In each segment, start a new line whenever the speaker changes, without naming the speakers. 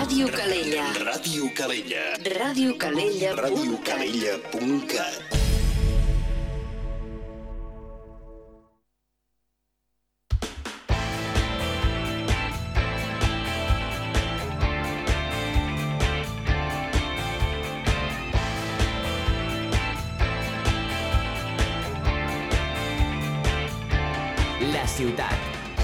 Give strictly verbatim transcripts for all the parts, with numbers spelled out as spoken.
Ràdio Calella.
Ràdio Calella.
Ràdio Calella.
Ràdio Calella punt cat.
La ciutat.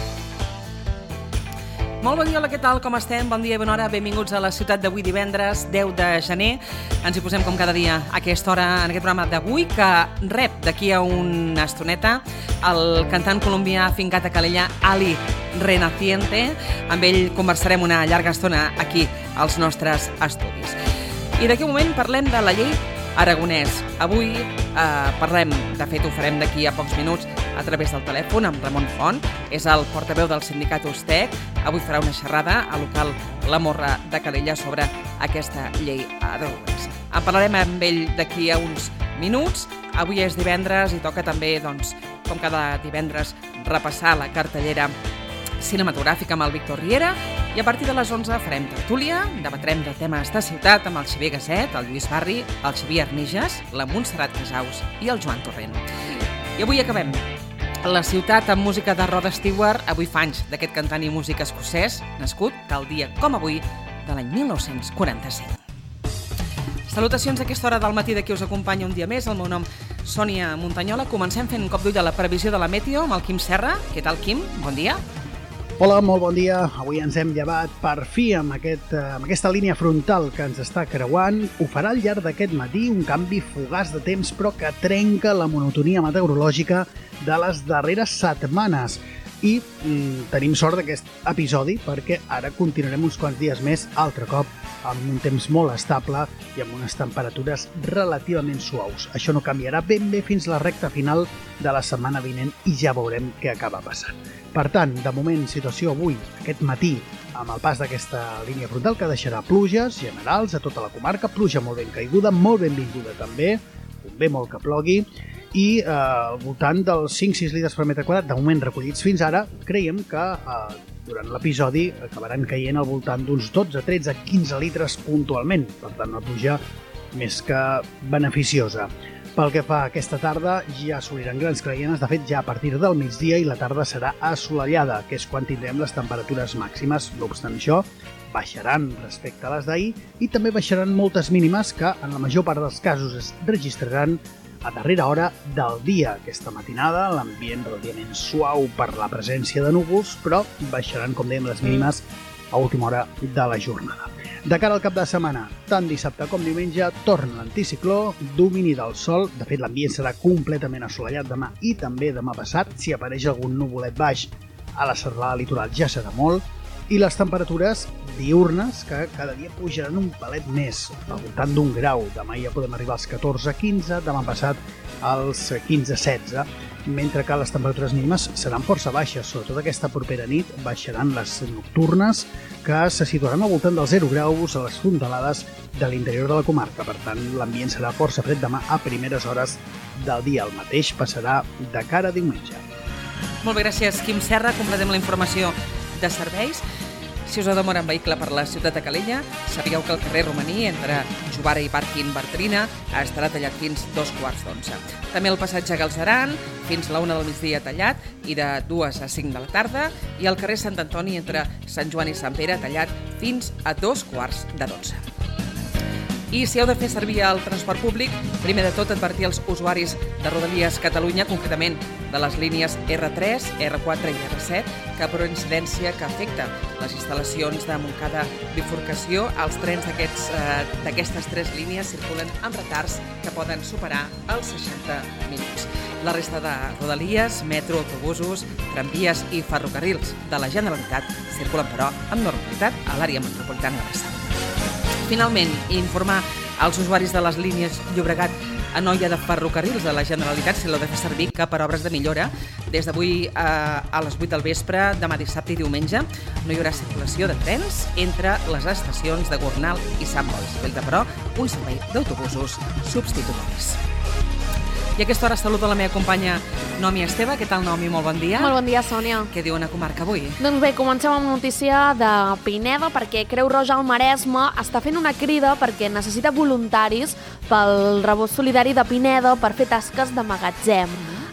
Molt bon dia, hola, què tal, com estem? Bon dia i bona hora, benvinguts a la ciutat d'avui divendres, deu de gener. Ens hi posem com cada dia a aquesta hora, en aquest programa d'avui, que rep d'aquí a una estoneta el cantant colombià afincat a Calella, Ali Renaciente. Amb ell conversarem una llarga estona aquí als nostres estudis. I d'aquí un moment parlem de la llei Aragonès. Avui eh, parlem, de fet ho farem d'aquí a pocs minuts, a través del telèfon amb Ramon Font, és el portaveu del sindicat Ustec. Avui farà una xerrada al local La Morra de Calella sobre aquesta llei Aragonès. En parlarem amb ell d'aquí a uns minuts. Avui és divendres i toca també, doncs, com cada divendres, repassar la cartellera cinematogràfica amb el Víctor Riera, i a partir de les onze farem tertúlia, debatrem de temes de ciutat amb el Xavier Gasset, el Lluís Barri, el Xavier Arnijas, la Montserrat Casaus i el Joan Torrent. I avui acabem la ciutat amb música de Rod Stewart. Avui fa anys d'aquest cantant i músic escocès, nascut tal dia com avui de l'any mil nou-cents quaranta-cinc. Salutacions a aquesta hora del matí de qui us acompanya un dia més. El meu nom, Sònia Muntanyola. Comencem fent un cop d'ull a la previsió de la meteo amb el Quim Serra. Què tal, Quim? Bon dia.
Hola, molt bon dia. Avui ens hem llevat per fi amb, aquest, amb aquesta línia frontal que ens està creuant. Ho farà al llarg d'aquest matí un canvi fugaç de temps, però que trenca la monotonia meteorològica de les darreres setmanes. I mm, tenim sort d'aquest episodi perquè ara continuarem uns quants dies més, altre cop, amb un temps molt estable i amb unes temperatures relativament suaus. Això no canviarà ben bé fins a la recta final de la setmana vinent i ja veurem què acaba passant. Per tant, de moment, situació avui, aquest matí, amb el pas d'aquesta línia frontal que deixarà pluges generals a tota la comarca, pluja molt ben caiguda, molt benvinguda també, convé molt que plogui, i eh, al voltant dels cinc sis litres per metre quadrat, de moment recollits fins ara, creiem que eh, durant l'episodi acabaran caient al voltant d'uns dotze, tretze, quinze litres puntualment, per tant una pluja més que beneficiosa. Pel que fa a aquesta tarda, ja assoliran grans clarianes, de fet ja a partir del migdia, i la tarda serà assolellada, que és quan tindrem les temperatures màximes. No obstant això, baixaran respecte a les d'ahir i també baixaran moltes mínimes que en la major part dels casos es registraran a darrera hora del dia. Aquesta matinada l'ambient relativament suau per la presència de núvols, però baixaran, com dèiem, les mínimes a última hora de la jornada. De cara al cap de setmana, tant dissabte com diumenge, torna l'anticicló, domini del sol. De fet, l'ambient serà completament assolellat demà i també demà passat. Si apareix algun nuvolet baix a la serralada litoral ja serà molt. I les temperatures diurnes, que cada dia pujaran un palet més, al voltant d'un grau. Demà ja podem arribar als catorze quinze, demà passat als quinze setze, mentre que les temperatures mínimes seran força baixes. Sobretot aquesta propera nit baixaran les nocturnes, que se situaran al voltant dels zero graus a les fondalades de l'interior de la comarca. Per tant, l'ambient serà força fred demà a primeres hores del dia. El mateix passarà de cara a diumenge.
Molt bé, gràcies, Quim Serra. Completem la informació de serveis. Si us ha de moure en vehicle per la ciutat de Calella, sapigueu que el carrer Romaní, entre Jovara i Pàrquing Bartrina, estarà tallat fins dos quarts d'onze. També el passatge Galzeran, fins a la una del migdia tallat, i de dues a cinc de la tarda, i el carrer Sant Antoni, entre Sant Joan i Sant Pere, tallat fins a dos quarts de dotze. I si heu de fer servir el transport públic, primer de tot advertir els usuaris de Rodalies Catalunya, concretament de les línies erre tres, erre quatre i erre set, que per una incidència que afecta les instal·lacions de Montcada Bifurcació, els trens d'aquests, eh, d'aquestes tres línies circulen amb retards que poden superar els seixanta minuts. La resta de Rodalies, metro, autobusos, tramvies i ferrocarrils de la Generalitat circulen, però, amb normalitat a l'àrea metropolitana de Barcelona. Finalment, informar als usuaris de les línies Llobregat Anoia de ferrocarrils de la Generalitat, si l'heu de fer servir, que per obres de millora, des d'avui a, a les vuit del vespre, demà dissabte i diumenge, no hi haurà circulació de trens entre les estacions de Gornal i Sant Boi. S'habilita, però, un servei d'autobusos substitutoris. I a aquesta hora saludo la meva companya Nomi Esteve. Què tal, Nomi? Molt bon dia.
Molt bon dia, Sònia.
Què diu una comarca avui?
Doncs bé, comencem amb notícia de Pineda, perquè Creu Roja al Maresme està fent una crida perquè necessita voluntaris pel rebost solidari de Pineda per fer tasques de magatzem.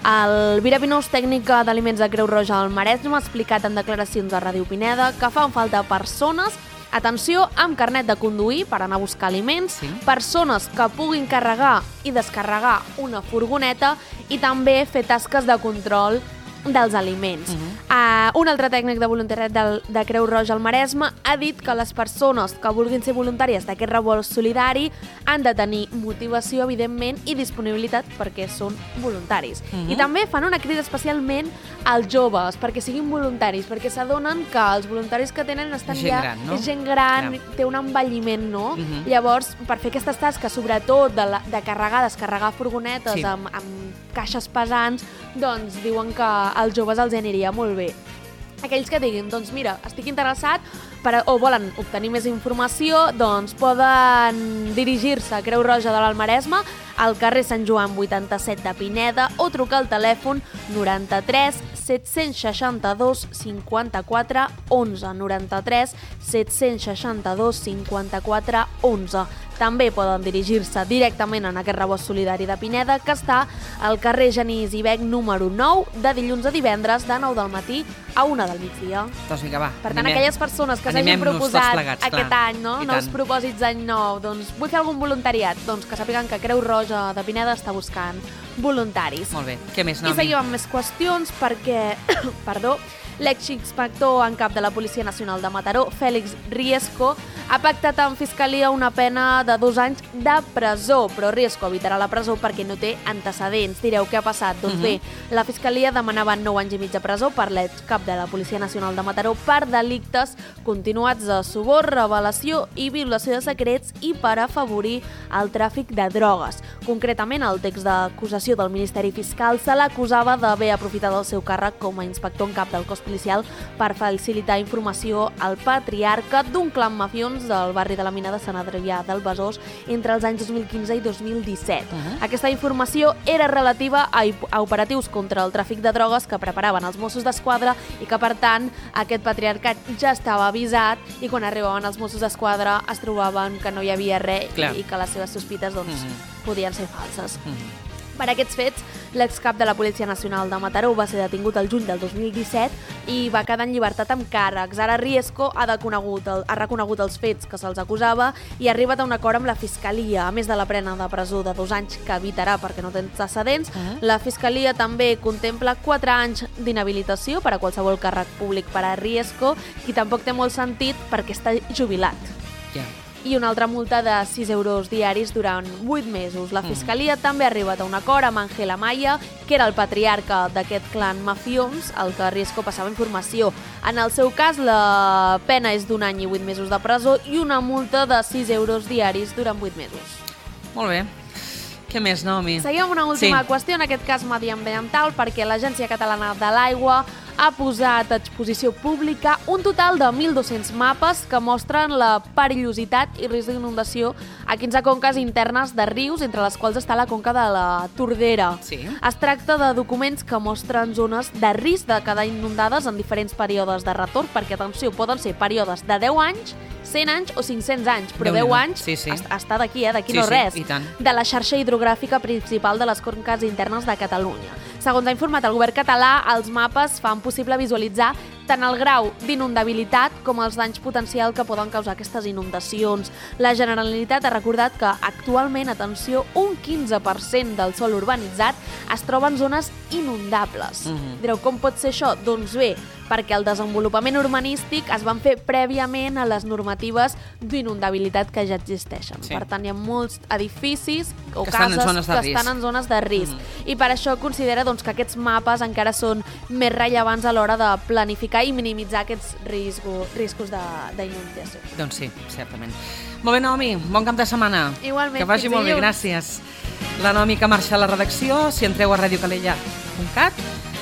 El Vira Pinós, tècnica d'aliments de Creu Roja al Maresme, ha explicat en declaracions a Ràdio Pineda que fan falta persones, atenció, amb carnet de conduir per anar a buscar aliments,
Sí.
persones que puguin carregar i descarregar una furgoneta i també fer tasques de control dels aliments.
Mhm.
Uh, un altre tècnic de voluntariat del, de Creu Roja al Maresme ha dit que les persones que vulguin ser voluntàries d'aquest rebost solidari han de tenir motivació, evidentment, i disponibilitat perquè són voluntaris.
Mhm.
I també fan una crida especialment als joves perquè siguin voluntaris, perquè s'adonen que els voluntaris que tenen estan
És gent
ja...
gran, no?
És gent gran,
Clar.
té un envelliment, no?
Mhm.
Llavors, per fer aquestes tasques, sobretot de, la, de carregar, descarregar furgonetes
Sí.
amb, amb caixes pesants, doncs diuen que als joves els aniria molt bé. Aquells que diguin, doncs mira, estic interessat per, o volen obtenir més informació, doncs poden dirigir-se a Creu Roja de l'Almaresme al carrer Sant Joan vuitanta-set de Pineda o trucar al telèfon noranta-tres set-cents seixanta-dos cinquanta-quatre onze, noranta-tres set-cents seixanta-dos cinquanta-quatre onze. També poden dirigir-se directament en aquest rebost solidari de Pineda, que està al carrer Genís i Bec número nou, de dilluns a divendres, de nou del matí a una del migdia.
Doncs vinga, va.
Per tant,
animem-
aquelles persones que s'hagin
animem-nos
proposat
tots plegats,
aquest
clar.
any, no?
I
nous
tant.
propòsits d'any nou, doncs vull fer algun voluntariat, doncs que sàpiguen que Creu Roja de Pineda està buscant voluntaris.
Molt bé. Què més,
I
Nomi?
seguim amb més qüestions perquè, perdó, l'exinspector en cap de la Policia Nacional de Mataró, Fèlix Riesco, ha pactat amb Fiscalia una pena de dos anys de presó, però Riesco evitarà la presó perquè no té antecedents. Direu, què ha passat? Doncs
Mhm.
bé, la Fiscalia demanava nou anys i mig de presó per l'excap de la Policia Nacional de Mataró per delictes continuats de suborn, revelació i violació de secrets i per afavorir el tràfic de drogues. Concretament, el text d'acusació del Ministeri Fiscal se l'acusava d'haver aprofitat el seu càrrec com a inspector en cap del cos policial per facilitar informació al patriarca d'un clan mafions del barri de la Mina de Sant Adrià del Besòs entre els anys dos mil quinze i dos mil disset.
Mhm.
Aquesta informació era relativa a, a operatius contra el tràfic de drogues que preparaven els Mossos d'Esquadra i que, per tant, aquest patriarcat ja estava avisat i quan arribaven els Mossos d'Esquadra es trobaven que no hi havia res
Clar.
i que les seves sospites doncs,
Mhm.
podien ser falses.
Mhm.
Per aquests fets, l'excap de la Policia Nacional de Mataró va ser detingut el juny del dos mil disset i va quedar en llibertat amb càrrecs. Ara Riesco ha, reconegut el, ha reconegut els fets que se'ls acusava i ha arribat a un acord amb la Fiscalia. A més de la pena de presó de dos anys que evitarà perquè no té antecedents,
Mhm.
la Fiscalia també contempla quatre anys d'inhabilitació per a qualsevol càrrec públic per a Riesco, i tampoc té molt sentit perquè està jubilat.
Ja.
I una altra multa de sis euros diaris durant vuit mesos. La Fiscalia mm. també ha arribat a un acord amb Ángel Amaya, que era el patriarca d'aquest clan mafions, al que Riesco passava informació. En el seu cas, la pena és d'un any i vuit mesos de presó i una multa de sis euros diaris durant vuit mesos.
Molt bé. Què més, Nomi?
Seguim amb una última
Sí.
qüestió, en aquest cas mediambiental, perquè l'Agència Catalana de l'Aigua ha posat a exposició pública un total de mil dos-cents mapes que mostren la perillositat i risc d'inundació a quinze conques internes de rius, entre les quals està la conca de la Tordera.
Sí.
Es tracta de documents que mostren zones de risc de quedar inundades en diferents períodes de retorn, perquè, atenció, poden ser períodes de deu anys, cent anys o cinc-cents anys, però
Déu-n'hi-do.
deu anys
Sí, sí.
est- està d'aquí, eh? d'aquí
Sí,
no
sí,
res,
i tant.
de la xarxa hidrogràfica principal de les conques internes de Catalunya. Segons ha informat el govern català, els mapes fan possible visualitzar tant el grau d'inundabilitat com els danys potencials que poden causar aquestes inundacions. La Generalitat ha recordat que actualment, atenció, un quinze per cent del sòl urbanitzat es troba en zones inundables.
Mhm.
Direu, com pot ser això? Doncs bé, perquè el desenvolupament urbanístic es van fer prèviament a les normatives d'inundabilitat que ja existeixen.
Sí.
Per tant, hi ha molts edificis o
Que estan en
cases
zones de
que
risc.
estan en zones de risc. I per això considera doncs, que aquests mapes encara són més rellevants a l'hora de planificar i minimitzar aquests riscos, riscos de- d'inundació.
Doncs sí, certament. Molt bé, Naomi, bon cap de setmana.
Igualment,
Que vagi
fins
molt bé,
dilluns.
gràcies. La Naomi que marxa a la redacció, si entreu a radiocalella punt cat,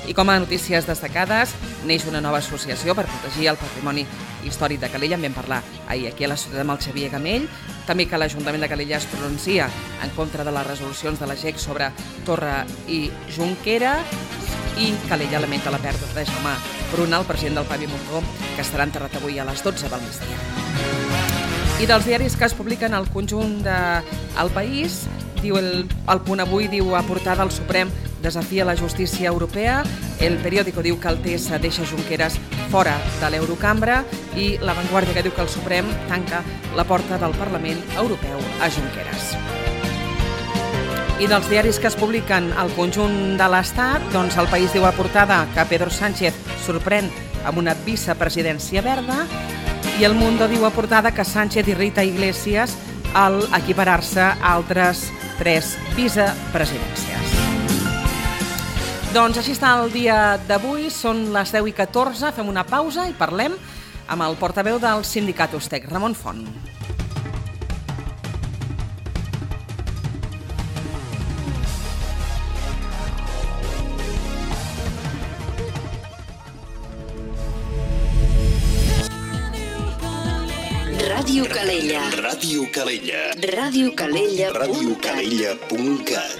I com a notícies destacades, neix una nova associació per protegir el patrimoni històric de Calella. En vam parlar ahir aquí a la ciutat amb el Xavier Gamell. També que l'Ajuntament de Calella es pronuncia en contra de les resolucions de la G E C sobre Torra i Junqueras. I Calella lamenta la pèrdua de Jaume Bruna, el president del Pavi Montgó, que estarà enterrat avui a les dotze del migdia. I dels diaris que es publiquen al conjunt del país, diu el, el Punt Avui diu a portada el Suprem desafia la justícia europea, el periòdico diu que el T S deixa Junqueras fora de l'Eurocambra i La Vanguardia que diu que el Suprem tanca la porta del Parlament Europeu a Junqueras. I dels diaris que es publiquen al conjunt de l'Estat, doncs el País diu a portada que Pedro Sánchez sorprèn amb una vicepresidència verda i el Mundo diu a portada que Sánchez irrita Iglesias al equiparar-se a altres tres vicepresidències. Doncs així està el dia d'avui, són les deu i catorze, fem una pausa i parlem amb el portaveu del sindicat Ustec, Ramon Font.
Ràdio Calella.
Ràdio Calella.
Ràdio Calella.
Ràdio Calella punt cat.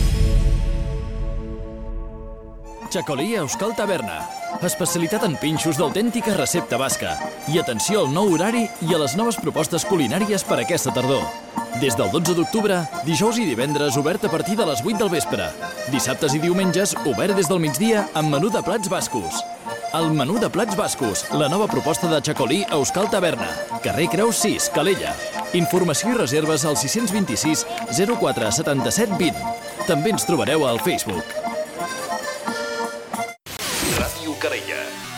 Chacolí Euskal Taverna. Especialitat en pinxos d'autèntica recepta basca. I atenció al nou horari i a les noves propostes culinàries per aquesta tardor. Des del dotze d'octubre, dijous i divendres obert a partir de les vuit del vespre. Dissabtes i diumenges obert des del migdia amb menú de plats bascos. El menú de plats bascos, la nova proposta de Chacolí Euskal Taverna. Carrer Creus sis, Calella. Informació i reserves al sis dos sis, zero quatre, setanta-set, vint. També ens trobareu al Facebook.
Ràdio Calella.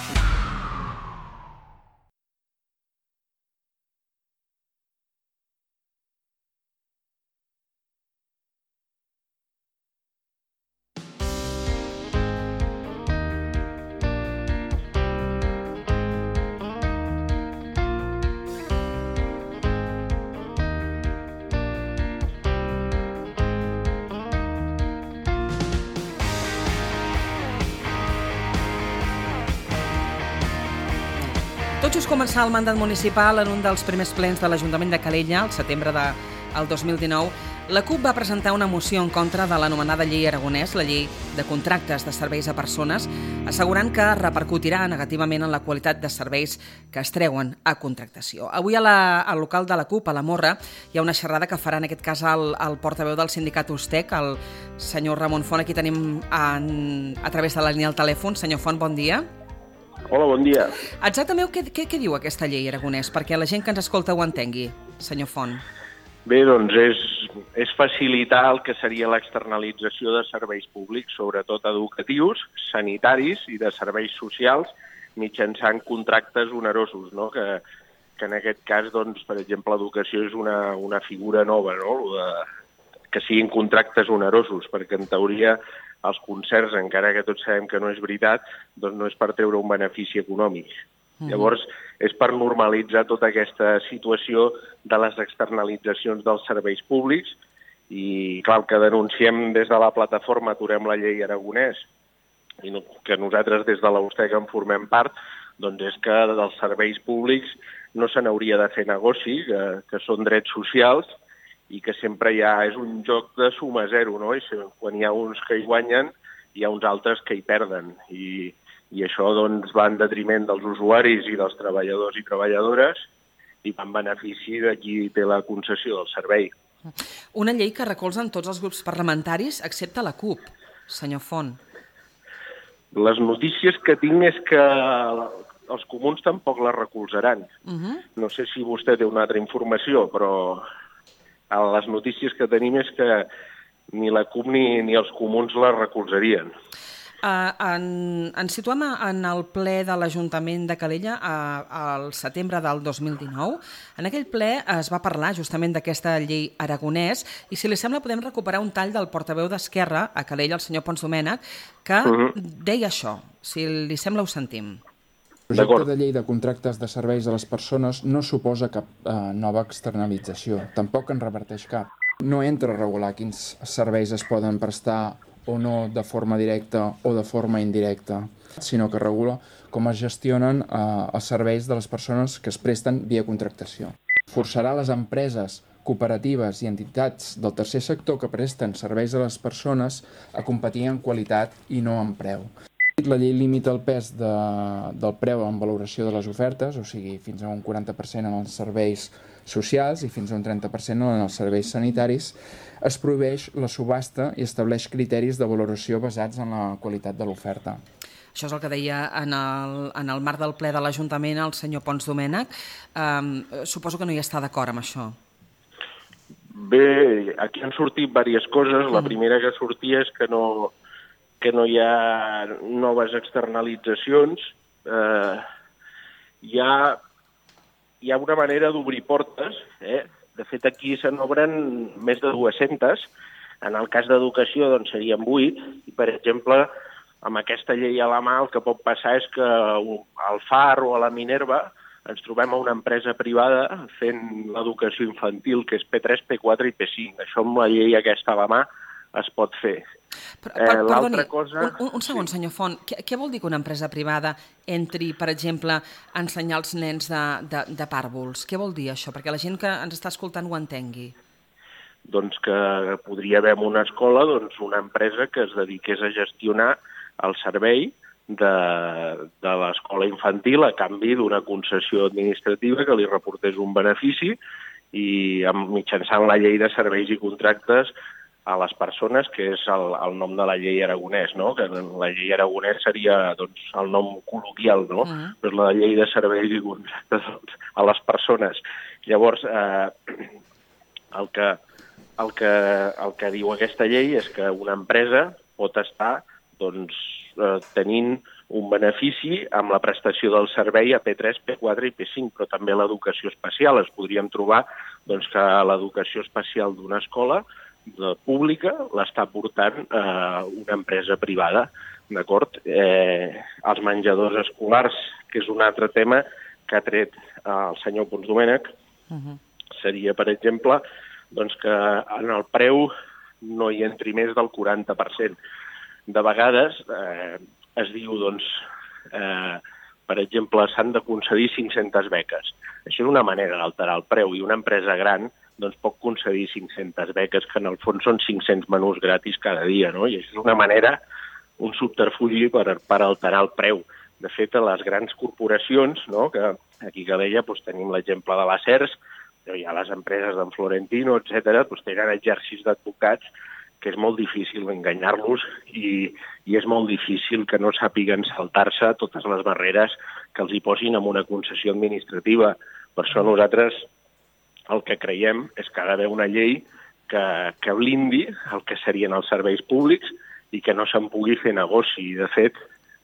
Tot just començar el mandat municipal en un dels primers plens de l'Ajuntament de Calella, al setembre del dos mil dinou, la CUP va presentar una moció en contra de l'anomenada llei Aragonès, la llei de contractes de serveis a persones, assegurant que repercutirà negativament en la qualitat de serveis que es treuen a contractació. Avui a la, al local de la CUP, a la Morra, hi ha una xerrada que farà en aquest cas el, el portaveu del sindicat Ustec, el senyor Ramon Font. Aquí tenim en, a través de la línia al telèfon. Senyor Font, bon dia.
Hola, bon dia.
Exactament què, què, què diu aquesta llei Aragonès? Perquè la gent que ens escolta ho entengui, senyor Font.
Bé, doncs és, és facilitar el que seria l'externalització de serveis públics, sobretot educatius, sanitaris i de serveis socials, mitjançant contractes onerosos, no? que, que en aquest cas, doncs, per exemple, l'educació és una, una figura nova, no? De, que siguin contractes onerosos, perquè en teoria els concerts, encara que tots sabem que no és veritat, doncs no és per treure un benefici econòmic. Mm. Llavors, és per normalitzar tota aquesta situació de les externalitzacions dels serveis públics i, clar, el que denunciem des de la plataforma Aturem la llei Aragonès i no, que nosaltres des de l'Ustec en formem part, doncs és que dels serveis públics no se n'hauria de fer negoci, que, que són drets socials, i que sempre hi ha, és un joc de suma zero, no? I quan hi ha uns que hi guanyen, hi ha uns altres que hi perden. I, i això doncs, va en detriment dels usuaris i dels treballadors i treballadores i va en benefici de qui té la concessió del servei.
Una llei que recolzen tots els grups parlamentaris, excepte la CUP, senyor Font.
Les notícies que tinc és que els comuns tampoc la recolzaran. Uh-huh. No sé si vostè té una altra informació, però les notícies que tenim és que ni la CUP ni, ni els comuns la recolzarien.
Uh, en, ens situem en el ple de l'Ajuntament de Calella uh, al setembre del dos mil dinou. En aquell ple es va parlar justament d'aquesta llei Aragonès i, si li sembla, podem recuperar un tall del portaveu d'Esquerra a Calella, el senyor Pons Domènech, que uh-huh. deia això. Si li sembla, ho sentim.
El projecte de llei de contractes de serveis a les persones no suposa cap eh, nova externalització, tampoc en reverteix cap. No entra a regular quins serveis es poden prestar o no de forma directa o de forma indirecta, sinó que regula com es gestionen eh, els serveis de les persones que es presten via contractació. Forçarà les empreses, cooperatives i entitats del tercer sector que presten serveis a les persones a competir en qualitat i no en preu. La llei limita el pes de, del preu en valoració de les ofertes, o sigui, fins a un quaranta per cent en els serveis socials i fins a un trenta per cent en els serveis sanitaris. Es prohibeix la subhasta i estableix criteris de valoració basats en la qualitat de l'oferta.
Això és el que deia en el, en el marc del ple de l'Ajuntament el senyor Pons Domènech. Um, suposo que no hi està d'acord amb això.
Bé, aquí han sortit diverses coses. La primera que sortia és que no... que no hi ha noves externalitzacions, eh, hi, ha, hi ha una manera d'obrir portes. Eh? De fet, aquí se n'obren més de dues-centes. En el cas d'educació doncs, serien vuit. I, per exemple, amb aquesta llei a la mà el que pot passar és que al F A R o a la Minerva ens trobem a una empresa privada fent l'educació infantil, que és P tres, P quatre i P cinc. Això amb la llei aquesta a la mà es pot fer.
Però, per,
eh,
perdoni,
cosa...
un, un segon, sí. Senyor Font. Què, què vol dir que una empresa privada entri, per exemple, a ensenyar als nens de, de, de pàrvuls? Què vol dir això? Perquè la gent que ens està escoltant ho entengui.
Doncs que podria haver en una escola doncs, una empresa que es dediqués a gestionar el servei de, de l'escola infantil a canvi d'una concessió administrativa que li reportés un benefici i amb, mitjançant la llei de serveis i contractes a les persones, que és el, el nom de la llei Aragonès, no? Que la llei Aragonès seria doncs, el nom col·loquial, no? Uh-huh. Però la llei de serveis i contractes a les persones. Llavors, eh, el, que, el, que, el que diu aquesta llei és que una empresa pot estar doncs, eh, tenint un benefici amb la prestació del servei a P tres, P quatre i P cinc, però també l'educació especial. Es podríem trobar doncs, que l'educació especial d'una escola de pública l'està portant eh, una empresa privada, d'acord? Eh, els menjadors escolars, que és un altre tema que ha tret eh, el senyor Pons Domènech, uh-huh. seria, per exemple, doncs que en el preu no hi entri més del quaranta per cent. De vegades eh, es diu, doncs, eh, per exemple, s'han de concedir cinc-centes beques. Això és una manera d'alterar el preu i una empresa gran doncs pot concedir cinc-centes beques, que en el fons són cinc-cents menús gratis cada dia, no? I això és una manera, un subterfugi per, per alterar el preu. De fet, a les grans corporacions, no? Que aquí que deia, doncs, tenim l'exemple de la Cers, hi ha les empreses d'en Florentino, etcètera, doncs tenen exèrcits d'advocats que és molt difícil enganyar-los i, i és molt difícil que no sàpiguen saltar-se totes les barreres que els hi posin amb una concessió administrativa. Per això nosaltres el que creiem és que ha d'haver una llei que, que blindi el que serien els serveis públics i que no se'n pugui fer negoci. De fet,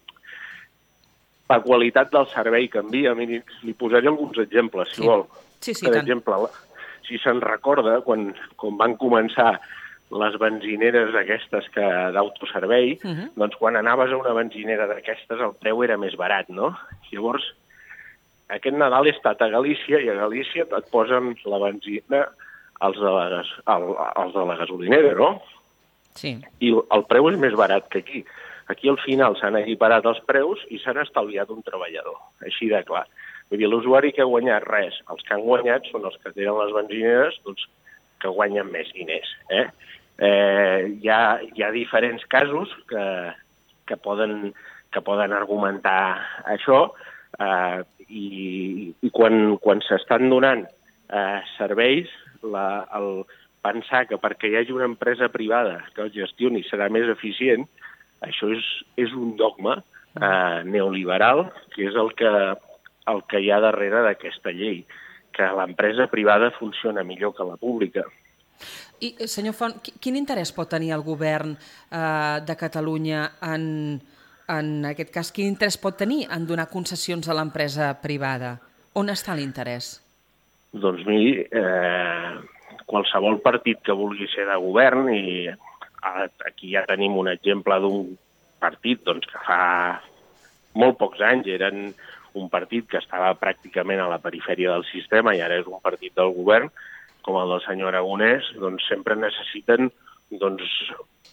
la qualitat del servei canvia. Miri, li posaré alguns exemples, si
sí.
vol.
Sí, sí,
per
tant.
exemple, si se'n recorda, quan, quan van començar les benzineres aquestes que d'autoservei, uh-huh. doncs quan anaves a una benzinera d'aquestes el preu era més barat, no? Llavors, aquest Nadal he estat a Galícia i a Galícia et posen la benzina als de la, al, als de la gasolinera, no?
Sí.
I el preu és més barat que aquí. Aquí al final s'han equiparat els preus i s'han estalviat un treballador, així de clar. Vull dir, l'usuari que ha guanyat res. Els que han guanyat són els que tenen les benzineres, doncs, que guanyen més diners. Eh? Eh, hi, ha, hi ha diferents casos que, que, poden, que poden argumentar això, eh, i, i quan, quan s'estan donant eh, serveis, la, el pensar que perquè hi hagi una empresa privada que el gestioni serà més eficient, això és, és un dogma eh, neoliberal, que és el que, el que hi ha darrere d'aquesta llei, que l'empresa privada funciona millor que la pública.
I, senyor Font, quin interès pot tenir el govern eh, de Catalunya en, en aquest cas? Quin interès pot tenir en donar concessions a l'empresa privada? On està l'interès?
Doncs miri, eh, qualsevol partit que vulgui ser de govern, i aquí ja tenim un exemple d'un partit doncs, que fa molt pocs anys eren un partit que estava pràcticament a la perifèria del sistema i ara és un partit del govern, com el del senyor Aragonès, doncs sempre necessiten doncs,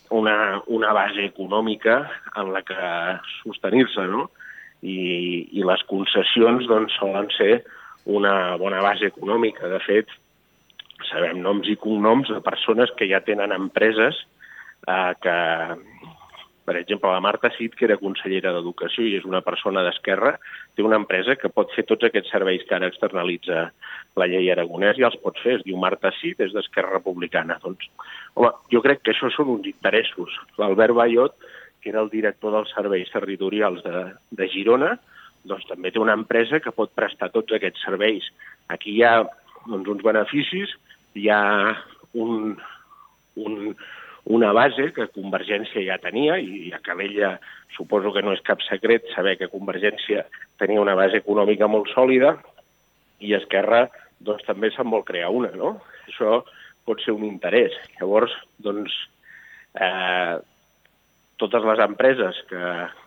una, una base econòmica en la que sostenir-se, no? I, i les concessions doncs, solen ser una bona base econòmica. De fet, sabem noms i cognoms de persones que ja tenen empreses eh, que, per exemple, la Marta Cid, que era consellera d'Educació i és una persona d'Esquerra, té una empresa que pot fer tots aquests serveis que ara externalitza la llei Aragonès i els pot fer. Es diu Marta Cid, és d'Esquerra Republicana. Doncs, home, jo crec que això són uns interessos. L'Albert Ballot, que era el director dels serveis territorials de, de Girona, doncs també té una empresa que pot prestar tots aquests serveis. Aquí hi ha doncs, uns beneficis, hi ha un, un, una base que Convergència ja tenia, i a Calella suposo que no és cap secret saber que Convergència tenia una base econòmica molt sòlida, i Esquerra doncs, també se'n vol crear una, no? Això pot ser un interès. Llavors, doncs, eh, totes les empreses que,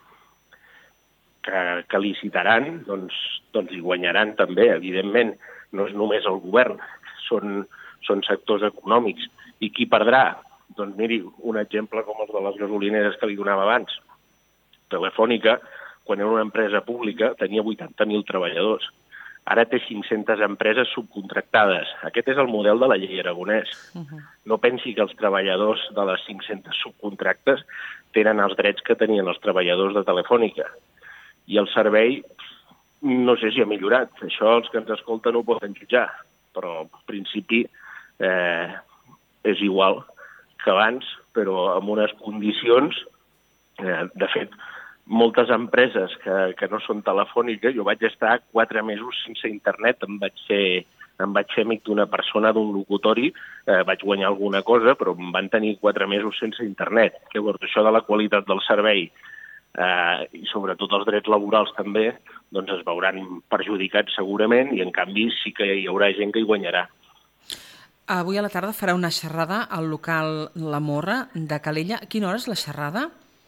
que, que licitaran doncs, doncs hi guanyaran també, evidentment. No és només el govern, són, són sectors econòmics. I qui perdrà? Doncs miri, un exemple com el de les gasolineres que li donava abans. Telefònica, quan era una empresa pública, tenia vuitanta mil treballadors. Ara té cinc-centes empreses subcontractades. Aquest és el model de la llei Aragonès. Uh-huh. No pensi que els treballadors de les cinc-centes subcontractes tenen els drets que tenien els treballadors de Telefònica. I el servei, no sé si ha millorat. Això els que ens escolten ho poden jutjar, però en principi eh, és igual que abans, però amb unes condicions, eh, de fet, moltes empreses que, que no són telefòniques, jo vaig estar quatre mesos sense internet, em vaig fer, em vaig fer amic d'una persona d'un locutori, eh, vaig guanyar alguna cosa, però em van tenir quatre mesos sense internet. Llavors, això de la qualitat del servei eh, i sobretot els drets laborals també, doncs es veuran perjudicats segurament, i en canvi sí que hi haurà gent que hi guanyarà.
Avui a la tarda farà una xerrada al local La Morra de Calella. A quina hora és la xerrada?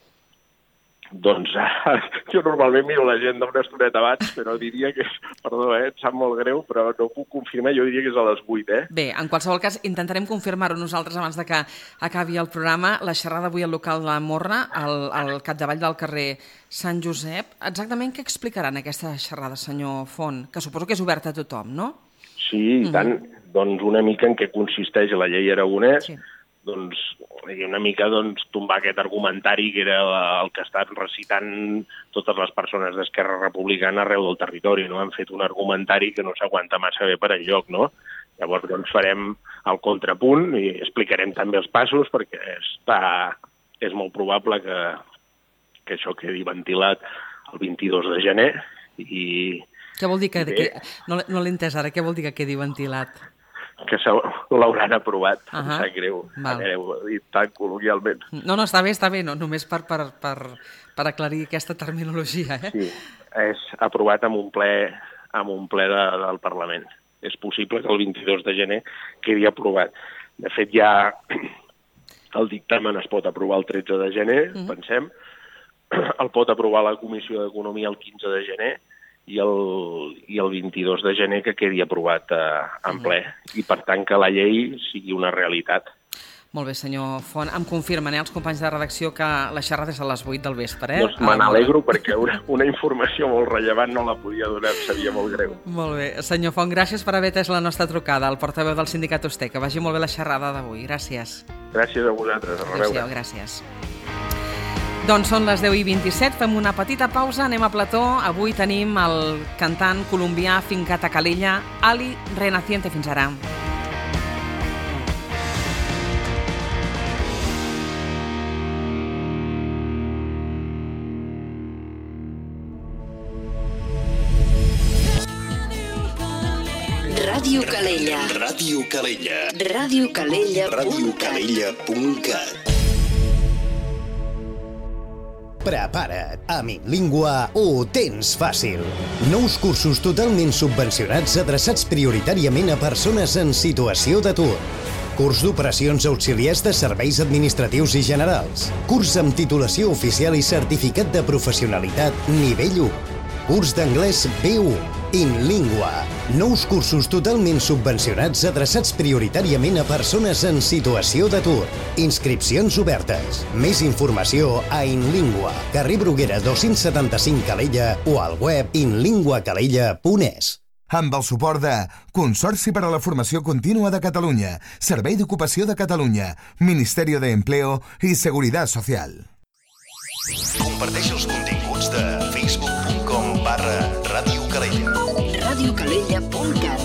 Doncs eh, jo normalment miro l'agenda una estoneta abans, però diria que, perdó, eh, et sap molt greu, però no puc confirmar, jo diria que és a les vuit, eh?
Bé, en qualsevol cas, intentarem confirmar-ho nosaltres abans de que acabi el programa. La xerrada avui al local La Morra, al, al capdavall del carrer Sant Josep. Exactament què explicaran aquesta xerrada, senyor Font? Que suposo que és oberta a tothom, no?
Sí, i tant. Mm-hmm. Doncs una mica en què consisteix la llei Aragonès, sí. Doncs i una mica doncs, tombar aquest argumentari que era el que estan recitant totes les persones d'Esquerra Republicana arreu del territori, no? Han fet un argumentari que no s'aguanta massa bé per enlloc, no? Llavors doncs, farem el contrapunt i explicarem també els passos, perquè està, és molt probable que, que això quedi ventilat el vint-i-dos de gener. I
què vol dir que... que no no l'he entès ara, què vol dir que quedi ventilat?
Que l'hauran aprovat, uh-huh. Em sap greu, ho he dit tan col·loquialment.
No, no, està bé, està bé, no, només per, per, per, per aclarir aquesta terminologia. Eh?
Sí, és aprovat amb un ple, amb un ple de, del Parlament. És possible que el vint-i-dos de gener quedi aprovat. De fet, ja el dictamen es pot aprovar el tretze de gener, uh-huh. Pensem, el pot aprovar la Comissió d'Economia el quinze de gener, i el, i el vint-i-dos de gener que quedi aprovat eh, en ple. I, per tant, que la llei sigui una realitat.
Molt bé, senyor Font. Em confirmen, eh, els companys de redacció, que la xerrada és a les vuit del vespre, eh?
Doncs me n'alegro, perquè una, una informació molt rellevant no la podia donar, em sabia molt greu.
Molt bé. Senyor Font, gràcies per haver atès la nostra trucada, el portaveu del sindicat Usté. Que vagi molt bé la xerrada d'avui. Gràcies.
Gràcies a vosaltres. A reveure.
Adéu-siau, gràcies. Doncs són les deu i vint-i-set, fem una petita pausa, anem a plató. Avui tenim el cantant colombià fincat a Calella, Ali Renaciente. Fins ara.
Ràdio Calella.
Ràdio Calella.
Ràdio Calella.
Ràdio Calella punt cat.
Prepara't, amic Língua, ho tens fàcil. Nous cursos totalment subvencionats adreçats prioritàriament a persones en situació d'atur. Curs d'operacions auxiliars de serveis administratius i generals. Curs amb titulació oficial i certificat de professionalitat nivell u. Curs d'anglès B u. InLingua. Nous cursos totalment subvencionats adreçats prioritàriament a persones en situació d'atur. Inscripcions obertes. Més informació a InLingua. Carrer Bruguera dos-cents setanta-cinc Calella o al web inlingua calella punt es.
Amb el suport de Consorci per a la Formació Contínua de Catalunya, Servei d'Ocupació de Catalunya, Ministerio de Empleo i Seguridad Social.
Comparteix els continguts de facebook punt com barra Ràdio Calella.
ràdio calella punt cat.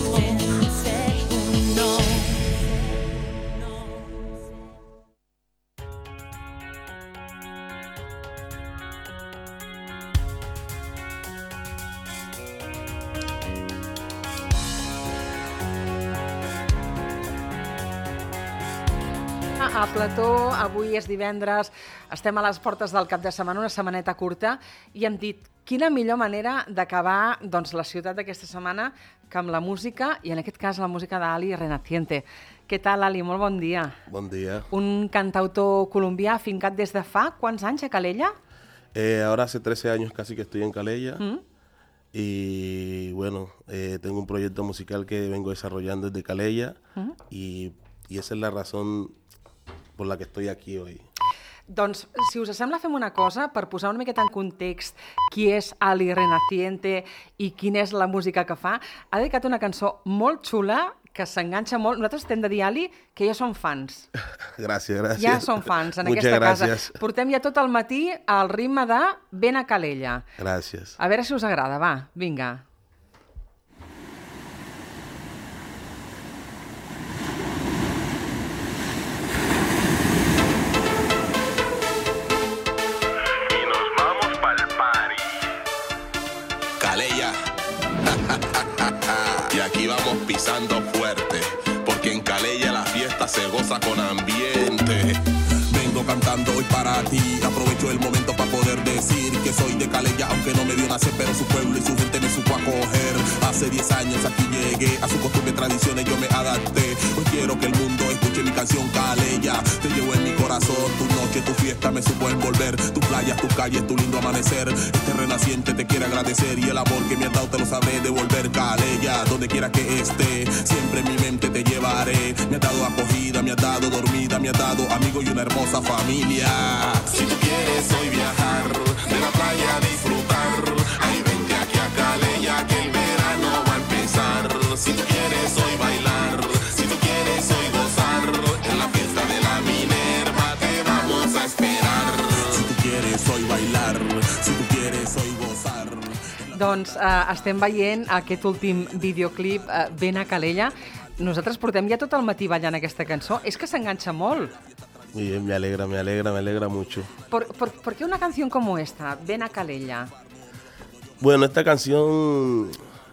A Plató, avui és divendres, estem a les portes del cap de setmana, una setmaneta curta, i hem dit quina millor manera d'acabar doncs, la ciutat d'aquesta setmana que amb la música, i en aquest cas la música d'Ali Renaciente. Què tal, Ali? Molt bon dia.
Bon dia.
Un cantautor colombià afincat des de fa quants anys a Calella?
Eh, ahora hace trece años casi que estoy en Calella.
Mm.
Y bueno, eh, tengo un proyecto musical que vengo desarrollando desde Calella.
Mm.
y, y esa es la razón por la que estoy aquí hoy.
Doncs, si us sembla, fem una cosa per posar una miqueta en context qui és Ali Renaciente i quina és la música que fa. Ha dedicat una cançó molt xula que s'enganxa molt. Nosaltres t'hem de dir, Ali, que ja som fans.
Gràcies, gràcies.
Ja som fans en
Muchas
aquesta
gracias.
casa. Portem ja tot el matí al ritme de Ven a Calella.
Gràcies.
A veure si us agrada, va, vinga.
Calella, y aquí vamos pisando fuerte, porque en Calella la fiesta se goza con ambiente. Vengo cantando hoy para ti, aprovecho el momento para poder decir que soy de Calella, aunque no me dio nacer, pero su pueblo y su gente me supo acoger. Hace diez años aquí llegué, a su costumbre y tradiciones yo me adapté. Hoy quiero que el mundo escuche mi canción Calella, te llevo en mi corazón, tu noche, tu fiesta me supo envolver, tus playas, tus calles, tu lindo amanecer. Este renaciente te quiere agradecer y el amor que me has dado te lo sabré devolver. Calella, donde quiera que esté, siempre en mi mente te llevaré. Me has dado acogida, me has dado dormida, me has dado amigo y una hermosa familia. Si tú quieres hoy viajar, de la playa a disfrutar, ay vente aquí a Calella que el verano va a empezar. Si tú quieres hoy bailar, si tú quieres hoy gozar, en la fiesta de la Minerva te vamos a esperar. Si tú quieres hoy bailar, si tú quieres hoy gozar.
Doncs eh, estem veient aquest últim videoclip, eh, Ven a Calella. Nosaltres portem ja tot el matí ballant aquesta cançó. És que s'enganxa molt.
Muy bien, me alegra, me alegra, me alegra mucho.
¿Por, por, ¿Por qué una canción como esta, Ven a Calella?
Bueno, esta canción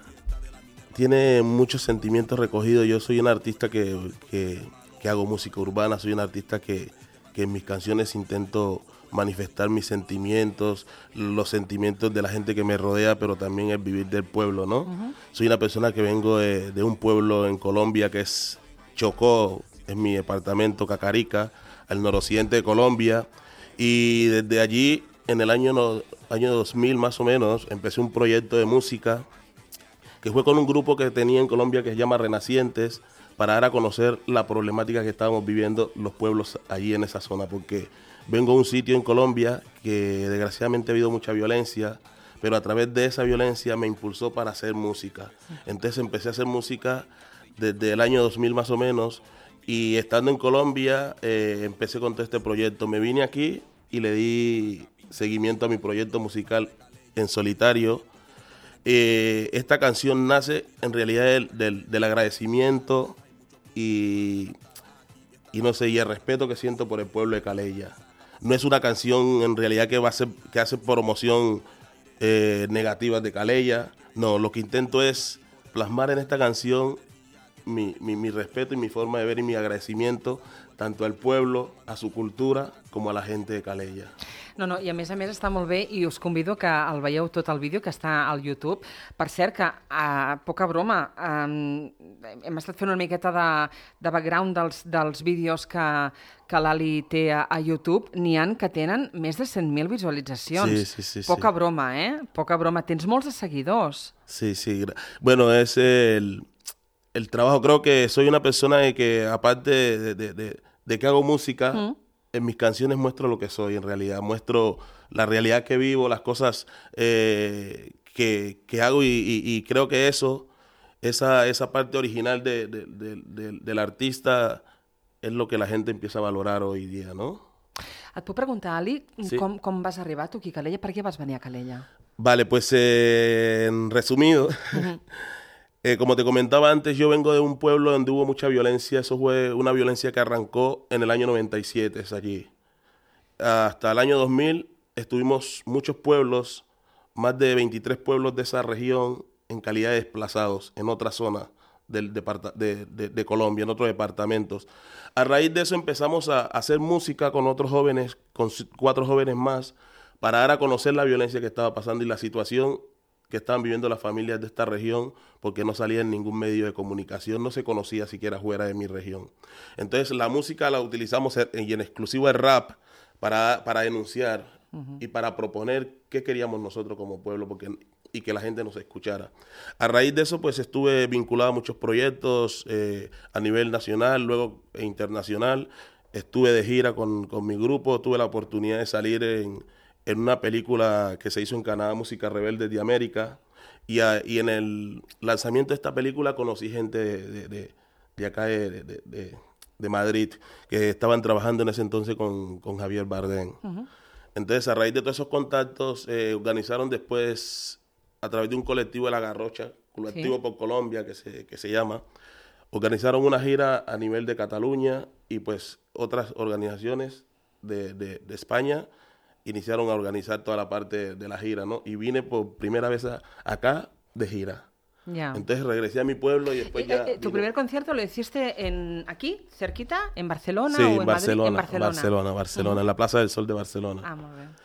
tiene muchos sentimientos recogidos. Yo soy un artista que, que, que hago música urbana, soy un artista que, que en mis canciones intento manifestar mis sentimientos, los sentimientos de la gente que me rodea, pero también el vivir del pueblo, ¿no? Uh-huh. Soy una persona que vengo de, de un pueblo en Colombia que es Chocó, es mi departamento, Cacarica, al noroccidente de Colombia, y desde allí, en el año, no, año dos mil más o menos, empecé un proyecto de música que fue con un grupo que tenía en Colombia que se llama Renacientes, para dar a conocer la problemática que estábamos viviendo los pueblos allí en esa zona, porque vengo a un sitio en Colombia que desgraciadamente ha habido mucha violencia, pero a través de esa violencia me impulsó para hacer música. Entonces empecé a hacer música desde el año dos mil más o menos, y estando en Colombia eh, empecé con todo este proyecto. Me vine aquí y le di seguimiento a mi proyecto musical en solitario. Eh, esta canción nace en realidad del, del, del agradecimiento y, y no sé, y el respeto que siento por el pueblo de Calella. No es una canción en realidad que va a ser, que hace promoción eh, negativa de Calella. No, lo que intento es plasmar en esta canción mi, mi, mi respeto y mi forma de ver y mi agradecimiento tanto al pueblo, a su cultura, como a la gente de Calella.
No, no, i a més a més està molt bé i us convido que el veieu tot el vídeo que està al YouTube. Per cert, que, uh, poca broma, um, hem estat fent una miqueta de, de background dels, dels vídeos que, que l'Ali té a, a YouTube. N'hi ha que tenen més de cent mil visualitzacions.
Sí, sí, sí.
Poca
sí.
broma, eh? Poca broma. Tens molts de seguidors.
Sí, sí. Bueno, es el, el trabajo. Creo que soy una persona de que, aparte de, de, de, de que hago música, mm. en mis canciones muestro lo que soy en realidad, muestro la realidad que vivo, las cosas eh, que, que hago y, y, y creo que eso, esa, esa parte original de, de, de, de, del artista es lo que la gente empieza a valorar hoy día, ¿no?
Et puc preguntar, Ali,
sí.
com, com vas arribar tu aquí a Calella? Per què vas venir a Calella?
Vale, pues eh, en resumido... Uh-huh. Eh, como te comentaba antes, yo vengo de un pueblo donde hubo mucha violencia. Eso fue una violencia que arrancó en el año noventa y siete, es allí. Hasta el año dos mil estuvimos muchos pueblos, más de veintitrés pueblos de esa región en calidad de desplazados en otra zona del departa- de, de, de Colombia, en otros departamentos. A raíz de eso empezamos a, a hacer música con otros jóvenes, con cuatro jóvenes más, para dar a conocer la violencia que estaba pasando y la situación que estaban viviendo las familias de esta región, porque no salía en ningún medio de comunicación, no se conocía siquiera fuera de mi región. Entonces la música la utilizamos y en exclusivo el rap para, para denunciar uh-huh. y para proponer qué queríamos nosotros como pueblo porque, y que la gente nos escuchara. A raíz de eso pues estuve vinculado a muchos proyectos eh, a nivel nacional, luego e internacional. Estuve de gira con, con mi grupo, tuve la oportunidad de salir en... en una película que se hizo en Canadá, Música Rebelde de América, y, a, y en el lanzamiento de esta película conocí gente de, de, de, de acá de, de, de, de Madrid, que estaban trabajando en ese entonces con, con Javier Bardem. Uh-huh. Entonces, a raíz de todos esos contactos, eh, organizaron después, a través de un colectivo de La Garrocha, colectivo sí. por Colombia, que se, que se llama, organizaron una gira a nivel de Cataluña, y pues otras organizaciones de, de, de España, iniciaron a organizar toda la parte de la gira, ¿no? Y vine por primera vez a, acá de gira.
Ya.
Entonces regresé a mi pueblo y después
eh,
ya...
Eh, ¿Tu primer concierto lo hiciste en aquí, cerquita, en Barcelona
sí,
o en
Barcelona,
Madrid? En Barcelona,
Barcelona, Barcelona, uh-huh. en la Plaza del Sol de Barcelona.
Ah, muy bien.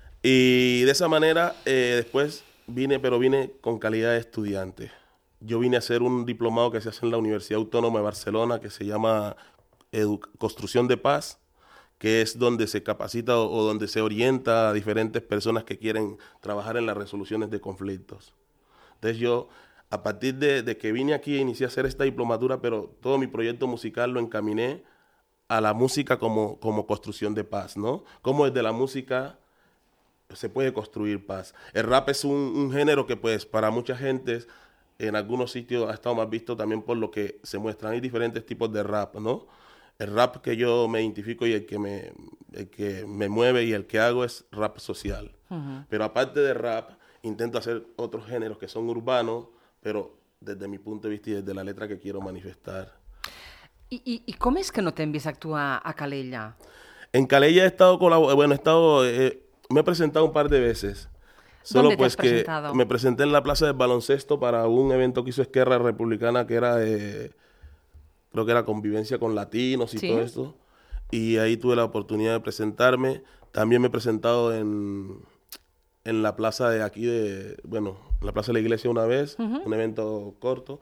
Y de esa manera eh, después vine, pero vine con calidad de estudiante. Yo vine a hacer un diplomado que se hace en la Universidad Autónoma de Barcelona que se llama Edu- Construcción de Paz, que es donde se capacita o, o donde se orienta a diferentes personas que quieren trabajar en las resoluciones de conflictos. Entonces yo, a partir de, de que vine aquí, inicié a hacer esta diplomatura, pero todo mi proyecto musical lo encaminé a la música como, como construcción de paz, ¿no? Cómo desde la música se puede construir paz. El rap es un, un género que pues para mucha gente en algunos sitios ha estado más visto también por lo que se muestran. Hay diferentes tipos de rap, ¿no? El rap que yo me identifico y el que me, el que me mueve y el que hago es rap social. Uh-huh. Pero aparte de rap, intento hacer otros géneros que son urbanos, pero desde mi punto de vista y desde la letra que quiero manifestar.
I, i, i com és que no t'hem vist actuar a Calella?
En Calella he estado colaborando, bueno, he estado, eh, me he presentado un par de veces. Solo
¿Dónde
pues
te has
que
presentado?
Me presenté en la Plaza del Baloncesto para un evento que hizo Esquerra Republicana que era... Eh, creo que era convivencia con latinos y ¿sí? todo esto. Y ahí tuve la oportunidad de presentarme. También me he presentado en, en la plaza de aquí, de bueno, en la plaza de la iglesia una vez, uh-huh. un evento corto.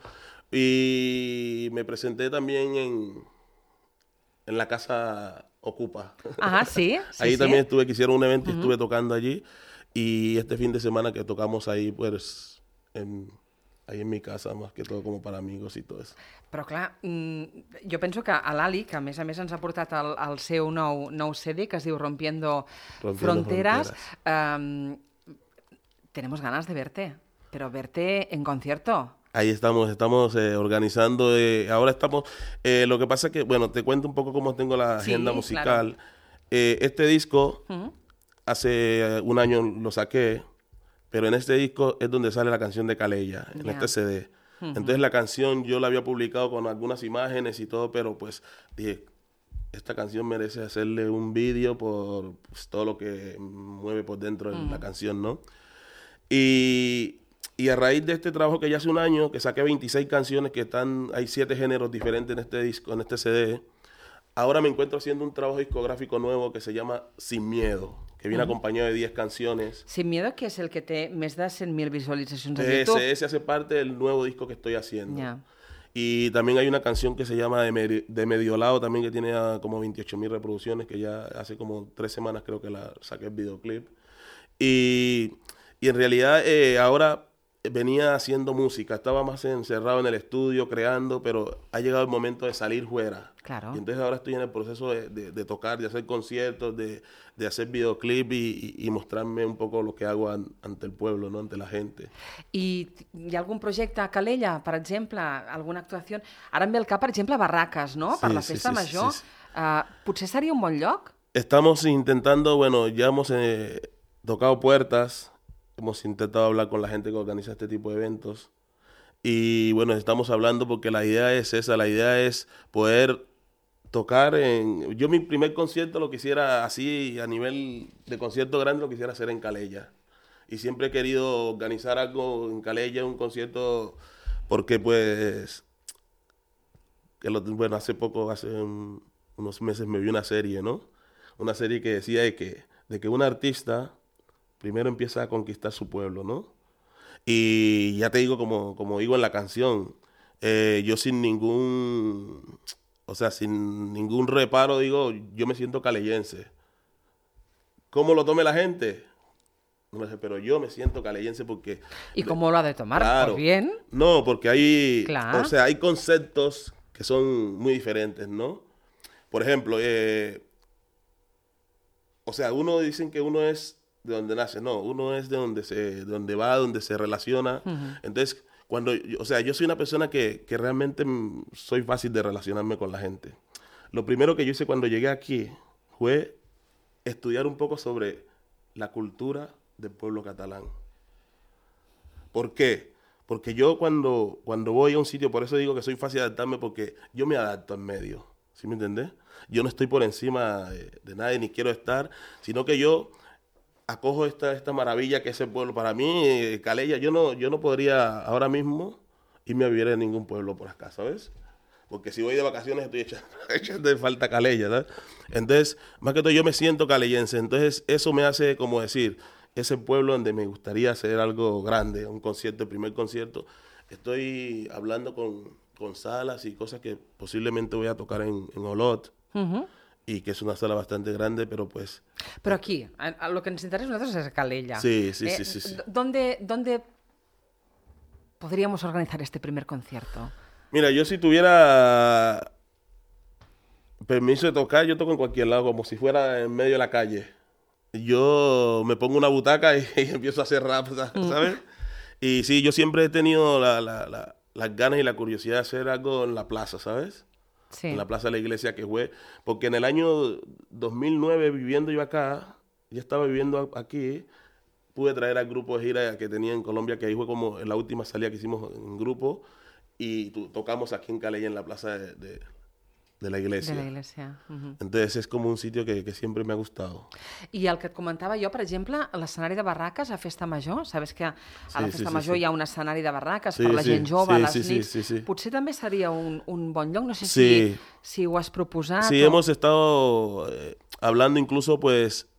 Y me presenté también en, en la Casa Ocupa.
Ajá, sí. sí
ahí
sí.
también estuve, que hicieron un evento y
uh-huh.
estuve tocando allí. Y este fin de semana que tocamos ahí, pues, en... ahí en mi casa, más que todo como para amigos i tot eso.
Però clar, jo penso que a l'Ali, que a més a més ens ha portat el, el seu nou, nou C D, que es diu Rompiendo, Rompiendo Fronteras, um, tenemos ganas de verte, pero verte en concierto.
Ahí estamos, estamos eh, organizando, eh, ahora estamos, eh, lo que pasa es que, bueno, te cuento un poco cómo tengo la
sí,
agenda musical.
Claro.
Eh, este disco,
uh-huh.
hace un año lo saqué, pero en este disco es donde sale la canción de Calella, en yeah. este C D. Uh-huh. Entonces la canción yo la había publicado con algunas imágenes y todo, pero pues dije, esta canción merece hacerle un vídeo por pues, todo lo que mueve por dentro de uh-huh. la canción, ¿no? Y, y a raíz de este trabajo que ya hace un año, que saqué veintiséis canciones, que están, hay siete géneros diferentes en este disco, en este C D, ahora me encuentro haciendo un trabajo discográfico nuevo que se llama Sin Miedo, que viene
Uh-huh.
acompañado de diez canciones.
Sin Miedo, que és el que té més de cent mil visualitzacions a
Ese,
YouTube.
ese hace parte del nuevo disco que estoy haciendo.
Ya.
Y también hay una canción que se llama De, Medi- de Mediolado, también que tiene ah, como veintiocho mil reproducciones, que ya hace como tres semanas creo que la saqué el videoclip. Y, y en realidad eh, ahora venía haciendo música, estaba más encerrado en el estudio, creando, pero ha llegado el momento de salir fuera.
Claro.
Y entonces ahora estoy en el proceso de, de, de tocar, de hacer conciertos, de, de hacer videoclip y, y, y mostrarme un poco lo que hago an, ante el pueblo, ¿no? Ante la gente.
I hi ha algun projecte a Calella, per exemple, alguna actuació? Ara em ve al cap, per exemple, Barraques, no?
Sí,
per la
sí,
festa
sí, sí,
major.
sí, sí.
Uh, potser seria un bon lloc?
Estamos intentando, bueno, ya hemos eh, tocado puertas, hemos intentado hablar con la gente que organiza este tipo de eventos y bueno, estamos hablando porque la idea es esa, la idea es poder tocar en... Yo mi primer concierto lo quisiera así, a nivel de concierto grande, lo quisiera hacer en Calella. Y siempre he querido organizar algo en Calella, un concierto, porque pues... Que lo, bueno, hace poco, hace un, unos meses me vi una serie, ¿no? Una serie que decía de que, de que un artista primero empieza a conquistar su pueblo, ¿no? Y ya te digo, como, como digo en la canción, eh, yo sin ningún... O sea, sin ningún reparo, digo, yo me siento calellense. ¿Cómo lo tome la gente? No sé, pero yo me siento calellense porque...
¿Y cómo lo ha de tomar?
Claro.
Pues bien.
No, porque hay...
Claro.
O sea, hay conceptos que son muy diferentes, ¿no? Por ejemplo, eh, o sea, uno dicen que uno es de donde nace. No, uno es de donde se, de donde va, donde se relaciona.
Uh-huh.
Entonces... Cuando, o sea, yo soy una persona que, que realmente mm, soy fácil de relacionarme con la gente. Lo primero que yo hice cuando llegué aquí fue estudiar un poco sobre la cultura del pueblo catalán. ¿Por qué? Porque yo cuando, cuando voy a un sitio, por eso digo que soy fácil de adaptarme, porque yo me adapto al medio. ¿Sí me entendés? Yo no estoy por encima de, de nadie, ni quiero estar, sino que yo... acojo esta, esta maravilla que es el pueblo. Para mí, eh, Calella, yo no, yo no podría ahora mismo irme a vivir en ningún pueblo por acá, ¿sabes? Porque si voy de vacaciones estoy echando, echando de falta Calella, ¿sabes? Entonces, más que todo yo me siento calellense. Entonces, eso me hace como decir, es el pueblo donde me gustaría hacer algo grande, un concierto, el primer concierto. Estoy hablando con, con salas y cosas que posiblemente voy a tocar en, en Olot. Uh-huh. Y que es una sala bastante grande, pero pues...
Pero aquí, a, a lo que nos interesa a nosotros es Calella.
Sí, sí,
eh,
sí, sí, sí.
¿Dónde, ¿Dónde podríamos organizar este primer concierto?
Mira, yo si tuviera permiso de tocar, yo toco en cualquier lado, como si fuera en medio de la calle. Yo me pongo una butaca y, y empiezo a hacer rap, ¿sabes? Mm. Y sí, yo siempre he tenido la, la, la, las ganas y la curiosidad de hacer algo en la plaza, ¿sabes? Sí. En la plaza de la iglesia que fue, porque en el año dos mil nueve viviendo yo acá, ya estaba viviendo aquí, pude traer al grupo de gira que tenía en Colombia, que ahí fue como la última salida que hicimos en grupo, y tocamos aquí en Calella en la plaza de, de, de la iglesia.
De la iglesia. Uh-huh.
Entonces és com un sitio que, que siempre me ha gustado.
I el que et comentava jo, per exemple, l'escenari de Barraques a Festa Major, sabes que a
sí,
la Festa
sí,
Major
sí,
hi ha un escenari de Barraques
sí,
per la
sí,
gent jove,
sí,
a les
sí,
nits.
Sí, sí, sí.
Potser també seria un, un bon lloc, no sé
sí.
si, si ho has proposat.
Sí,
o...
hemos estado eh, hablando incluso pues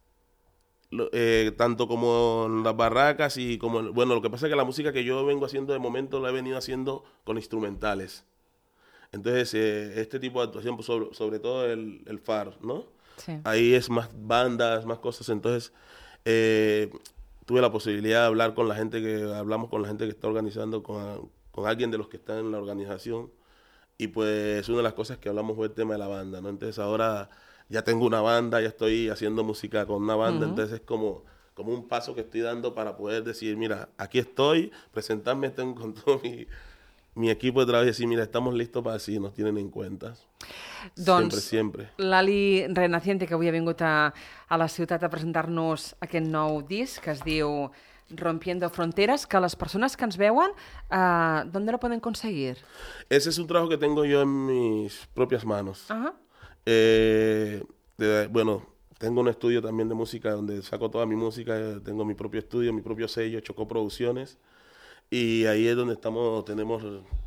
Eh, tanto como en las barracas y como... Bueno, lo que pasa es que la música que yo vengo haciendo de momento la he venido haciendo con instrumentales. Entonces, eh, este tipo de actuación, pues, sobre, sobre todo el, el F A R, ¿no? Sí. Ahí es más bandas, más cosas. Entonces, eh, tuve la posibilidad de hablar con la gente que... Hablamos con la gente que está organizando, con, con alguien de los que están en la organización. Y pues una de las cosas que hablamos fue el tema de la banda, ¿no? Entonces ahora... Ya tengo una banda, ya estoy haciendo música con una banda, uh-huh. Entonces es como, como un paso que estoy dando para poder decir, mira, aquí estoy, presentarme tengo con todo mi, mi equipo de trabajo y decir, mira, estamos listos para si nos tienen en cuenta.
Doncs,
sempre, sempre.
L'Ali Renaciente, que avui ha vingut a, a la ciutat a presentar-nos aquest nou disc que es diu Rompiendo Fronteras, que les persones que ens veuen, uh, ¿dónde lo pueden conseguir?
Ese es un trabajo que tengo yo en mis propias manos.
Ajá. Uh-huh.
Eh, de, bueno, tengo un estudio también de música donde saco toda mi música, tengo mi propio estudio, mi propio sello, Chocó Producciones, y ahí es donde estamos, tenemos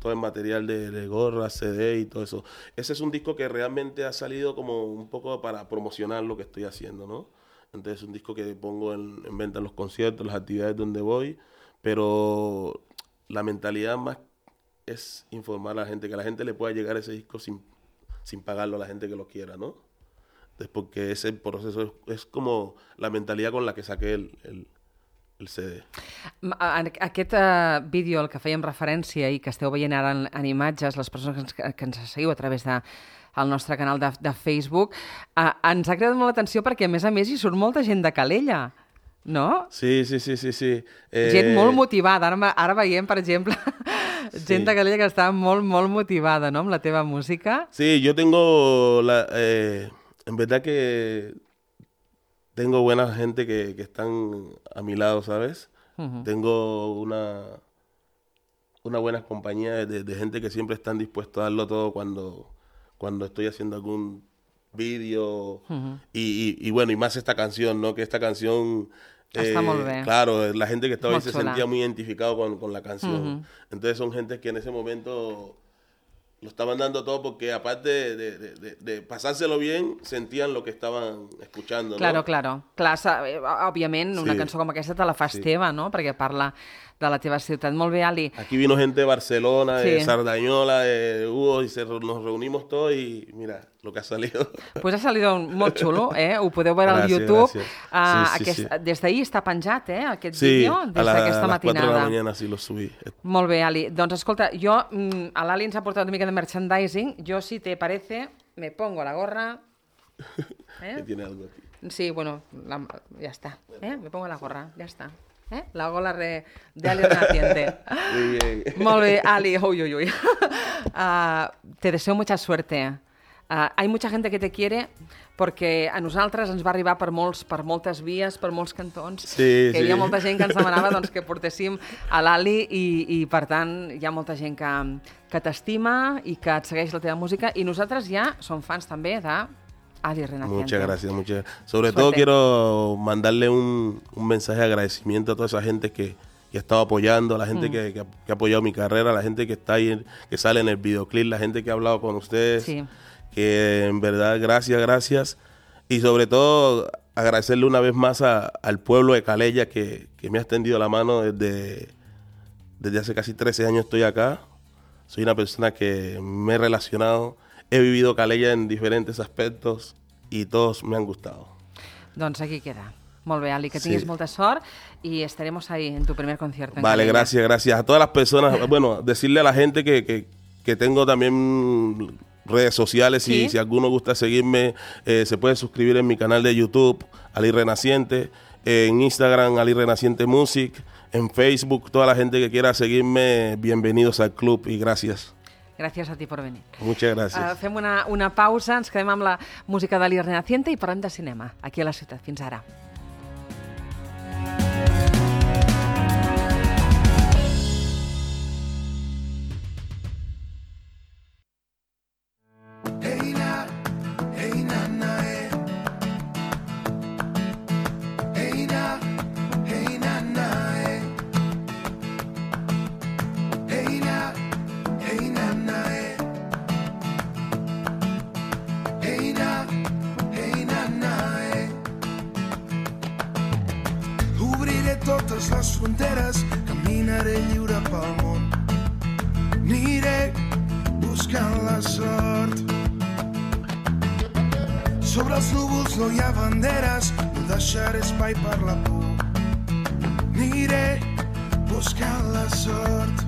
todo el material de, de gorras, C D y todo eso. Ese es un disco que realmente ha salido como un poco para promocionar lo que estoy haciendo, ¿no? Entonces es un disco que pongo en, en venta en los conciertos, las actividades donde voy, pero la mentalidad más es informar a la gente, que a la gente le pueda llegar ese disco sin, sin pagarlo a la gente que lo quiera, ¿no? Entonces, porque ese proceso es, es como la mentalidad con la que saqué el, el, el C D.
Aquest uh, vídeo al que fèiem referència i que esteu veient ara en, en imatges, les persones que ens, que ens seguiu a través de al nostre canal de, de Facebook, uh, ens ha cridat molt l'atenció perquè, a més a més, hi surt molta gent de Calella, no?
Sí, sí, sí, sí. sí.
Eh... Gent molt motivada. Ara, ara veiem, per exemple, sí. gent de Calella que està molt, molt motivada, ¿no?, amb la teva música.
Sí, yo tengo, la, eh, en verdad que tengo buena gente que, que están a mi lado, ¿sabes? Uh-huh. Tengo una, una buena compañía de, de gente que siempre están dispuestos a darlo todo cuando... cuando estoy haciendo algún vídeo uh-huh. y, y, y bueno, y más esta canción, ¿no? Que esta canción,
eh,
claro, la gente que estaba ahí se sentía muy identificado con, con la canción. Uh-huh. Entonces son gente que en ese momento lo estaban dando todo porque aparte de, de, de, de pasárselo bien, sentían lo que estaban escuchando,
claro,
¿no?
Claro, clar, òbviament una sí. cançó com aquesta te la fas sí. teva, no? Perquè parla de la teva ciutat. Molt bé, Ali.
Aquí vino gente de Barcelona, sí. de Sardañola, de Hugo, y se, nos reunimos todos y mira lo que ha salido.
Pues ha salido molt xulo, eh? Ho podeu veure al YouTube. Uh, sí, sí, aquest, sí. Des d'ahir està penjat, eh? Aquest
sí,
vídeo, des d'aquesta matinada. Sí, a les
quatre de la mañana sí lo subí.
Molt bé, Ali. Doncs escolta, jo, a l'Ali ens ha portat una mica de merchandising. Jo, si te parece, me pongo la gorra.
¿Eh? Que tiene algo aquí.
Sí, bueno, la, ya está. ¿Eh? Me pongo la gorra, ya está. ¿Eh? La gola de, de Ali Renaciente.
Muy bien.
Molt bé, Ali. Uy, uy, uy. Uh, te deseo mucha suerte. Uh, hay mucha gente que te quiere perquè a nosaltres ens va arribar per, molts, per moltes vies, per molts cantons,
sí,
que
sí.
hi ha molta gent que ens demanava doncs, que portéssim a l'Ali i, i, per tant, hi ha molta gent que, que t'estima i que et segueix la teva música i nosaltres ja som fans també de Ali Renaciente.
Muchas gracias, muchas gracias. Sobre Suerte. todo quiero mandarle un, un mensaje de agradecimiento a toda esa gente que, que ha estado apoyando, a la gente mm. que, que, ha, que ha apoyado mi carrera, a la gente que está ahí, que sale en el videoclip, la gente que ha hablado con ustedes.
Sí.
Que en verdad, gracias, gracias. Y sobre todo, agradecerle una vez más a, al pueblo de Calella que, que me ha extendido la mano desde, desde hace casi trece años estoy acá. Soy una persona que me he relacionado, he vivido Calella en diferentes aspectos y todos me han gustado.
Doncs aquí queda. Molt bé, Ali, que tinguis sí. molta sort y estaremos ahí en tu primer concierto. En
vale,
Calella.
gracias, gracias. A todas las personas, bueno, decirle a la gente que, que, que tengo también redes sociales, ¿Sí? y si alguno gusta seguirme, eh, se puede suscribir en mi canal de YouTube, Ali Renaciente, eh, en Instagram, Ali Renaciente Music, en Facebook, toda la gente que quiera seguirme, bienvenidos al club y gracias.
Gràcies a ti per venir.
Muchas gracias.
Uh, fem una, una pausa, ens quedem amb la música d'Ali Renaciente i parlem de cinema, aquí a la ciutat. Fins ara.
totes les fronteres, caminaré lliure pel món. Aniré buscant la sort. Sobre els núvols no hi ha banderes, no deixaré espai per la por. Aniré buscant la sort.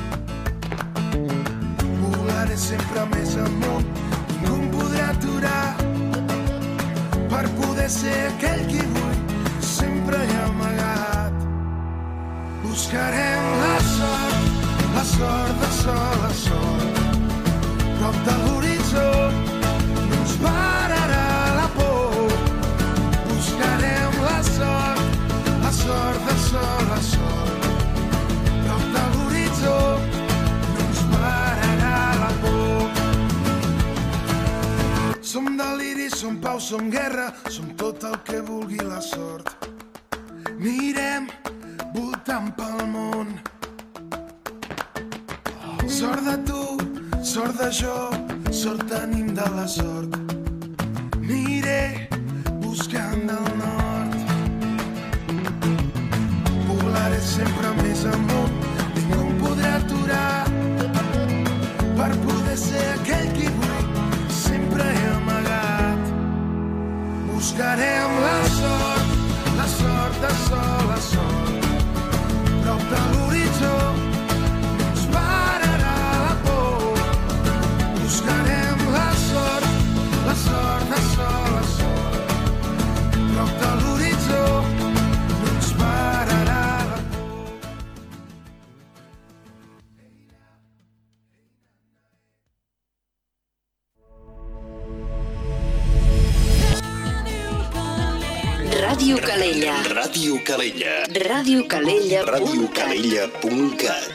Volaré sempre més amunt, ningú em podrà aturar, per poder ser aquell qui vull, sempre hi ha amagat. Buscarem la sort, la sort de sol a sol, prop de l'horitzó, no ens pararà la por. Buscarem la sort, la sort de sol a sol, prop de l'horitzó, no ens pararà la por. Som deliri, som pau, som guerra, som tot el que vulgui la sort. Anirem voltant pel món. Sort de tu, sort de jo, sort tenim de la sort. Aniré buscant el nord. Volaré sempre més amunt, ningú em podrà aturar, per poder ser aquell qui vull, sempre he amagat. Buscarem la sort, la sort de sol a sol, prop de l'horitzó, no ens pararà la por. Buscarem la sort, la sort de sol a sol, prop de l'horitzó, no ens pararà la por.
Ràdio Calella.
Ràdio Calella.
Ràdio Calella.
Ràdio Calella punt cat.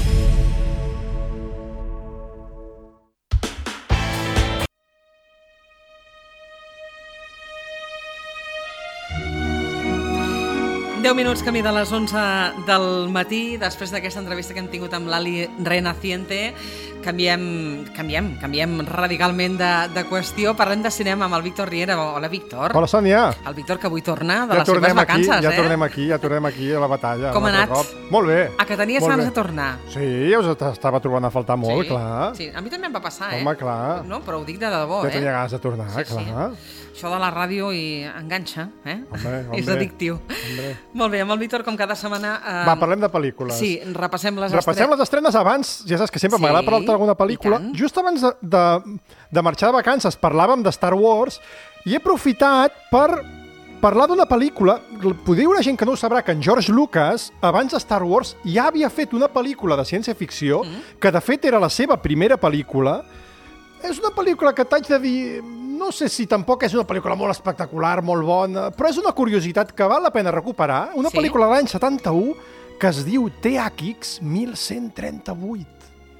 deu minuts camí de les onze del matí, després d'aquesta entrevista que hem tingut amb l'Ali Renaciente. Canviem, canviem, canviem radicalment de, de qüestió. Parlem de cinema amb el Víctor Riera. Hola, Víctor.
Hola, Sònia.
El Víctor, que avui torna de
ja
les seves vacances,
aquí, ja
eh?
Ja tornem aquí, ja tornem aquí a la batalla.
Com ha anat?
Cop. Molt bé.
A que tenies ganes de tornar?
Sí, ja us estava trobant a faltar molt,
sí?
clar.
Sí, a mi també em va passar, eh?
Home, clar.
No, però ho dic de debò,
ja
eh?
Ja tenia ganes de tornar,
sí,
clar.
Sí. Això de la ràdio i enganxa, eh?
Hombre, hombre.
És addictiu.
Hombre.
Molt bé, amb el Víctor, com cada setmana... Eh...
Va, parlem de pel·lícules.
Sí, repassem les
estrenes. Repassem les estrenes abans, ja saps que sempre
sí,
m'agrada parlar d'alguna pel·lícula. Just abans de, de, de marxar de vacances parlàvem de Star Wars i he aprofitat per parlar d'una pel·lícula. Podria haver gent que no ho sabrà, que en George Lucas, abans de Star Wars, ja havia fet una pel·lícula de ciència-ficció, mm. que de fet era la seva primera pel·lícula. És una pel·lícula que t'haig de dir... No sé si tampoc és una pel·lícula molt espectacular, molt bona, però és una curiositat que val la pena recuperar. Una sí? pel·lícula de l'any setanta-u que es diu T H X mil cent trenta-vuit.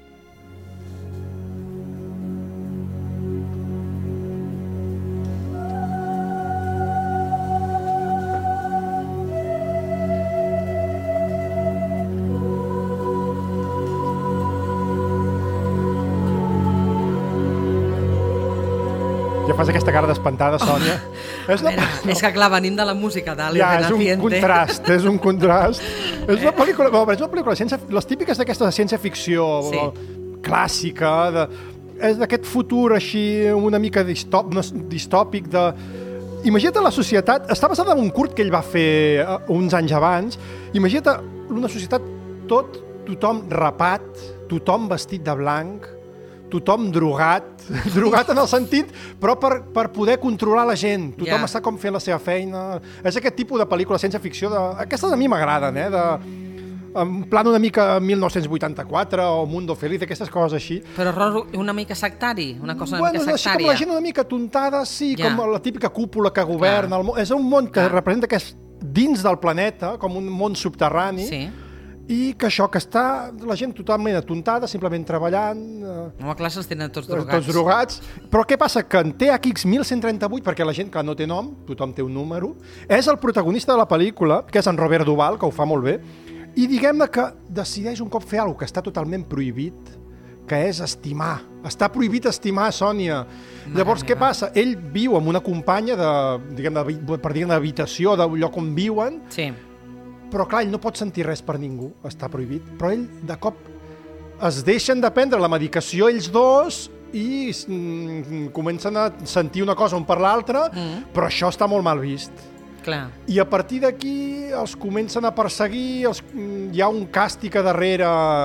Ja fas aquesta cara d'espantada, Sònia.
Oh, és, una... veure, no. és que clar, venim de la música d'Ali
ja,
Renaciente.
És un contrast, és un contrast. És una pel·lícula, no, és una pel·lícula ciència, les típiques d'aquesta de ciència-ficció sí. clàssica, de, és d'aquest futur així una mica distòp, distòpic de... Imagina't la societat, està basada en un curt que ell va fer uns anys abans, imagina't una societat tot, tothom rapat, tothom vestit de blanc, tothom drogat, drogat en el sentit, però per, per poder controlar la gent. Tothom yeah. està com fent la seva feina. És aquest tipus de pel·lícula ciència-ficció. De... Aquestes a mi m'agraden, eh? De... en plan una mica mil nou-cents vuitanta-quatre o Mundo Feliz, aquestes coses així.
Però una mica sectari, una cosa una
bueno,
mica sectària.
Així com la gent una mica tontada, sí, yeah. com la típica cúpula que governa. El món. És un món que Clar. representa que és dins del planeta, com un món subterrani, sí. i que això, que està la gent totalment atontada, simplement treballant...
Home, clar, se'ls tenen tots drogats.
Tots drogats. Però què passa? Que en T H X mil cent trenta-vuit, perquè la gent que no té nom, tothom té un número, és el protagonista de la pel·lícula, que és en Robert Duvall, que ho fa molt bé, i diguem-ne que decideix un cop fer alguna que està totalment prohibit, que és estimar. Està prohibit estimar, Sònia. Mare Llavors, meva. Què passa? Ell viu amb una companya de, diguem, de, per dir-ne, d'habitació, d'un lloc on viuen,
sí.
però clar, ell no pot sentir res per ningú, està prohibit, però ell de cop es deixen de prendre la medicació ells dos i mm, comencen a sentir una cosa un per l'altra, mm. però això està molt mal vist.
Clar.
I a partir d'aquí els comencen a perseguir, els, hi ha un càstig a darrere...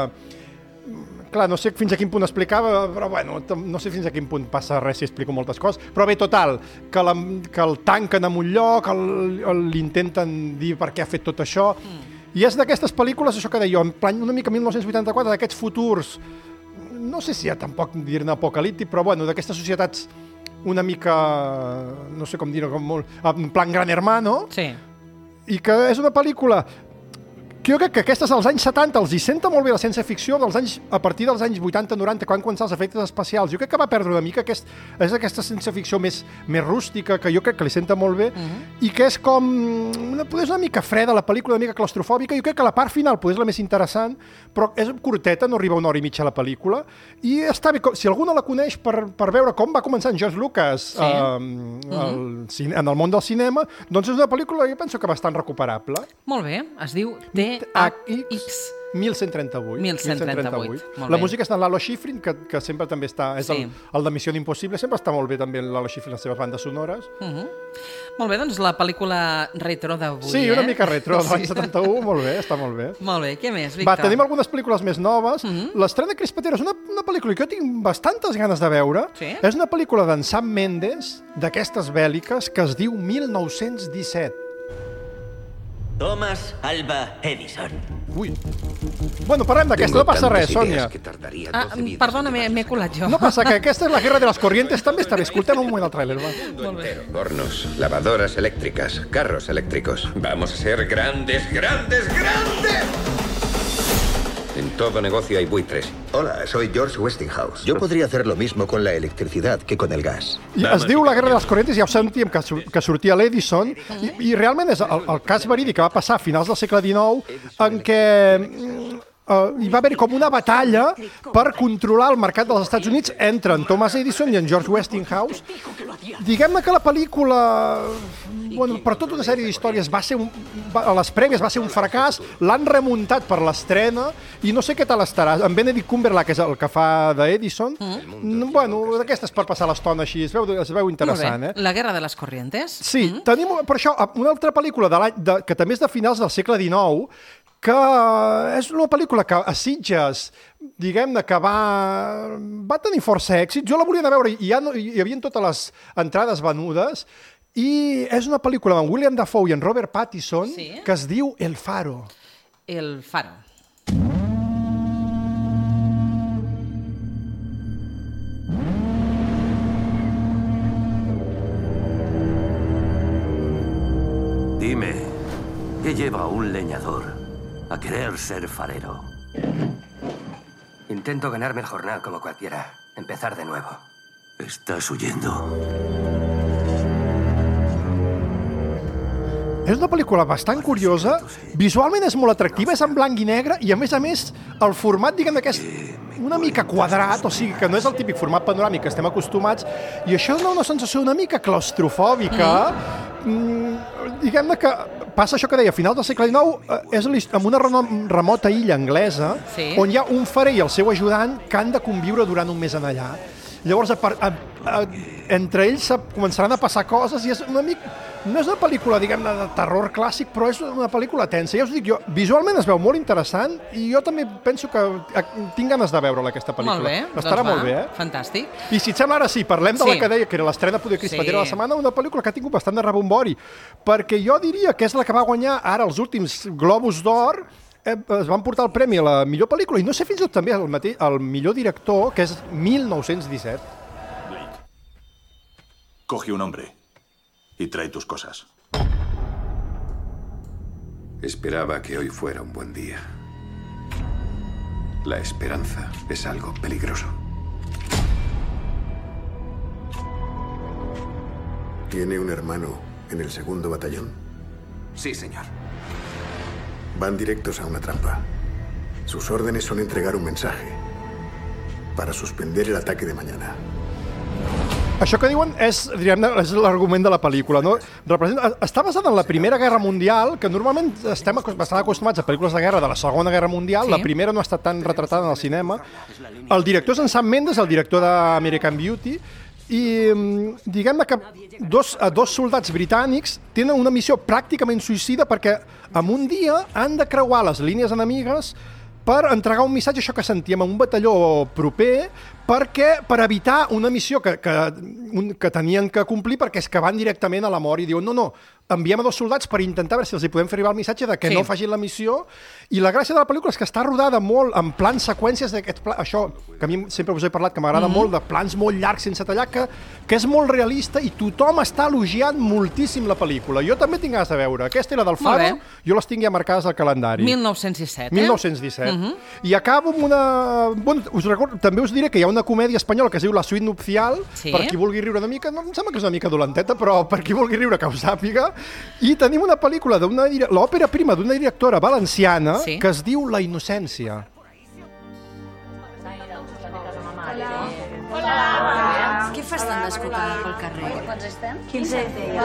Clar, no sé fins a quin punt explicava, però bueno, no sé fins a quin punt passa res si explico moltes coses, però bé, total, que, la, que el tanquen en un lloc, l'intenten dir per què ha fet tot això, mm. i és d'aquestes pel·lícules, això que deia jo, en plan una mica mil nou-cents vuitanta-quatre, d'aquests futurs, no sé si hi ha tampoc dir-ne apocalíptic, però bueno, d'aquestes societats una mica, no sé com dir-ho, com molt, en plan Gran Hermano,
sí.
i que és una pel·lícula que jo crec que aquestes als anys setanta els hi senta molt bé la ciència-ficció, dels anys, a partir dels anys vuitanta noranta, quan començar els efectes especials. Jo crec que va perdre una mica, aquest, és aquesta ciència-ficció més, més rústica, que jo crec que li senta molt bé, uh-huh. i que és com una, és una mica freda la pel·lícula, una mica claustrofòbica. Jo crec que la part final és la més interessant, però és curteta, no arriba a una hora i mitja a la pel·lícula, i està bé, si algú no la coneix per, per veure com va començar en George Lucas sí. uh, uh-huh. el, en el món del cinema, doncs és una pel·lícula, jo penso que bastant recuperable.
Molt bé, es diu T H X
mil cent trenta-vuit.
mil cent trenta-vuit.
La música està en Lalo Schifrin, que, que sempre també està... És sí. el, el de Missió Impossible, sempre està molt bé també Lalo Schifrin, les seves bandes sonores.
Uh-huh. Molt bé, doncs la pel·lícula retro d'avui,
sí,
eh?
una mica retro, de l'any sí. setanta-u, molt bé, està molt bé.
Molt bé, què més, Víctor?
Va, tenim algunes pel·lícules més noves. Uh-huh. L'estrena Chris Patera és una, una pel·lícula que jo tinc bastantes ganes de veure.
Sí?
És una pel·lícula d'en Sam Mendes, d'aquestes bèl·liques, que es diu mil nou-cents disset.
Thomas Alva Edison.
Ui. Bueno, parlem d'aquesta, no passa res, Sònia.
Ah, perdona, m'he colat jo.
No passa, que aquesta és la guerra de las corrientes, també està bé. Escoltem un moment el tràiler, va.
Hornos, lavadoras eléctricas, carros eléctricos. Vamos a ser grandes, grandes, grandes. En todo negocio hay buitres.
Hola, soy George Westinghouse. Yo podría hacer lo mismo con la electricidad que con el gas.
I es diu La guerra de les corrientes, ja ho sentíem que, que sortia l'Edison, i, i realment és el, el cas verídic que va passar a finals del segle dinou, en què uh, hi va haver com una batalla per controlar el mercat dels Estats Units entre en Thomas Edison i en George Westinghouse. Diguem-ne que la pel·lícula, bueno, per tota una sèrie d'històries, va ser un, va, a les prèvies va ser un fracàs, l'han remuntat per l'estrena, i no sé què tal estarà. En Benedict Cumberbatch, que és el que fa d'Edison, mm. bueno, d'aquestes per passar l'estona així, es veu, es veu interessant, eh?
La guerra de les corrientes.
Sí, mm. tenim, per això, una altra pel·lícula de de, que també és de finals del segle dinou, que és una pel·lícula que a Sitges, diguem-ne, que va, va tenir força èxit. Jo la volia anar a veure i ja no, hi havia totes les entrades venudes, i és una pel·lícula amb William Dafoe i en Robert Pattinson, sí? que es diu El Faro.
El Faro.
Dime, ¿qué lleva a un leñador a querer ser farero?
Intento ganarme el jornal como cualquiera. Empezar de nuevo.
Estás huyendo.
És una pel·lícula bastant curiosa, visualment és molt atractiva, és en blanc i negre, i a més a més el format, diguem que és una mica quadrat, o sigui que no és el típic format panoràmic que estem acostumats, i això dona una sensació una mica claustrofòbica. Mm, diguem-ne que passa això que deia, a finals del segle dinou, és en una remota illa anglesa, sí. on hi ha un farer i el seu ajudant que han de conviure durant un mes en allà. Llavors, a, a, a, entre ells començaran a passar coses i és una mica... No és una pel·lícula, diguem-ne, de terror clàssic, però és una pel·lícula tensa. Ja us dic jo, visualment es veu molt interessant i jo també penso que tinc ganes de veure-la, aquesta pel·lícula.
Molt bé,
estarà
doncs
molt
va,
bé, eh?
Fantàstic.
I si et sembla, ara sí, parlem de
sí.
la que deia, que era l'estrena poder Chris
sí.
Patera de la setmana, una pel·lícula que ha tingut bastant de rebombori, perquè jo diria que és la que va guanyar ara els últims Globus d'Or, eh, es van portar el premi a la millor pel·lícula, i no sé fins i tot també el, mateix, el millor director, que és mil nou-cents disset.
Blake, coge un hombre y trae tus cosas.
Esperaba que hoy fuera un buen día. La esperanza es algo peligroso.
¿Tiene un hermano en el segundo batallón?
Sí, señor.
Van directos a una trampa. Sus órdenes son entregar un mensaje para suspender el ataque de mañana.
Això que diuen és, és l'argument de la pel·lícula, no? Representa, està basat en la Primera Guerra Mundial, que normalment estem bastant acostumats a pel·lícules de guerra de la Segona Guerra Mundial, sí. La primera no ha estat tan retratada en el cinema. El director és en Sam Mendes, el director d'American Beauty, i diguem-ne que dos, dos soldats britànics tenen una missió pràcticament suïcida perquè en un dia han de creuar les línies enemigues per entregar un missatge, això que sentíem, a un batalló proper, perquè, per evitar una missió que, que, un, que tenien que complir, perquè és que van directament a la mort i diuen no, no, enviem a dos soldats per intentar veure si els hi podem fer arribar el missatge de que sí. no facin la missió. I la gràcia de la pel·lícula és que està rodada molt en plans seqüències d'aquest pla... Això, que a mi sempre us he parlat que m'agrada
Mhm.
molt, de plans molt llargs sense tallar, que, que és molt realista i tothom està elogiant moltíssim la pel·lícula. Jo també tinc ganes de veure. Aquesta i la del
Molt
Faro,
bé.
jo les tinc ja marcades al calendari.
mil nou-cents disset, eh?
mil nou-cents disset.
Mhm.
I acabo amb una... Bueno, us recordo, també us diré que hi ha una comèdia espanyola que es diu La suite nupcial,
Sí.
per qui vulgui riure una mica, no, em sembla que és una mica dolenteta, però per qui vulgui riure que ho sàpiga. I tenim una pel·lícula d'una dire- l'òpera prima d'una directora valenciana
Sí.
que es diu La innocència.
Què fas tan descocada pel carrer? Quants estem? quinze.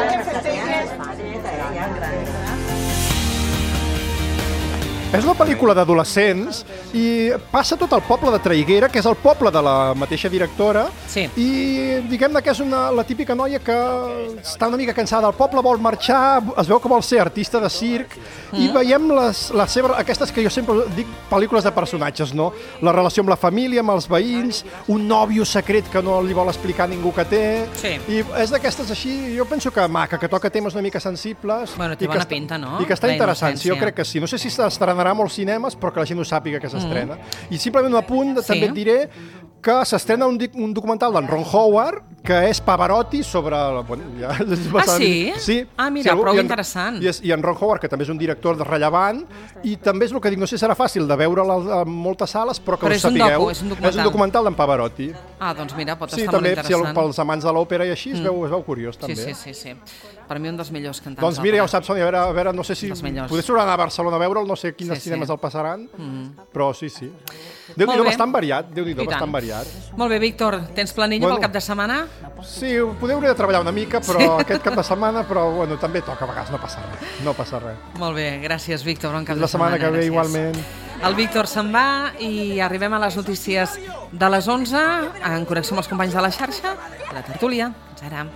És una pel·lícula d'adolescents i passa tot el poble de Traiguera, que és el poble de la mateixa directora,
sí.
i diguem-ne que és una, la típica noia que està una mica cansada del poble, vol marxar, es veu que vol ser artista de circ, mm. i veiem les, les seves, aquestes que jo sempre dic pel·lícules de personatges, no? La relació amb la família, amb els veïns, un nòvio secret que no li vol explicar ningú que té,
Sí.
i és d'aquestes així, jo penso que maca, que toca temes una mica sensibles.
Bueno, té
i que
bona
està-
pinta, no?
I que està
La
interessant, sí, jo
innocència.
crec que sí. No sé si s'estrenarà a molts cinemes, però que la gent ho sàpiga que s'estrena.
Mm.
I simplement un apunt,
Sí.
també et diré que s'estrena un, di- un documental d'en Ron Howard, que és Pavarotti sobre... Bueno, ja és bastant...
sí?
Sí.
Ah, mira,
algú-
prou
i en-
interessant.
I, és, I en Ron Howard, que també és un director de rellevant, i també és el que dic, no sé si serà fàcil de veure en moltes sales, però que
Però
ho
és un
sapigueu.
docu, és un documental.
És un documental d'en Pavarotti.
Ah, doncs mira, pot
Sí,
estar molt
també, si el,
interessant.
pels amants de l'òpera i així, es,
Mm.
veu, es veu curiós, també.
Sí, sí, sí, sí. Per mi un dels millors cantants.
Doncs mira, ja ho
d'òpera.
saps, Sònia, a veure, a veure no sé si...
Dels millors.
Potser s'haurà d'anar a Barcelona a veure'l, no sé quines
Sí, sí.
cinemes el passaran,
Mm.
però sí, sí.
Molt
Déu-n'hi-do,
bé.
bastant variat, Déu-n'hi-do,
I tant.
bastant variat.
Molt bé, Víctor, tens planilla
Bueno.
pel cap de setmana?
Sí, ho podeu haver de treballar una mica, però
Sí.
aquest cap de setmana, però bueno, també toca a vegades, no passa res, no passa res.
Molt bé, gràcies, Víctor. Bon cap
La
de setmana.
setmana que ve
gràcies.
igualment.
El Víctor se'n va i arribem a les notícies de les onze en connexió amb els companys de la xarxa, a la tertúlia. Fins ara.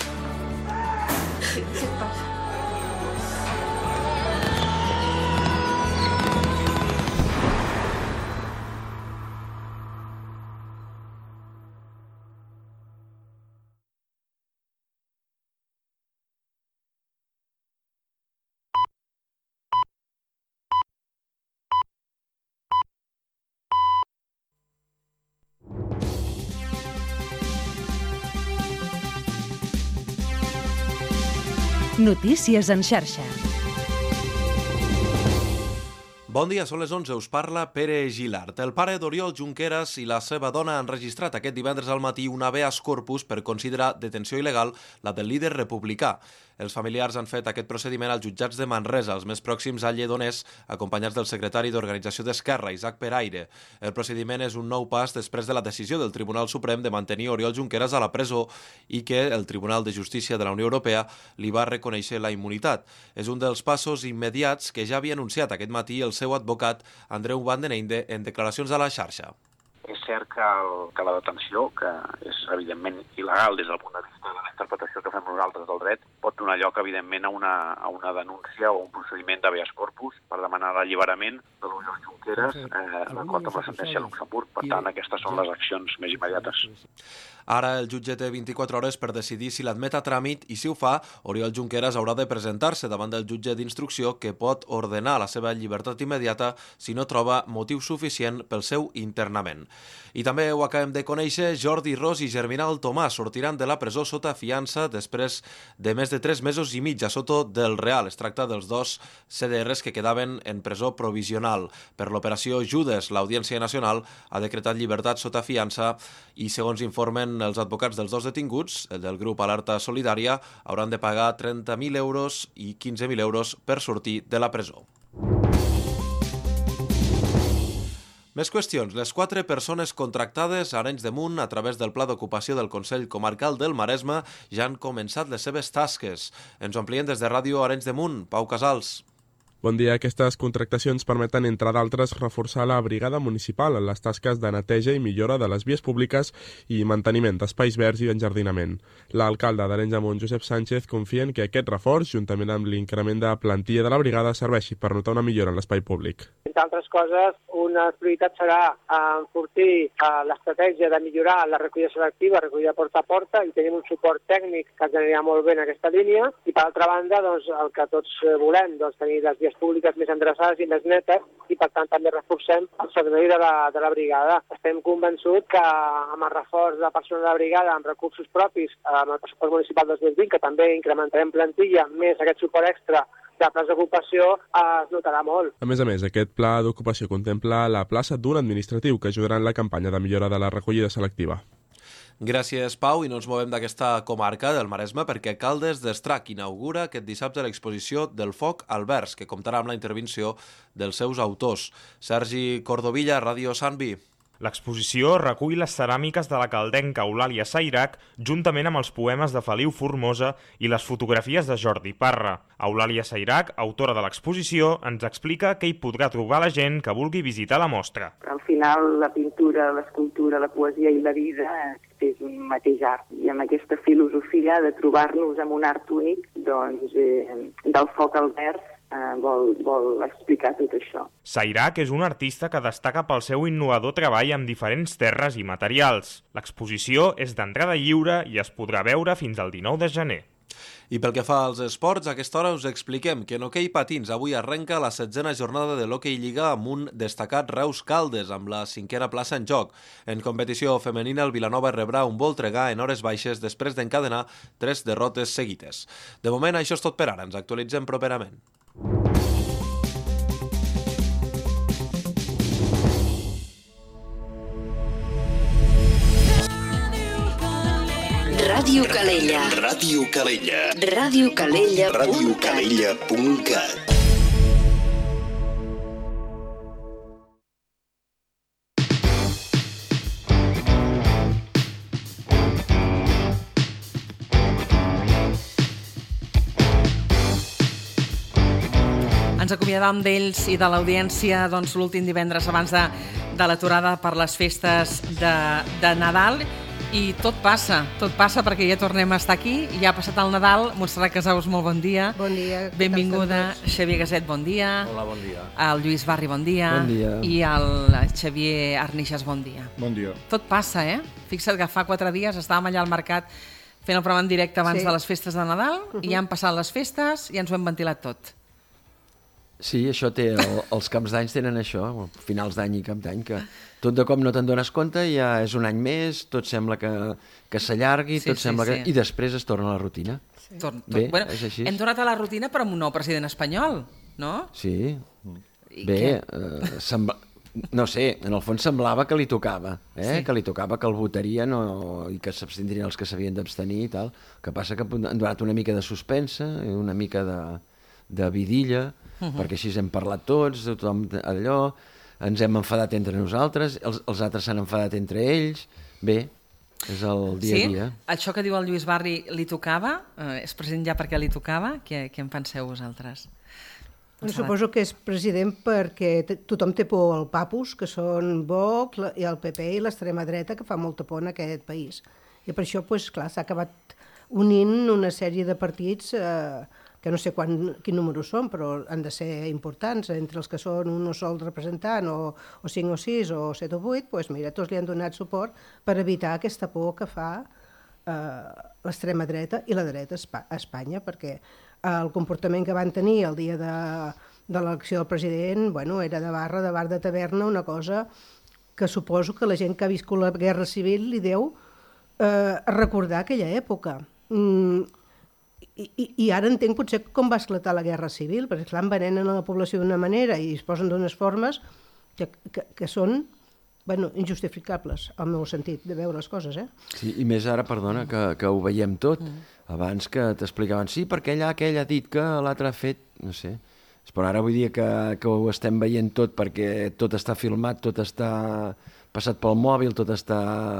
Notícies en xarxa.
Bon dia, són les onze. Us parla Pere Gilart. El pare d'Oriol Junqueras i la seva dona han registrat aquest divendres al matí un habeas corpus per considerar detenció il·legal la del líder republicà. Els familiars han fet aquest procediment als jutjats de Manresa, els més pròxims a Lledoners, acompanyats del secretari d'Organització d'Esquerra, Isaac Peraire. El procediment és un nou pas després de la decisió del Tribunal Suprem de mantenir Oriol Junqueras a la presó i que el Tribunal de Justícia de la Unió Europea li va reconèixer la immunitat. És un dels passos immediats que ja havia anunciat aquest matí el seu advocat Andreu Van den Einde en declaracions a la xarxa.
És cert que, el, que la detenció, que és evidentment il·legal des del punt de vista de la interpretació que fem nosaltres del dret, pot donar lloc evidentment a una, a una denúncia o un procediment d'habeas corpus per demanar l'alliberament de l'Oriol Junqueras eh, d'acord amb la sentència de Luxemburg. Per tant, aquestes són les accions més immediates.
Ara el jutge té vint-i-quatre hores per decidir si l'admet a tràmit i si ho fa, Oriol Junqueras haurà de presentar-se davant del jutge d'instrucció que pot ordenar la seva llibertat immediata si no troba motiu suficient pel seu internament. I també ho acabem de conèixer, Jordi Ros i Germinal Tomàs sortiran de la presó sota fiança després de més de tres mesos i mig a Soto del Real. Es tracta dels dos C D Rs que quedaven en presó provisional. Per l'operació Judes, l'Audiència Nacional ha decretat llibertat sota fiança i, segons informen els advocats dels dos detinguts, el del grup Alerta Solidària, hauran de pagar trenta mil euros i quinze mil euros per sortir de la presó. Més qüestions. Les quatre persones contractades a Arenys de Munt a través del Pla d'Ocupació del Consell Comarcal del Maresme ja han començat les seves tasques. Ens ho amplien des de Ràdio Arenys de Munt. Pau Casals.
Bon dia. Aquestes contractacions permeten, entre d'altres, reforçar la brigada municipal en les tasques de neteja i millora de les vies públiques i manteniment d'espais verds i enjardinament. L'alcalde d'Arenys de Munt, Josep Sánchez, confia en que aquest reforç, juntament amb l'increment de plantilla de la brigada, serveixi per notar una millora en l'espai públic.
Entre altres coses, una prioritat serà enfortir l'estratègia de millorar la recollida selectiva, recollida porta a porta, i tenim un suport tècnic que ens anirà molt bé en aquesta línia. I, per altra banda, doncs, el que tots volem, doncs, tenir les vies vies públiques més endreçades i més netes, i per tant també reforcem el servei de la, de la brigada. Estem convençuts que amb el reforç de personal de la brigada, amb recursos propis, amb el pressupost municipal dos mil vint, que també incrementarem plantilla, més aquest suport extra de plaça d'ocupació, es notarà molt.
A més a més, aquest pla d'ocupació contempla la plaça d'un administratiu que ajudarà en la campanya de millora de la recollida selectiva.
Gràcies, Pau, i no ens movem d'aquesta comarca del Maresme perquè Caldes d'Estrac inaugura aquest dissabte l'exposició del foc al vers, que comptarà amb la intervenció dels seus autors. Sergi Cordovilla, Ràdio Santvi.
L'exposició recull les ceràmiques de la caldenca Eulàlia Sairac juntament amb els poemes de Feliu Formosa i les fotografies de Jordi Parra. Eulàlia Sairac, autora de l'exposició, ens explica què hi podrà trobar la gent que vulgui visitar la mostra.
Al final, la pintura, l'escultura, la poesia i la vida és un mateix art. I amb aquesta filosofia de trobar-nos en un art únic, doncs, eh, del foc al vers, Eh, vol, vol explicar tot això.
Sairac és un artista que destaca pel seu innovador treball amb diferents terres i materials. L'exposició és d'entrada lliure i es podrà veure fins al dinou de gener.
I pel que fa als esports, a aquesta hora us expliquem que en hoquei patins avui arrenca la setzena jornada de l'Hockey Lliga amb un destacat Reus Caldes, amb la cinquena plaça en joc. En competició femenina, el Vilanova rebrà un Voltregà en hores baixes després d'encadenar tres derrotes seguides. De moment, això és tot per ara. Ens actualitzem properament.
Ràdio Calella. Ràdio Calella.
Ràdio Calella.
Ràdio Calella punt cat.
Ens acomiadam d'ells i de l'audiència doncs, l'últim divendres abans de, de l'aturada per les festes de, de Nadal. I tot passa, tot passa perquè ja tornem a estar aquí, ja ha passat el Nadal. Montserrat Casaus, molt bon dia.
Bon dia.
Benvinguda. Xavier Gaset, bon dia.
Hola, bon dia.
El Lluís Barri, bon dia.
Bon dia.
I el Xavier Arnixes, bon dia.
Bon dia.
Tot passa, eh? Fixa't que fa quatre dies estàvem allà al mercat fent el programa en directe abans
Sí.
de les festes de Nadal, uh-huh. i ja han passat les festes i ens ho hem ventilat tot.
Sí, això té, el, els caps d'any tenen això, finals d'any i cap d'any, que tot de cop no te'n dones compte, ja és un any més, tot sembla que, que s'allargui,
Sí,
tot
sí,
sembla
sí.
que... I després es torna a la rutina.
Sí. Tot, tot.
Bé,
bueno,
és així.
hem tornat a la rutina però amb un nou president espanyol, no?
Sí.
I
Bé,
què?
eh, sembla... no sé, en el fons semblava que li tocava, eh?
Sí.
que li tocava que el votarien o... i que s'abstindrien els que s'havien d'abstenir i tal. El que passa que han donat una mica de suspensa, una mica de, de vidilla,
Uh-huh.
perquè així hem parlat tots, tothom allò, ens hem enfadat entre nosaltres, els, els altres s'han enfadat entre ells, bé, és el dia
Sí?
a dia.
Això que diu el Lluís Barri li tocava? Eh, és president ja perquè li tocava? Què, què en penseu vosaltres?
Bueno, suposo que és president perquè t- tothom té por al papus, que són Vox la- i el P P i l'extrema dreta, que fa molta por en aquest país. I per això, pues, clar, s'ha acabat unint una sèrie de partits eh, que no sé quan, quin número són, però han de ser importants, entre els que són un sol representant, o, o cinc o sis, o set o vuit, doncs mira, tots li han donat suport per evitar aquesta por que fa eh, l'extrema dreta i la dreta a Espanya, perquè el comportament que van tenir el dia de, de l'elecció del president, bueno, era de barra, de bar de taverna, una cosa que suposo que la gent que ha viscut la Guerra Civil li deu eh, recordar aquella època. Mm, I, i, I ara entenc potser com va esclatar la Guerra Civil, perquè clar, envenenen a la població d'una manera i es posen d'unes formes que, que, que són bueno, injustificables, al meu sentit, de veure les coses. Eh?
Sí, i més ara, perdona, que, que ho veiem tot. Mm. Abans que t'explicaven, sí, perquè allà aquell ha dit que l'altre ha fet, no sé. Però ara vull dir que, que ho estem veient tot perquè tot està filmat, tot està passat pel mòbil, tot està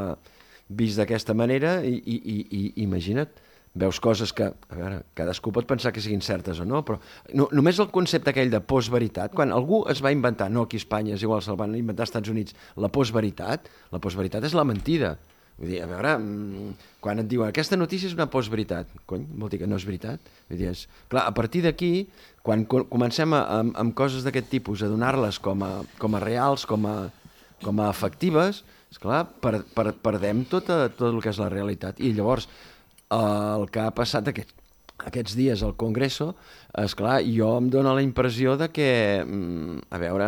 vist d'aquesta manera i, i, i, i imagina't, veus coses que, a veure, cadascú pot pensar que siguin certes o no, però no, només el concepte aquell de postveritat, quan algú es va inventar, no aquí a Espanya, és igual, se'l van inventar als Estats Units, la postveritat, la postveritat és la mentida. Vull dir, a veure, quan et diuen aquesta notícia és una postveritat, cony, vol dir que no és veritat? Vull dir, és... Clar, a partir d'aquí, quan comencem a, amb, amb coses d'aquest tipus a donar-les com a, com a reals, com a, com a efectives, esclar, per, per, perdem tot, a, tot el que és la realitat. I llavors, el que ha passat aquest, aquests dies al Congreso, esclar, jo em dóna la impressió de que, a veure,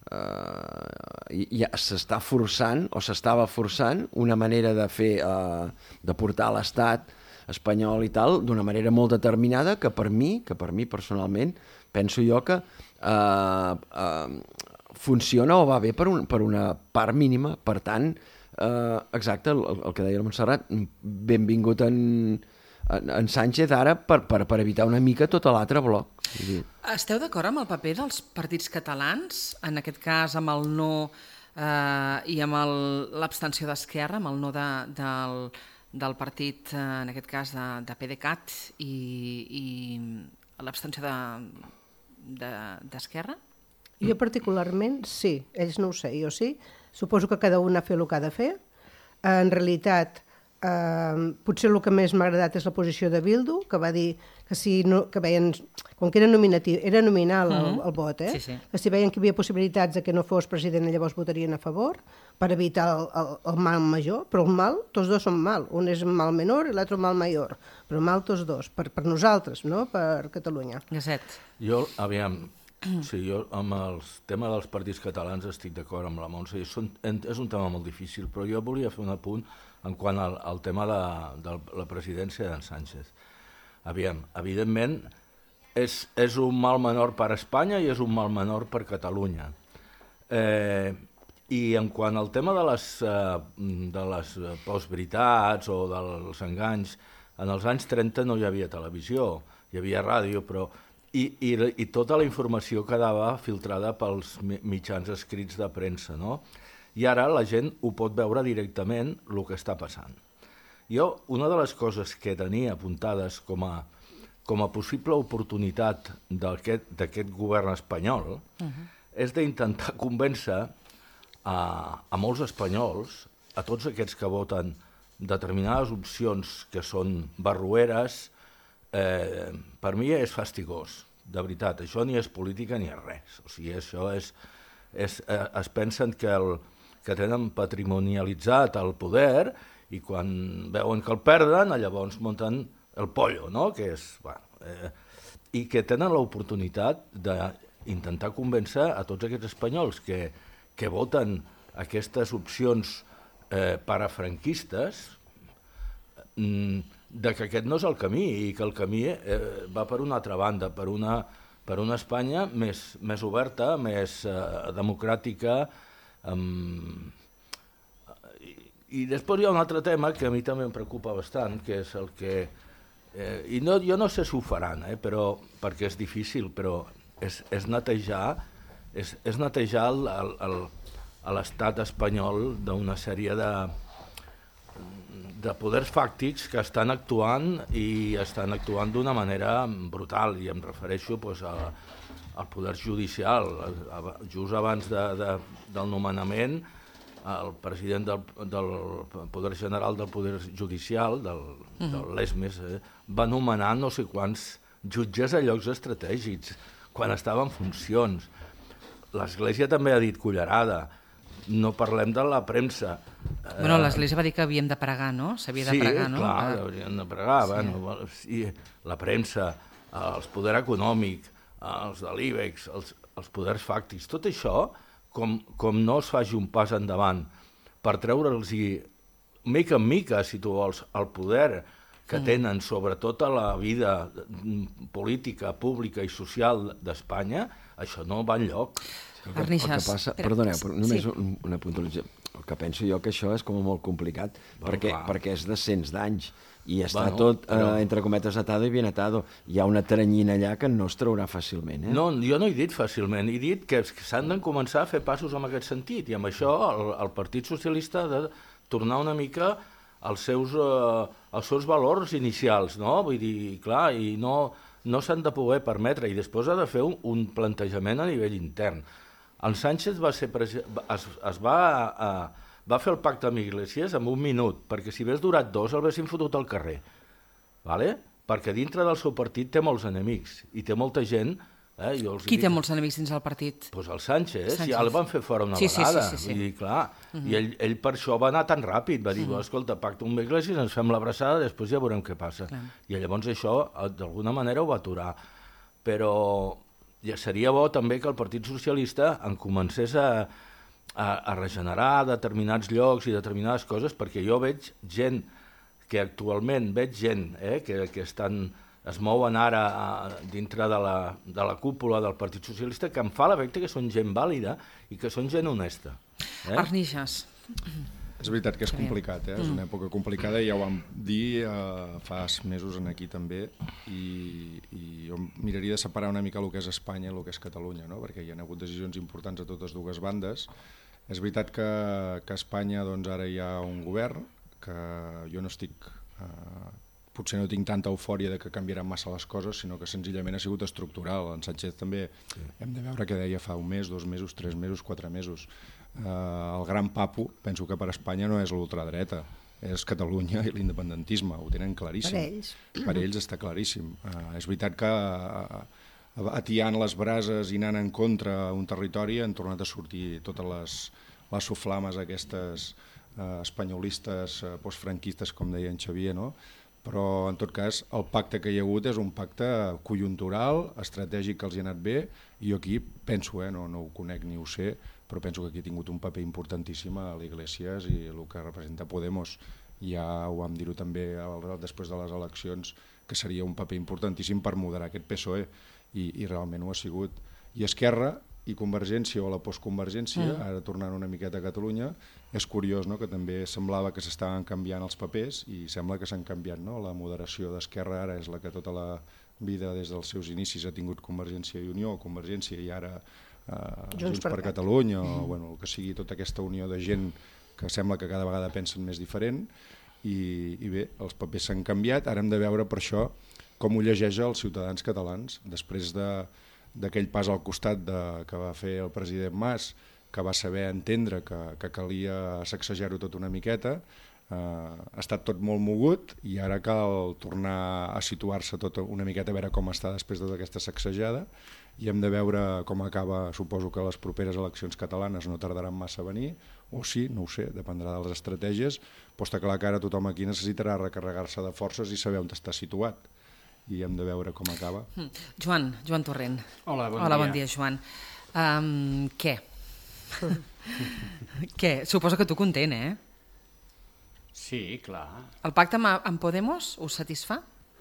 eh, ja s'està forçant, o s'estava forçant, una manera de fer, eh, de portar l'Estat espanyol i tal, d'una manera molt determinada, que per mi, que per mi personalment, penso jo que eh, eh, funciona o va bé per, un, per una part mínima. Per tant, eh, exacte, el, el que deia la Montserrat, benvingut en, en, en Sánchez ara per, per, per evitar una mica tot l'altre bloc.
Esteu d'acord amb el paper dels partits catalans, en aquest cas amb el no eh, i amb l'abstenció d'Esquerra, amb el no de, del, del partit, eh, en aquest cas de, de PDeCAT i, i l'abstenció d'Esquerra? De,
Jo particularment sí, ells no ho sé, jo sí. Suposo que cada un ha fet el que ha de fer. En realitat, eh, potser el que més m'ha agradat és la posició de Bildu, que va dir que si no, que veien, com que era nominatiu, era nominal el,
Mm-hmm.
el vot, eh?
Sí, sí.
Que si veien que hi havia possibilitats de que no fos president, llavors votarien a favor per evitar el, el, el mal major, però el mal, tots dos són mal. Un és mal menor i l'altre mal major, però mal tots dos, per, per nosaltres, no? Per Catalunya.
Gasset.
Jo, aviam, sí, jo amb el tema dels partits catalans estic d'acord amb la Montse, és un, és un tema molt difícil, però jo volia fer un apunt en quant al, al tema de, de la presidència d'en Sánchez. Aviam, evidentment, és, és un mal menor per Espanya i és un mal menor per Catalunya. Eh, I en quant al tema de les, eh, de les postveritats o dels enganys, en els anys trenta no hi havia televisió, hi havia ràdio, però I, i, i tota la informació quedava filtrada pels mitjans escrits de premsa, no? I ara la gent ho pot veure directament el que està passant. Jo, una de les coses que tenia apuntades com a, com a possible oportunitat d'aquest govern espanyol uh-huh. és d'intentar convèncer a, a molts espanyols, a tots aquests que voten determinades opcions que són barroeres, Eh, per mi és fastigós, de veritat. Això ni és política ni és res. O sigui, això és, és, eh, es pensen que, el, que tenen patrimonialitzat el poder i quan veuen que el perden, llavors munten el pollo, no? Que és, bueno, eh, i que tenen l'oportunitat d'intentar convèncer a tots aquests espanyols que, que voten aquestes opcions eh, parafranquistes mm, de que aquest no és el camí i que el camí eh, va per una altra banda, per una, per una Espanya més, més oberta, més eh, democràtica. Um, i, I després hi ha un altre tema que a mi també em preocupa bastant, que és el que... Eh, i no, jo no sé si ho faran, eh, però, perquè és difícil, però és, és netejar, és, és netejar l'estat espanyol d'una sèrie de... de poders fàctics que estan actuant i estan actuant d'una manera brutal, i em refereixo pues, a, al poder judicial. Just abans de, de, del nomenament, el president del, del Poder General del Poder Judicial, del, uh-huh. del l'ESMES, eh, va nomenar no sé quants jutges a llocs estratègics, quan estava en funcions. L'Església també ha dit cullerada. No parlem de la premsa.
Bueno, l'Església va dir que havíem de pregar, no? S'havia de
sí,
pregar, no?
Sí, clar, hauríem de pregar. Sí. Bueno, sí, la premsa, el poder econòmic, els de l'IBEX, els, els poders fàctics, tot això, com, com no es faci un pas endavant per treure'ls, mica en mica, si tu vols, el poder que mm. tenen sobre tota la vida política, pública i social d'Espanya, això no va enlloc.
El que passa, perdoneu, però només sí. una puntualització. El que penso jo que això és com molt complicat, bueno, perquè, perquè és de cents d'anys i està bueno, tot, però... eh, entre cometes, atado i bien atado. Hi ha una teranyina allà que no es traurà fàcilment. Eh?
No, jo no he dit fàcilment, he dit que s'han de començar a fer passos en aquest sentit, i amb això el, el Partit Socialista ha de tornar una mica als seus, eh, als seus valors inicials, no? Vull dir, clar, i no, no s'han de poder permetre, i després ha de fer un, un plantejament a nivell intern. En Sánchez va ser es, es va, uh, va fer el pacte amb Iglesias en un minut, perquè si hagués durat dos el haguessin fotut al carrer. Vale? Perquè dintre del seu partit té molts enemics i té molta gent Eh? Jo
Qui té molts enemics dins el partit?
Pues el Sánchez,
Sánchez.
ja el van fer fora una
sí, sí,
vegada.
Sí, sí, sí, sí.
Vull dir, clar,
uh -huh.
i ell, ell per això va anar tan ràpid, va dir, uh -huh. escolta, pacta un Iglesias, ens fem l'abraçada, després ja veurem què passa. Clar. I llavors això, d'alguna manera, ho va aturar. Però ja seria bo també que el Partit Socialista en comencés a, a, a regenerar determinats llocs i determinades coses, perquè jo veig gent que actualment veig gent eh, que, que estan, es mouen ara a, dintre de la, de la cúpula del Partit Socialista, que em fa l'efecte que són gent vàlida i que són gent honesta.
Eh? Arnixes.
És veritat que és complicat, eh? És una època complicada i ja ho vam dir eh, fa mesos en aquí també, i, i jo miraria de separar una mica el que és Espanya i el que és Catalunya, no? Perquè hi ha hagut decisions importants a totes dues bandes. És veritat que, que a Espanya doncs, ara hi ha un govern que jo no estic, eh, potser no tinc tanta eufòria de que canviaran massa les coses, sinó que senzillament ha sigut estructural. En Sánchez també sí. Hem de veure què deia fa un mes, dos mesos, tres mesos, quatre mesos. Eh, el gran papo, penso que per Espanya no és l'ultradreta, és Catalunya i l'independentisme, ho tenen claríssim.
Per ells.
Per ells està claríssim. Eh, és veritat que eh, atiant les brases i anant en contra un territori han tornat a sortir totes les, les soflames aquestes eh, espanyolistes, eh, postfranquistes, com deia en Xavier, no? Però en tot cas el pacte que hi ha hagut és un pacte conjuntural, estratègic que els hi ha anat bé, i jo aquí penso, eh, no, no ho conec ni ho sé, però penso que aquí ha tingut un paper importantíssim a l'Iglesias i el que representa Podemos. Ja ho vam dir-ho també després de les eleccions, que seria un paper importantíssim per moderar aquest P S O E, i, i realment ho ha sigut. I Esquerra i Convergència, o la postconvergència, mm. ara tornant una miqueta a Catalunya, és curiós, no?, que també semblava que s'estaven canviant els papers i sembla que s'han canviat, no? La moderació d'Esquerra ara és la que tota la vida des dels seus inicis ha tingut Convergència i Unió, o Convergència i ara eh, Junts per, per Catalunya, mm. o bueno, el que sigui tota aquesta unió de gent que sembla que cada vegada pensen més diferent, i, i bé, els papers s'han canviat. Ara hem de veure per això com ho llegeix els ciutadans catalans, després de d'aquell pas al costat de, que va fer el president Mas, que va saber entendre que, que calia sacsejar-ho tot una miqueta, eh, ha estat tot molt mogut i ara cal tornar a situar-se tot una miqueta, a veure com està després de tota aquesta sacsejada, i hem de veure com acaba. Suposo que les properes eleccions catalanes no tardaran massa a venir, o sí, no ho sé, dependrà de les estratègies, però està clar que ara tothom aquí necessitarà recarregar-se de forces i saber on està situat, i hem de veure com acaba.
Mm. Joan, Joan Torrent.
Hola, bon
Hola,
dia.
bon dia, Joan. Um, què? Què? Suposo que tu content, eh?
Sí, clar.
El pacte amb, amb Podemos us satisfà?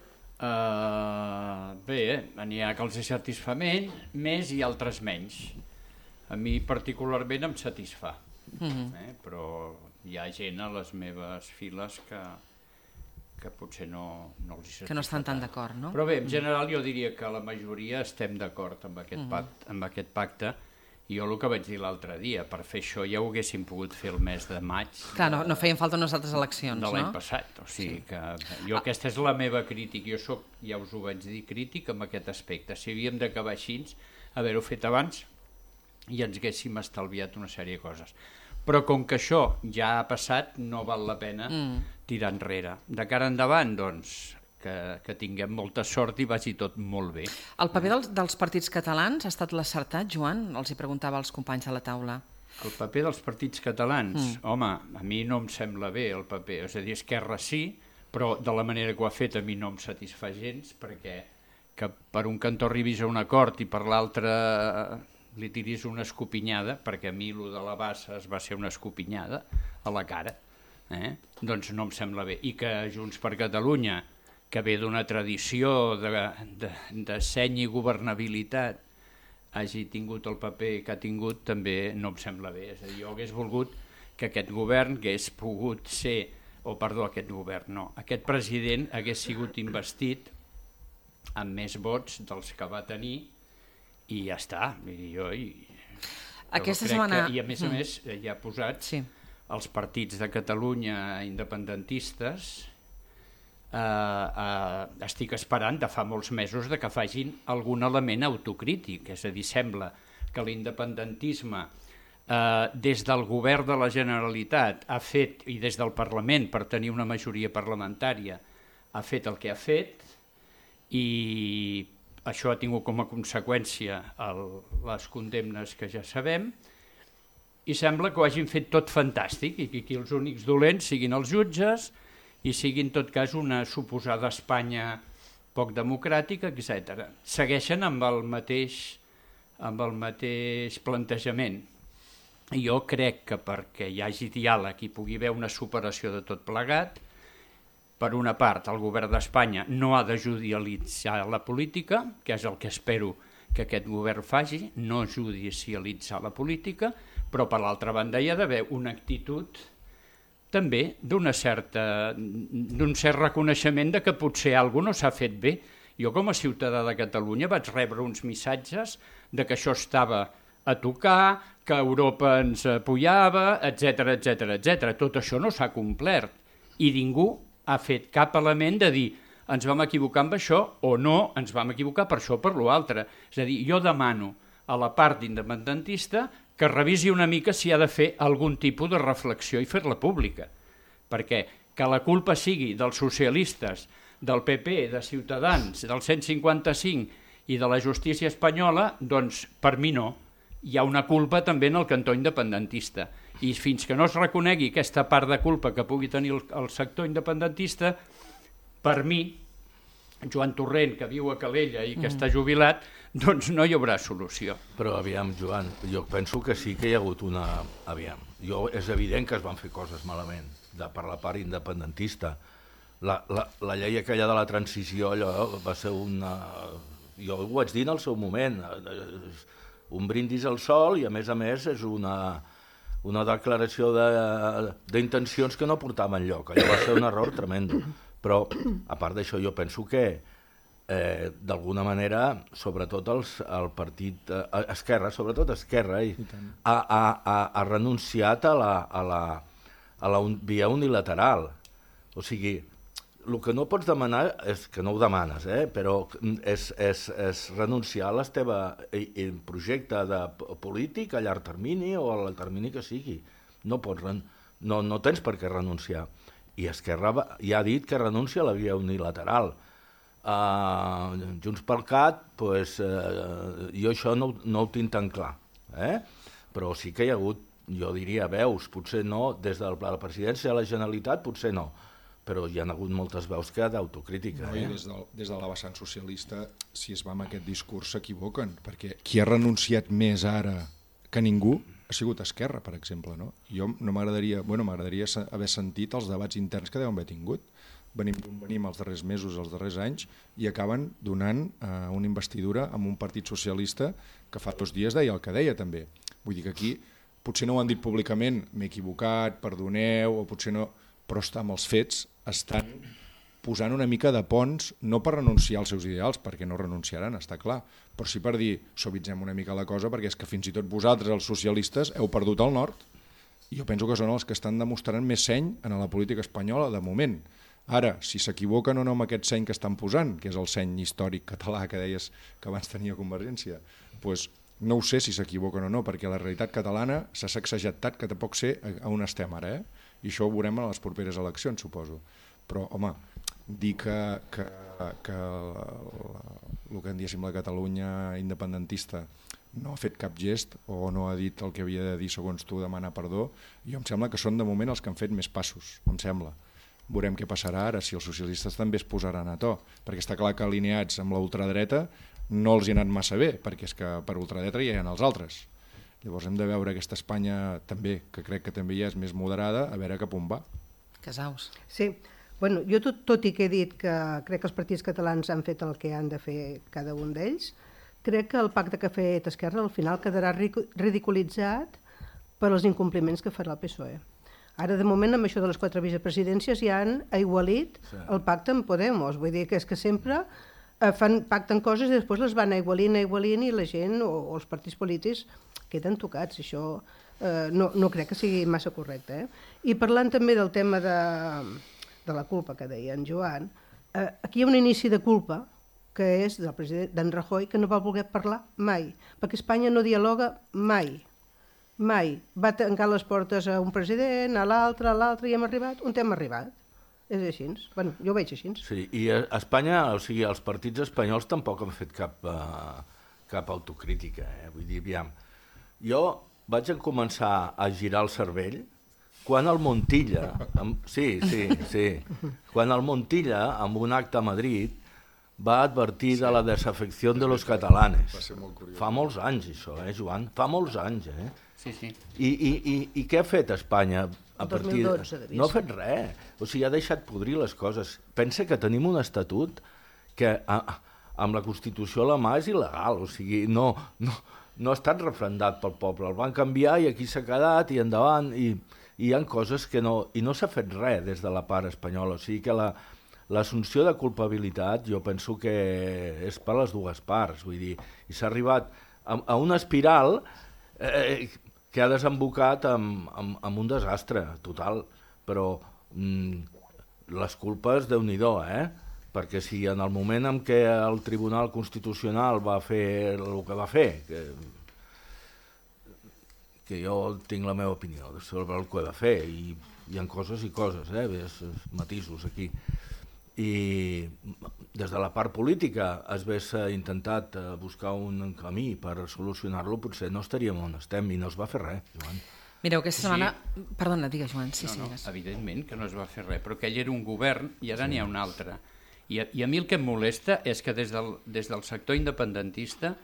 Uh, bé, n'hi ha que els satisfà menys, més i altres menys. A mi particularment em satisfà, mm-hmm. eh? Però hi ha gent a les meves files que... que potser no, no els hi satisfà.
Que no estan tan d'acord, no?
Però bé, en general jo diria que la majoria estem d'acord amb, aquest pacte, amb aquest pacte, i jo el que vaig dir l'altre dia, per fer això ja ho haguéssim pogut fer el mes de maig.
Clar, no, no feien falta unes altres eleccions, no?
De l'any passat, o sigui sí. que jo ah. aquesta és la meva crítica, jo soc, ja us ho vaig dir, crític amb aquest aspecte. Si havíem d'acabar així, haver-ho fet abans, i ens haguéssim estalviat una sèrie de coses. Però com que això ja ha passat, no val la pena mm. tirar enrere. De cara endavant, doncs, que, que tinguem molta sort i vagi tot molt bé.
El paper dels, dels partits catalans ha estat l'acertat, Joan? Els hi preguntava als companys de la taula.
El paper dels partits catalans? Mm. Home, a mi no em sembla bé el paper. És a dir, Esquerra sí, però de la manera que ho ha fet a mi no em satisfà gens, perquè que per un cantó arribis a un acord i per l'altre li tiris una escopinyada, perquè a mi el de la bassa es va ser una escopinyada a la cara, eh? Doncs no em sembla bé. I que Junts per Catalunya, que ve d'una tradició de, de, de seny i governabilitat, hagi tingut el paper que ha tingut, també no em sembla bé. És a dir, jo hagués volgut que aquest govern hagués pogut ser, o perdó, aquest govern, no, aquest president hagués sigut investit amb més vots dels que va tenir, i ja està. I jo, i,
Aquesta setmana...
que, I a més a més hi ha posat sí. els partits de Catalunya independentistes, eh, eh, estic esperant de fa molts mesos de que facin algun element autocrític, és a dir, sembla que l'independentisme eh, des del govern de la Generalitat ha fet, i des del Parlament per tenir una majoria parlamentària, ha fet el que ha fet, i això ha tingut com a conseqüència el, les condemnes que ja sabem, i sembla que ho hagin fet tot fantàstic i que aquí els únics dolents siguin els jutges i sigui en tot cas una suposada Espanya poc democràtica, etcètera. Segueixen amb el mateix, amb el mateix plantejament. Jo crec que perquè hi hagi diàleg i pugui haver una superació de tot plegat, per una part, el govern d'Espanya no ha de judicialitzar la política, que és el que espero que aquest govern faci, no judicialitzar la política, però per l'altra banda hi ha d'haver una actitud també d'un cert reconeixement de que potser alguna cosa no s'ha fet bé. Jo com a ciutadà de Catalunya vaig rebre uns missatges de que això estava a tocar, que Europa ens apoyava, etcètera, etcètera, etcètera. Tot això no s'ha complert i ningú ha fet cap element de dir ens vam equivocar amb això o no, ens vam equivocar per això o per l'altre. És a dir, jo demano a la part independentista que revisi una mica si ha de fer algun tipus de reflexió i fer-la pública. Perquè que la culpa sigui dels socialistes, del P P, de Ciutadans, del cent cinquanta-cinc i de la justícia espanyola, doncs per mi no. Hi ha una culpa també en el cantó independentista. I fins que no es reconegui aquesta part de culpa que pugui tenir el, el sector independentista, per mi, Joan Torrent, que viu a Calella i que mm. està jubilat, doncs no hi haurà solució.
Però aviam, Joan, jo penso que sí que hi ha hagut una... Aviam, jo, és evident que es van fer coses malament de, per la part independentista. La, la, la llei aquella de la transició, allò va ser una... Jo ho vaig dir en el seu moment, un brindis al sol i a més a més és una, una declaració d'intencions que no portava enlloc. Allò va ser un error tremendo. Però, a part d'això, jo penso que, eh, d'alguna manera, sobretot els, el partit eh, Esquerra, sobretot Esquerra, i, ha, ha, ha, ha renunciat a la, a la, a la un, via unilateral. O sigui, el que no pots demanar, és que no ho demanes, eh, però és, és, és renunciar a la teva el projecte de polític a llarg termini o a llarg termini que sigui. No, pots, no, no tens per què renunciar. I Esquerra ja ha dit que renuncia a la via unilateral. Uh, Junts pel Cat, pues, uh, jo això no, no ho tinc tan clar. Eh? Però sí que hi ha hagut, jo diria, veus, potser no, des de la presidència de la Generalitat, potser no, però hi ha hagut moltes veus que d'autocrítica.
No, eh? I des, del, des de la vessant socialista, si es va amb aquest discurs, s'equivoquen, perquè qui ha renunciat més ara que ningú ha sigut Esquerra, per exemple, no? Jo no m'agradaria, bueno, m'agradaria haver sentit els debats interns que deuen haver tingut. Venim d'on venim els darrers mesos, els darrers anys, i acaben donant eh, una investidura amb un partit socialista que fa dos dies deia el que deia també. Vull dir que aquí potser no ho han dit públicament, m'he equivocat, perdoneu, o potser no, però està amb els fets, estan posant una mica de ponts, no per renunciar als seus ideals, perquè no renunciaran, està clar, però sí per dir, suavitzem una mica la cosa, perquè és que fins i tot vosaltres, els socialistes, heu perdut el nord, i jo penso que són els que estan demostrant més seny en la política espanyola de moment. Ara, si s'equivoquen o no amb aquest seny que estan posant, que és el seny històric català que deies que abans tenia Convergència, doncs no ho sé si s'equivoquen o no, perquè la realitat catalana s'ha sacsejat tant que tampoc sé a on estem ara, eh? I això ho veurem a les properes eleccions, suposo. Però, home, dir que, que, que el que en diguéssim la Catalunya independentista no ha fet cap gest o no ha dit el que havia de dir segons tu, demanar perdó, jo em sembla que són de moment els que han fet més passos, em sembla. Veurem què passarà ara, si els socialistes també es posaran a to, perquè està clar que alineats amb la ultradreta no els hi ha anat massa bé, perquè és que per ultradreta ja hi ha els altres. Llavors hem de veure aquesta Espanya també, que crec que també ja és més moderada, a veure cap on va.
Casaus.
Sí, bueno, jo tot, tot i que he dit que crec que els partits catalans han fet el que han de fer cada un d'ells, crec que el pacte que ha fet Esquerra al final quedarà ridiculitzat per als incompliments que farà el P S O E. Ara, de moment, amb això de les quatre vicepresidències ja han aigualit sí. el pacte amb Podemos. Vull dir que és que sempre eh, fan, pacten coses i després les van aigualint, aigualint i la gent o, o els partits polítics queden tocats. Això eh, no, no crec que sigui massa correcte. Eh? I parlant també del tema de, de la culpa que deia en Joan, eh, aquí hi ha un inici de culpa que és del president d'en Rajoy, que no va voler parlar mai, perquè Espanya no dialoga mai. Mai. Va tancar les portes a un president, a l'altre, a l'altre, i hem arribat on hem arribat. és així. Bueno, jo ho veig així.
Sí, i a Espanya, o sigui, els partits espanyols tampoc han fet cap, uh, cap autocrítica, eh? Vull dir, aviam, jo vaig començar a girar el cervell quan el Montilla, amb, sí, sí, sí, quan el Montilla, amb un acte a Madrid, va advertir de la desafecció de los catalanes.
Va ser molt curiós.
Fa molts anys, això, eh, Joan? Fa molts anys, eh?
Sí, sí.
I, i, i, i què ha fet Espanya? A
dos mil dotze,
partir... No ha fet res. O sigui, ha deixat podrir les coses. Pensa que tenim un estatut que a, amb la Constitució a la mà és il·legal. O sigui, no, no, no ha estat refrendat pel poble. El van canviar i aquí s'ha quedat i endavant. I, i hi ha coses que no... I no s'ha fet res des de la part espanyola. O sigui que la, l'assumpció de culpabilitat jo penso que és per les dues parts. Vull dir, i s'ha arribat a, a una espiral... Eh, que ha desembocat amb, amb, amb un desastre total, però mm, les culpes, Déu-n'hi-do, eh? Perquè si en el moment en què el Tribunal Constitucional va fer el que va fer, que, que jo tinc la meva opinió sobre el que va fer, i hi ha coses i coses, eh? Ves, matisos aquí. I des de la part política es hagués intentat buscar un camí per solucionar-lo, potser no estaríem on estem i no es va fer res, Joan.
Mireu, aquesta setmana...
Sí.
Perdona, digues, Joan. Sí,
no,
sí,
no,
digues.
evidentment que no es va fer res, però aquell era un govern i ara sí. N'hi ha un altre. I a, I a mi el que em molesta és que des del, des del sector independentista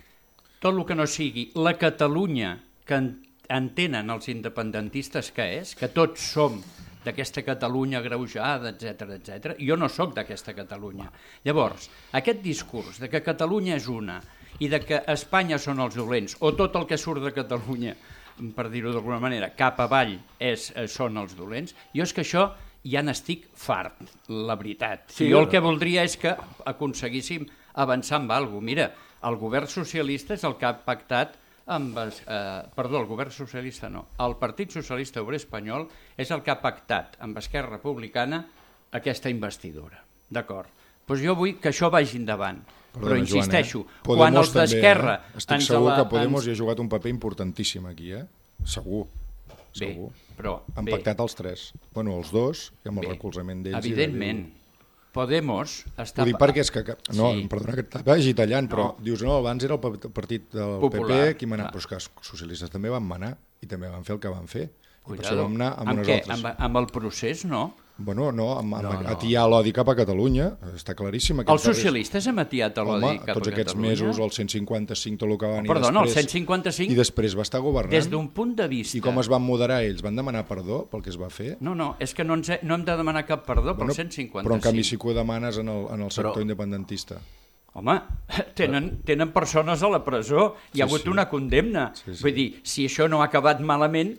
tot el que no sigui la Catalunya que en, entenen els independentistes que és, que tots som d'aquesta Catalunya agreujada, etcètera, etcètera. Jo no sóc d'aquesta Catalunya. Llavors, aquest discurs de que Catalunya és una i de que Espanya són els dolents, o tot el que surt de Catalunya, per dir-ho d'alguna manera, cap avall és, són els dolents, jo és que això ja n'estic fart, la veritat. Sí, jo el que voldria és que aconseguíssim avançar amb alguna cosa. Mira, el govern socialista és el que ha pactat amb, eh, perdó, el govern socialista no, el Partit Socialista Obrer Espanyol és el que ha pactat amb Esquerra Republicana aquesta investidura, d'acord? Doncs jo vull que això vagi endavant, Perdona, però insisteixo,
Joan, eh?
quan els d'Esquerra...
Eh? Estic segur la, que Podemos ens... hi ha jugat un paper importantíssim aquí, eh? Segur, segur.
Bé, però...
Han
bé.
pactat els tres, bueno, els dos, i amb el bé, recolzament d'ells.
Evidentment. I de... Podemos està...
Ho dic perquè és que... No, sí. Perdona que et vagi tallant, però no. Dius, no, abans era el partit del Popular. P P qui manava, però és que els socialistes també van manar i també van fer el que van fer. I per això vam anar amb, amb unes què? Altres...
Amb, amb el procés, no?
Bueno, no, amb, amb no, no. atiar l'odi cap a Catalunya, està claríssim.
Els socialistes hem atiat l'odi cap a Catalunya?
Tots aquests mesos, el cent cinquanta-cinc, tot el que va venir
Perdona,
després...
el cent cinquanta-cinc...
I després va estar governant.
Des d'un punt de vista...
I com es van moderar ells? Van demanar perdó pel que es va fer?
No, no, és que no, ens he, no hem de demanar cap perdó bueno, pel cent cinquanta-cinc.
Però en canvi sí que ho demanes en el, en el sector però... independentista.
Home, tenen, tenen persones a la presó, hi ha sí, hagut sí. una condemna. Sí, sí. Vull dir, si això no ha acabat malament,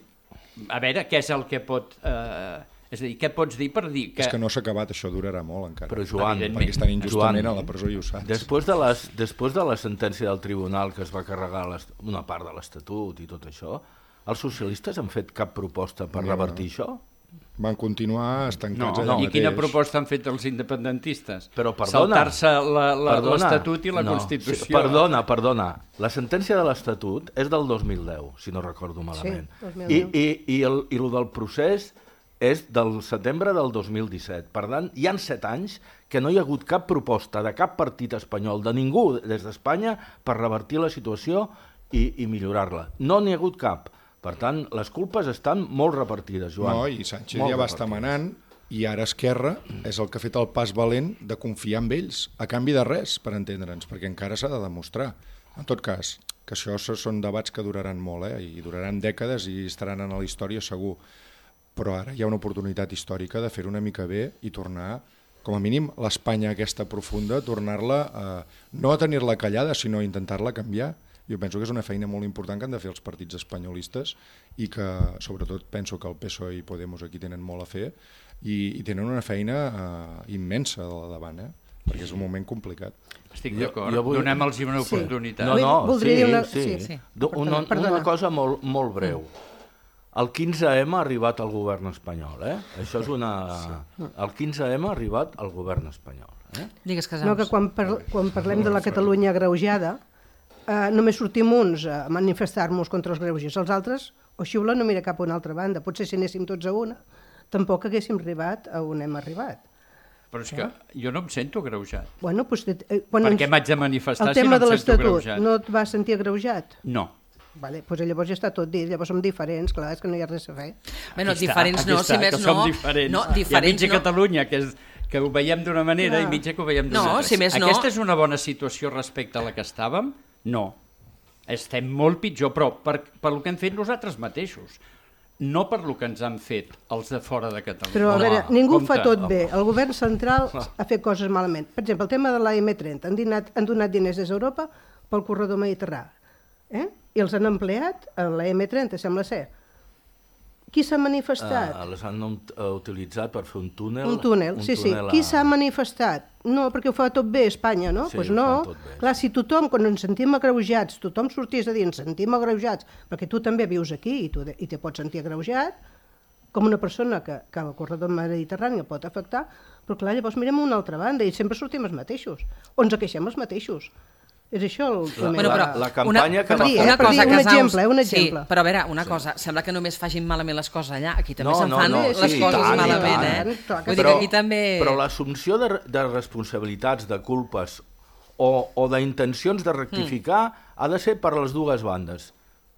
a veure, què és el que pot... Eh, és a dir, què pots dir per dir que...
És que no s'ha acabat, això durarà molt encara.
Però Joan,
perquè estan injustament Joan, a la presó i ho saps.
Després de, les, després de la sentència del tribunal que es va carregar una part de l'Estatut i tot això, els socialistes han fet cap proposta per no, revertir no. això?
Van continuar estancats
no,
allà
no.
mateix.
I quina proposta han fet els independentistes?
Però perdona.
Saltar-se l'Estatut i la
no.
Constitució.
Sí, perdona, perdona. La sentència de l'Estatut és del dos mil deu, si no recordo malament.
Sí, dos mil deu.
I, i, i, el, i el del procés és del setembre del dos mil disset. Per tant, hi han set anys que no hi ha hagut cap proposta de cap partit espanyol, de ningú des d'Espanya, per revertir la situació i, i millorar-la. No n'hi ha hagut cap. Per tant, les culpes estan molt repartides, Joan.
No, i Sánchez molt ja va estar manant, i ara Esquerra és el que ha fet el pas valent de confiar en ells, a canvi de res, per entendre'ns, perquè encara s'ha de demostrar. En tot cas, que això són debats que duraran molt, eh? I duraran dècades i estaran en la història segur. Però ara hi ha una oportunitat històrica de fer-ho una mica bé i tornar, com a mínim, l'Espanya aquesta profunda, tornar-la, a, no a tenir-la callada, sinó a intentar-la canviar. Jo penso que és una feina molt important que han de fer els partits espanyolistes i que, sobretot, penso que el P S O E i Podemos aquí tenen molt a fer i, i tenen una feina uh, immensa de davant, eh? Perquè és un moment complicat.
Estic d'acord, vull... donem-los una oportunitat.
Sí. No, no, sí,
una...
sí.
sí, sí.
Una, una cosa molt, molt breu. El quinze ema ha arribat al govern espanyol, eh? Això és una... El quinze ema ha arribat al govern espanyol. Eh?
Digues, Casals.
No, que quan, par quan parlem de la Catalunya agreujada, eh, només sortim uns a manifestar-nos contra els greuges. Els altres o xiulen o mira cap a una altra banda. Potser si anéssim tots a una, tampoc haguéssim arribat a on hem arribat.
Però és que jo no em sento agreujat.
Bueno, doncs, eh, quan
per què
ens...
m'haig de manifestar
el
si no
tema
em
de
sento
l'Estatut
agreujat?
no et va sentir agreujat?
No.
Vale, doncs llavors ja està tot dit, llavors som diferents, clar, és que no hi ha res a fer.
Bueno,
Aquí
diferents
està,
no,
aquí
si
està,
més
que
no...
som diferents.
No,
Hi ha
diferents
mitja
no.
Catalunya, que, és, que ho veiem d'una manera,
Clar.
i mitja que ho veiem
No,
d'una altra.
si més no-
Aquesta és una bona situació respecte a la que estàvem? No. Estem molt pitjor, però per, per lo que hem fet nosaltres mateixos. No per lo que ens han fet els de fora de Catalunya.
Però, a
Home,
veure, ningú
compte.
fa tot bé. El govern central ha fet coses malament. Per exemple, el tema de la eme trenta. Han, dinat, han donat diners des d'Europa pel corredor mediterrani. Eh? I els han empleat en la eme trenta, sembla ser. Qui s'ha manifestat?
Uh, les han uh, utilitzat per fer un túnel.
Un túnel,
un
sí, sí.
túnel a...
Qui s'ha manifestat? No, perquè ho fa tot bé Espanya, no? Doncs
Sí,
pues
ho
no.
fan tot bé.
Clar, si tothom, quan ens sentim agreujats, tothom sortís a dir ens sentim agreujats, perquè tu també vius aquí i, tu, i te pots sentir agreujat, com una persona que, que el corredor mediterrani el pot afectar, però clar, llavors mirem a una altra banda i sempre sortim els mateixos, o ens queixem els mateixos. És això el...
La,
bueno,
la, la campanya
una,
que va
dir,
fer...
eh, per dir, un
Casaus,
exemple, un
sí,
exemple.
però a veure, una sí. cosa, sembla que només facin malament les coses allà, aquí també
No,
se'n
no,
fan
no,
les
sí,
coses
tant,
malament,
tant.
eh?
Clar que
Vull dir
Però-
que aquí també...
Però l'assumpció de, de responsabilitats, de culpes o, o d'intencions de rectificar mm. ha de ser per les dues bandes.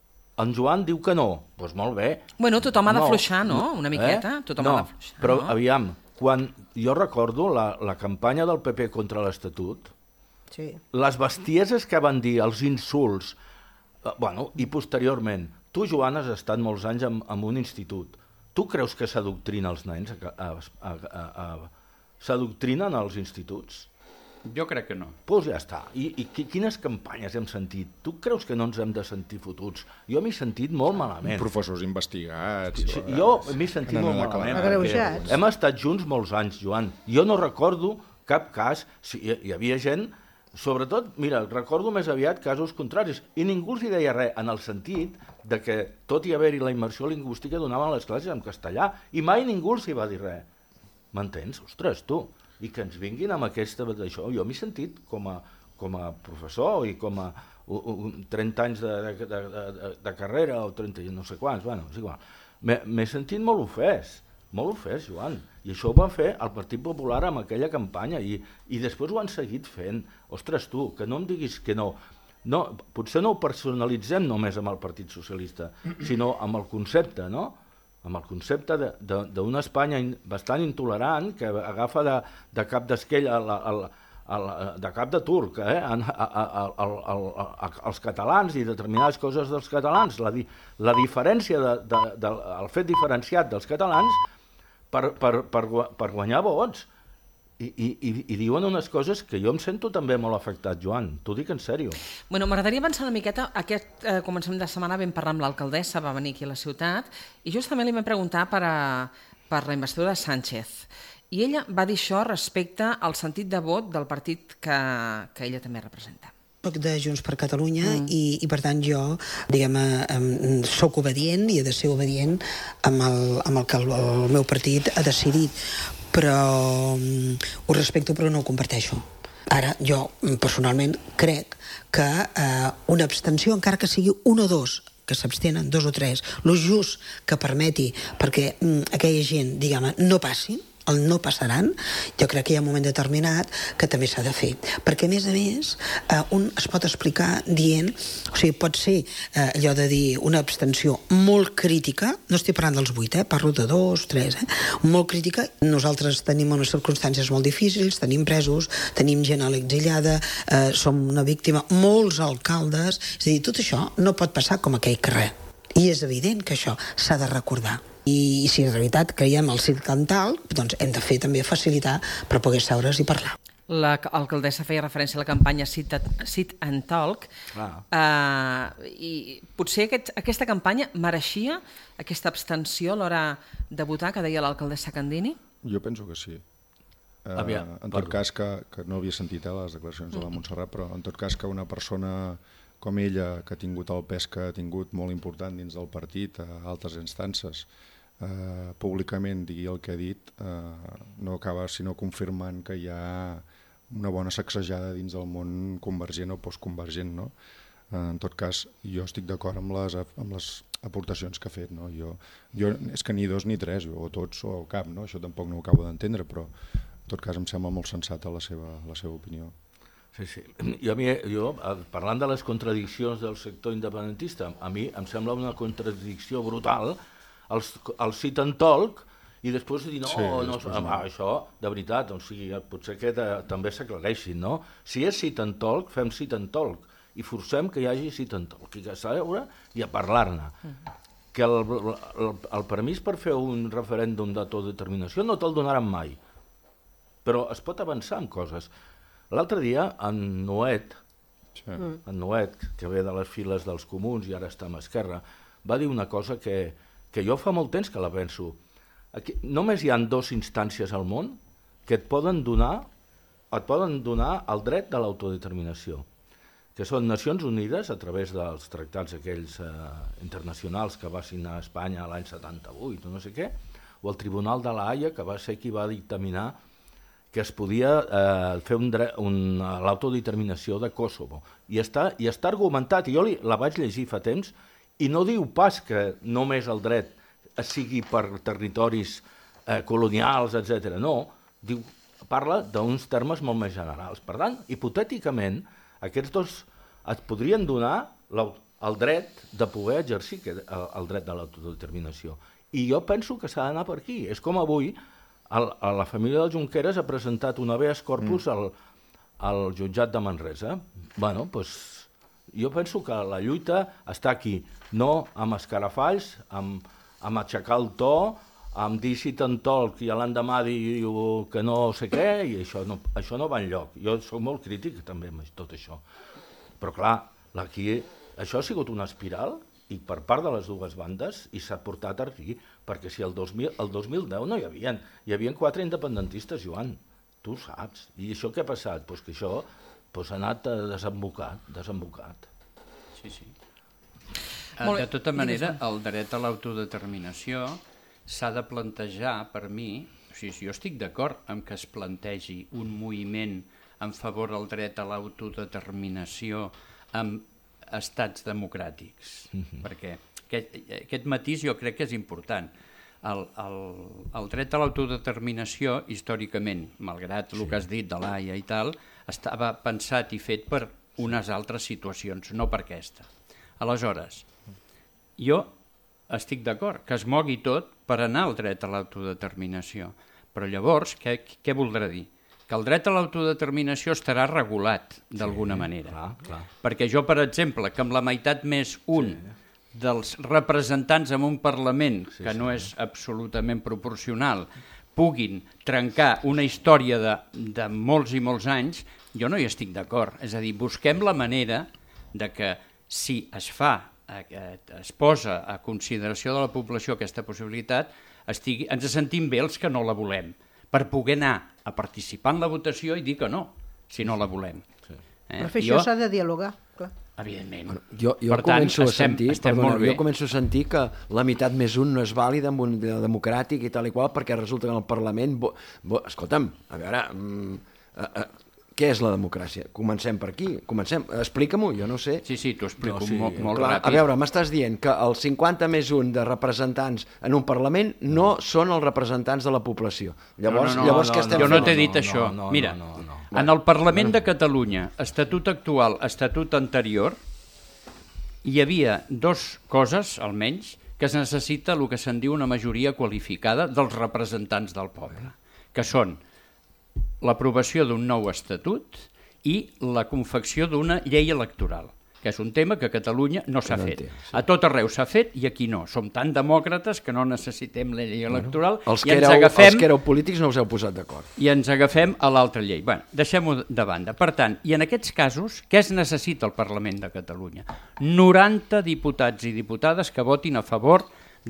En Joan diu que no, doncs molt bé.
Bueno, tothom ha
No,
d'afluixar, no? Una miqueta, tothom
no,
ha d'afluixar.
però
no?
aviam, quan jo recordo la, la campanya del P P contra l'Estatut,
Sí.
les bestieses que van dir, els insults, eh, bueno, i posteriorment, tu, Joan, has estat molts anys en, en un institut. Tu creus que s'adoctrina els nens? A, a, a, a, a, s'adoctrinen als instituts?
Jo crec que no.
Doncs pues ja està. I, i qui- quines campanyes hem sentit? Tu creus que no ens hem de sentir fotuts? Jo m'he sentit molt malament.
Professors investigats...
Sí, jo m'he sentit
que
molt
anant a
malament.
clavar.
Agreujats.
perquè Hem estat junts molts anys, Joan. Jo no recordo cap cas... Sí, hi, hi havia gent... Sobretot, mira, recordo més aviat casos contraris, i ningú els hi deia res, en el sentit de que, tot i haver-hi la immersió lingüística, donaven les classes en castellà, i mai ningú els hi va dir res. M'entens? Ostres, tu! I que ens vinguin amb aquesta... Això. Jo m'he sentit com a, com a professor i com a u, u, trenta anys de, de, de, de, de carrera, o trenta no sé quants, bueno, és igual. M'he m'he sentit molt ofès, molt ofès, Joan. I això ho va fer el Partit Popular amb aquella campanya i, i després ho han seguit fent. Ostres, tu, que no em diguis que no. No, potser no ho personalitzem només amb el Partit Socialista, sinó amb el concepte, no? Amb el concepte d'una Espanya in, bastant intolerant que agafa de, de cap d'esquell el, el, el, de cap de turc eh? a, a, a, a, a, a, als catalans i determinades coses dels catalans. La, di, la diferència, de, de, de, el fet diferenciat dels catalans per, per, per, per guanyar vots. I, i, i diuen unes coses que jo em sento també molt afectat, Joan. T'ho dic en sèrio.
Bueno, m'agradaria avançar una miqueta. Aquest eh, començament de setmana vam parlar amb l'alcaldessa, va venir aquí a la ciutat, i justament li vam preguntar per, a, per la investidura de Sánchez. I ella va dir això respecte al sentit de vot del partit que, que ella també representa.
Soc de Junts per Catalunya mm. i, i per tant jo, diguem, eh, soc obedient i he de ser obedient amb el, amb el que el, el meu partit ha decidit, però um, ho respecto però no ho comparteixo. Ara, jo personalment crec que eh, una abstenció, encara que sigui un o dos, que s'abstenen, dos o tres, lo just que permeti perquè mm, aquella gent, diguem, no passin, el no passaran, jo crec que hi ha un moment determinat que també s'ha de fer. Perquè, a més a més, eh, un es pot explicar dient, o sigui, pot ser eh, allò de dir una abstenció molt crítica, no estic parlant dels vuit, eh, parlo de dos, tres, eh, molt crítica. Nosaltres tenim unes circumstàncies molt difícils, tenim presos, tenim gent a l'exiliada, eh, som una víctima, molts alcaldes, és a dir, tot això no pot passar com aquell carrer. I és evident que això s'ha de recordar. I si en realitat creiem el Sit and Talk, doncs hem de fer també facilitar per poder seure's i parlar.
L'alcaldessa feia referència a la campanya Sit, Sit and Talk,
ah.
uh, i potser aquest, aquesta campanya mereixia aquesta abstenció a l'hora de votar, que deia l'alcaldessa Candini?
Jo penso que sí. Uh,
Aviam,
en tot cas, que, que no havia sentit eh, les declaracions de la Montserrat, però en tot cas que una persona com ella, que ha tingut el pes que ha tingut molt important dins del partit a altres instances, eh, públicament digui el que ha dit, eh, no acaba sinó confirmant que hi ha una bona sacsejada dins del món convergent o postconvergent, no? En tot cas, jo estic d'acord amb les, amb les aportacions que ha fet. No? Jo, jo, és que ni dos ni tres, o tots o cap, no? Això tampoc no ho acabo d'entendre, però en tot cas em sembla molt sensata la seva, la seva opinió.
Sí, sí. Jo, a mi, jo, parlant de les contradiccions del sector independentista, a mi em sembla una contradicció brutal el, el sit and talk i després dir, no, sí, no, després no. Ah, això, de veritat, o sigui, potser que de, també s'aclareixin, no? Si és sit and talk, fem sit and talk, i forcem que hi hagi sit and talk, i que s'ha de veure i a parlar-ne. Que el, el, el permís per fer un referèndum d'autodeterminació no te'l donaran mai, però es pot avançar en coses. L'altre dia, en Nuet, sí. en Nuet, que ve de les files dels comuns i ara està amb Esquerra, va dir una cosa que, que jo fa molt temps que la penso. Aquí, només hi ha dues instàncies al món que et poden donar, et poden donar el dret de l'autodeterminació, que són Nacions Unides, a través dels tractats aquells eh, internacionals que va signar Espanya l'any setanta-vuit, no sé què, o el Tribunal de la Haia, que va ser qui va dictaminar que es podia eh, fer un un, l'autodeterminació de Kosovo. I està, i està argumentat, i jo li, la vaig llegir fa temps, i no diu pas que només el dret sigui per territoris eh, colonials, etcètera. No, diu, parla d'uns termes molt més generals. Per tant, hipotèticament, aquests dos et podrien donar el dret de poder exercir el, el dret de l'autodeterminació. I jo penso que s'ha d'anar per aquí. És com avui el, la família del Junqueras ha presentat un habeas corpus mm. al, al jutjat de Manresa. Bueno, doncs, jo penso que la lluita està aquí, no amb escarafalls, amb, amb aixecar el to, amb dir sit and talk i l'endemà dir que no sé què, i això no, això no va enlloc. Jo soc molt crític també amb tot això. Però clar, aquí, això ha sigut una espiral i per part de les dues bandes i s'ha portat aquí, perquè si el dos mil, el dos mil deu no hi havia, hi havia quatre independentistes, Joan, tu saps. I això què ha passat? Pues que això pues, ha anat desembocat, desembocat.
Sí, sí. De tota manera, el dret a l'autodeterminació s'ha de plantejar, per mi, o sigui, jo estic d'acord amb que es plantegi un moviment en favor del dret a l'autodeterminació amb estats democràtics, mm-hmm. perquè aquest, aquest matís jo crec que és important. El, el, el dret a l'autodeterminació, històricament, malgrat sí. el que has dit de l'Haia i tal, estava pensat i fet per unes altres situacions, no per aquesta. Aleshores, jo estic d'acord que es mogui tot per anar al dret a l'autodeterminació, però llavors què, què voldrà dir? Que el dret a l'autodeterminació estarà regulat d'alguna sí, manera. Clar, clar. Perquè jo, per exemple, que amb la meitat més un sí. dels representants en un Parlament, sí, que sí. no és absolutament proporcional, puguin trencar una història de, de molts i molts anys, jo no hi estic d'acord. És a dir, busquem la manera de que si es fa, es posa a consideració de la població aquesta possibilitat, estigui, ens sentim bé els que no la volem, per poder anar a participar en la votació i dir que no, si no la volem.
Sí. Eh? Però fer jo... això s'ha de dialogar, clar.
Evidentment.
Bueno, jo jo
per tant,
començo,
estem,
a sentir,
estem
perdona,
molt bé.
Jo començo a sentir que la meitat més un no és vàlid en un democràtic i tal i qual, perquè resulta que en el Parlament... Bo, bo, escolta'm, a veure... Mm, a, a, què és la democràcia? Comencem per aquí. Comencem. Explica-m'ho, jo no sé.
Sí, sí, t'ho explico no, sí. molt, molt
Clar,
ràpid.
A veure, m'estàs dient que el cinquanta més un de representants en un Parlament no són els representants de la població. Llavors,
no, no, no,
llavors
no,
què estem
jo
fent?
no t'he dit
no,
això.
No, no,
Mira,
no, no, no.
en el Parlament de Catalunya, estatut actual, estatut anterior, hi havia dues coses, almenys, que es necessita el que se'n diu una majoria qualificada dels representants del poble, que són l'aprovació d'un nou estatut i la confecció d'una llei electoral, que és un tema que a Catalunya no s'ha fet. A tot arreu s'ha fet i aquí no. Som tan demòcrates que no necessitem la llei electoral
bueno, els
i ens
éreu,
agafem...
Els que éreu polítics no us heu posat d'acord.
I ens agafem a l'altra llei. Bé, deixem-ho de banda. Per tant, i en aquests casos, què es necessita al Parlament de Catalunya? noranta diputats i diputades que votin a favor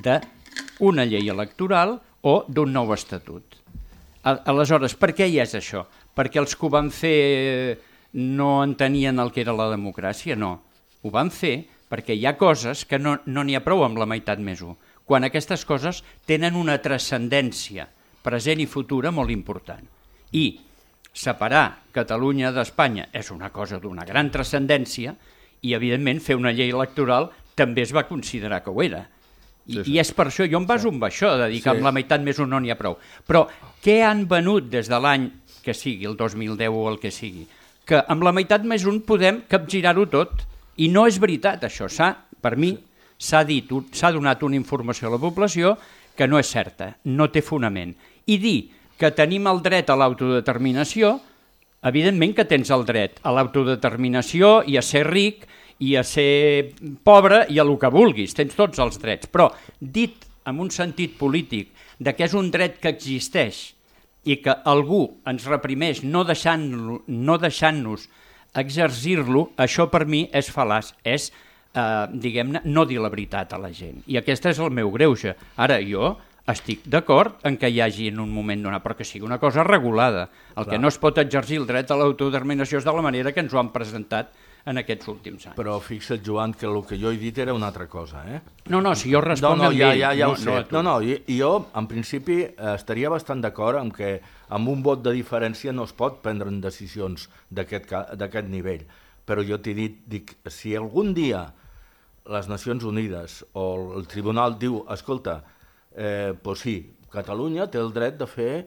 d'una llei electoral o d'un nou estatut. Aleshores, per què hi és això? Perquè els que ho van fer no entenien el que era la democràcia? No. Ho van fer perquè hi ha coses que no n'hi ha prou amb la meitat més un, quan aquestes coses tenen una transcendència present i futura molt important. I separar Catalunya d'Espanya és una cosa d'una gran transcendència i, evidentment, fer una llei electoral també es va considerar que ho era. I,
Sí, sí.
I és per això, jo em baso amb això, de dir que
Sí.
amb la meitat més un no n'hi ha prou. Però què han venut des de l'any que sigui, el dos mil deu o el que sigui? Que amb la meitat més un podem capgirar-ho tot. I no és veritat, això. S'ha, per mi, s'ha dit, s'ha donat una informació a la població que no és certa, no té fonament. I dir que tenim el dret a l'autodeterminació, evidentment que tens el dret a l'autodeterminació i a ser ric i a ser pobre i a el que vulguis, tens tots els drets, però dit amb un sentit polític de que és un dret que existeix i que algú ens reprimeix no deixant-nos no deixant-nos exercir-lo, això per mi és fal·laç, és, eh, diguem-ne, no dir la veritat a la gent. I aquest és el meu greuge. Ara, jo estic d'acord en que hi hagi en un moment donat, però que sigui una cosa regulada. El
Clar.
que no es pot exercir el dret a l'autodeterminació és de la manera que ens ho han presentat en aquests últims anys.
Però fixa't, Joan, que el que jo he dit era una altra cosa, eh?
No, no, si jo responc
no, no,
amb
ja,
ell,
ja, ja
no-
ho sé.
no a tu.
No, no, i, i jo, en principi, eh, estaria bastant d'acord amb que amb un vot de diferència no es pot prendre decisions d'aquest ca- d'aquest nivell. Però jo t'he dit, dic, si algun dia les Nacions Unides o el tribunal diu, escolta, eh, doncs sí, Catalunya té el dret de fer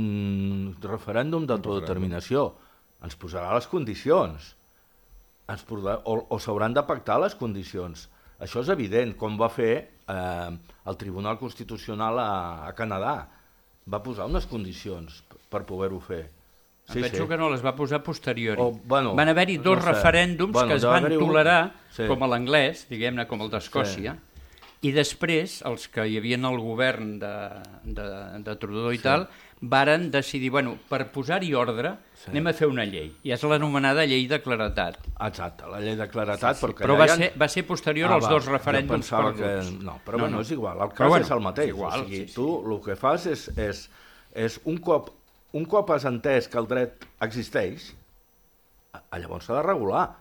un referèndum d'autodeterminació, ens posarà les condicions. Ens podrà, o, o s'hauran de pactar les condicions. Això és evident, com va fer eh, el Tribunal Constitucional a, a Canadà. Va posar unes condicions per poder-ho fer.
Em penso que no les va posar a posteriori.
O, bueno,
Van haver-hi dos
no sé.
referèndums
Bueno,
que es
deu
van
haver-hi un.
tolerar,
Sí.
com a l'anglès, diguem-ne, com el d'Escòcia, i després els que hi havia en el govern de, de, de Trudeau i
Sí.
tal, varen decidir, bueno, per posar-hi ordre,
Sí.
anem a fer una llei, i és l'anomenada llei de claretat.
Exacte, la llei de claretat,
Sí, sí,
perquè
però
allà
va
hi ha-
ser, va ser posterior
Ah,
als
va,
dos
jo
referèndums
pensava
perduts.
Que... No, però no, bueno, és igual, el
Però
cas
bueno,
és el mateix.
és igual,
o sigui,
sí, sí.
tu el que fas és, és, és un, cop, un cop has entès que el dret existeix, a- llavors s'ha de regular.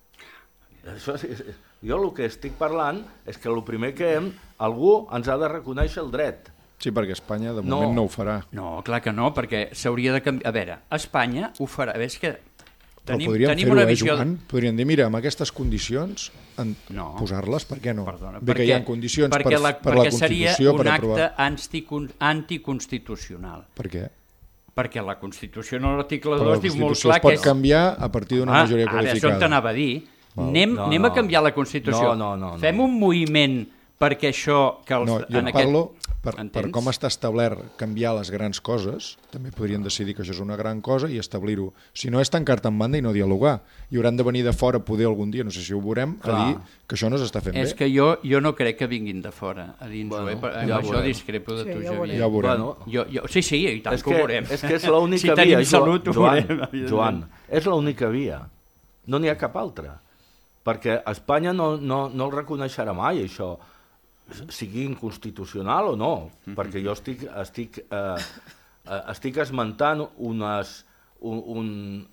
Això és, és, jo el que estic parlant és que el primer que hem, algú ens ha de reconèixer el dret.
Sí, perquè Espanya de
No.
moment no, ho farà.
No, clar que no, perquè s'hauria de canviar... A veure, Espanya ho farà... És que
Però
tenim,
podríem
tenim
fer-ho,
una
eh,
visió...
Joan? Podríem dir, mira, amb aquestes condicions, en...
No.
posar-les, per què no?
Perdona,
Bé que hi ha condicions per,
perquè la,
per la
perquè seria
Constitució
un
per
acte
aprovar.
anticon, anticonstitucional.
Per què?
Perquè la Constitució en l'article
Però la
dos diu molt
Constitució
clar
es pot
que és...
canviar a partir d'una
Ah,
majoria
ara, això
qualificada.
t'anava a dir.
Val.
Anem,
No,
anem
no.
a canviar la Constitució.
No, no, no, no.
Fem un moviment perquè això... Que els,
No, jo
en
en parlo
aquest...
per, per
Entens?
com està establert canviar les grans coses, també podrien decidir que això és una gran cosa i establir-ho. Si no és tancar-te en banda i no dialogar. I hauran de venir de fora poder algun dia, no sé si ho veurem, a
Clar.
dir que això no s'està fent
És
bé.
que jo, jo no crec que vinguin de fora a dins-ho,
Bueno,
eh? Per-
ja
amb això
veurem.
discrepo de
Sí,
tu,
ja ho
Xavier.
Ja ho veurem.
Bueno,
Jo, jo, sí, sí, i tant
és
que, ho
que,
veurem.
és que és l'única
si
via,
tenim
Jo-
salut, ho
Joan,
veurem, evidentment.
Joan, és l'única via. No n'hi ha cap altra. Perquè Espanya no, no, no el reconeixerà mai, això, sigui inconstitucional o no, perquè jo estic, estic, eh, eh, estic esmentant unes, un, un,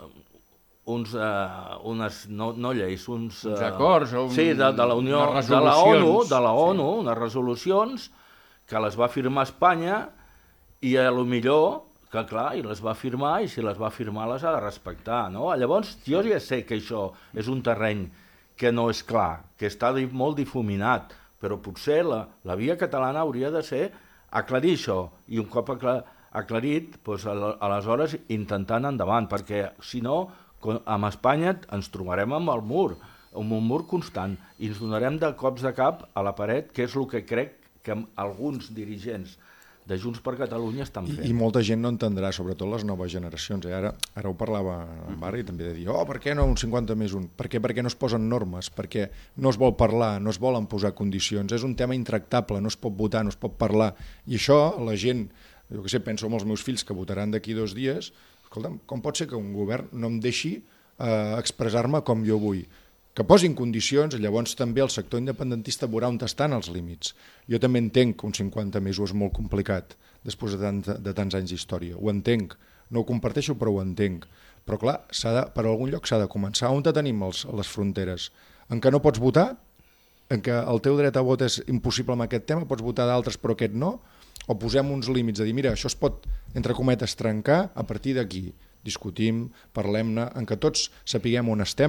uns, eh, unes no, no lleis, uns...
Uns
eh,
acords o un-
sí, de, de la Unió,
unes
de la ONU,
resolucions,
de la
sí.
ONU, unes resolucions que les va firmar Espanya i a lo millor que clar, i les va firmar, i si les va firmar les ha de respectar, no? Llavors, jo ja sé que això és un terreny que no és clar, que està di molt difuminat, però potser la, la via catalana hauria de ser aclarir això, i un cop aclar, aclarit, doncs, al, aleshores intentant endavant, perquè si no, con- amb Espanya ens trobarem amb el mur, amb un mur constant, i ens donarem de cops de cap a la paret, que és el que crec que alguns dirigents de Junts per Catalunya estan fent.
I, I molta gent no entendrà, sobretot les noves generacions. Eh? Ara, ara ho parlava en Barri, també de dir, oh, per què no un cinquanta més un? Per què? Perquè no es posen normes, perquè no es vol parlar, no es volen posar condicions. És un tema intractable, no es pot votar, no es pot parlar. I això, la gent, jo què sé, penso en els meus fills que votaran d'aquí dos dies, escolta'm, com pot ser que un govern no em deixi eh, expressar-me com jo vull? Que posin condicions, llavors també el sector independentista veurà on estan els límits. Jo també entenc que un cinquanta més un és molt complicat després de, tant, de tants anys d'història. Ho entenc, no ho comparteixo, però ho entenc. Però clar, de, per algun lloc s'ha de començar. On tenim els, les fronteres? En què no pots votar? En què el teu dret a vot és impossible amb aquest tema? Pots votar d'altres però aquest no? O posem uns límits de dir, mira, això es pot, entre cometes, trencar a partir d'aquí. Discutim, parlem-ne, en què tots sapiguem on estem.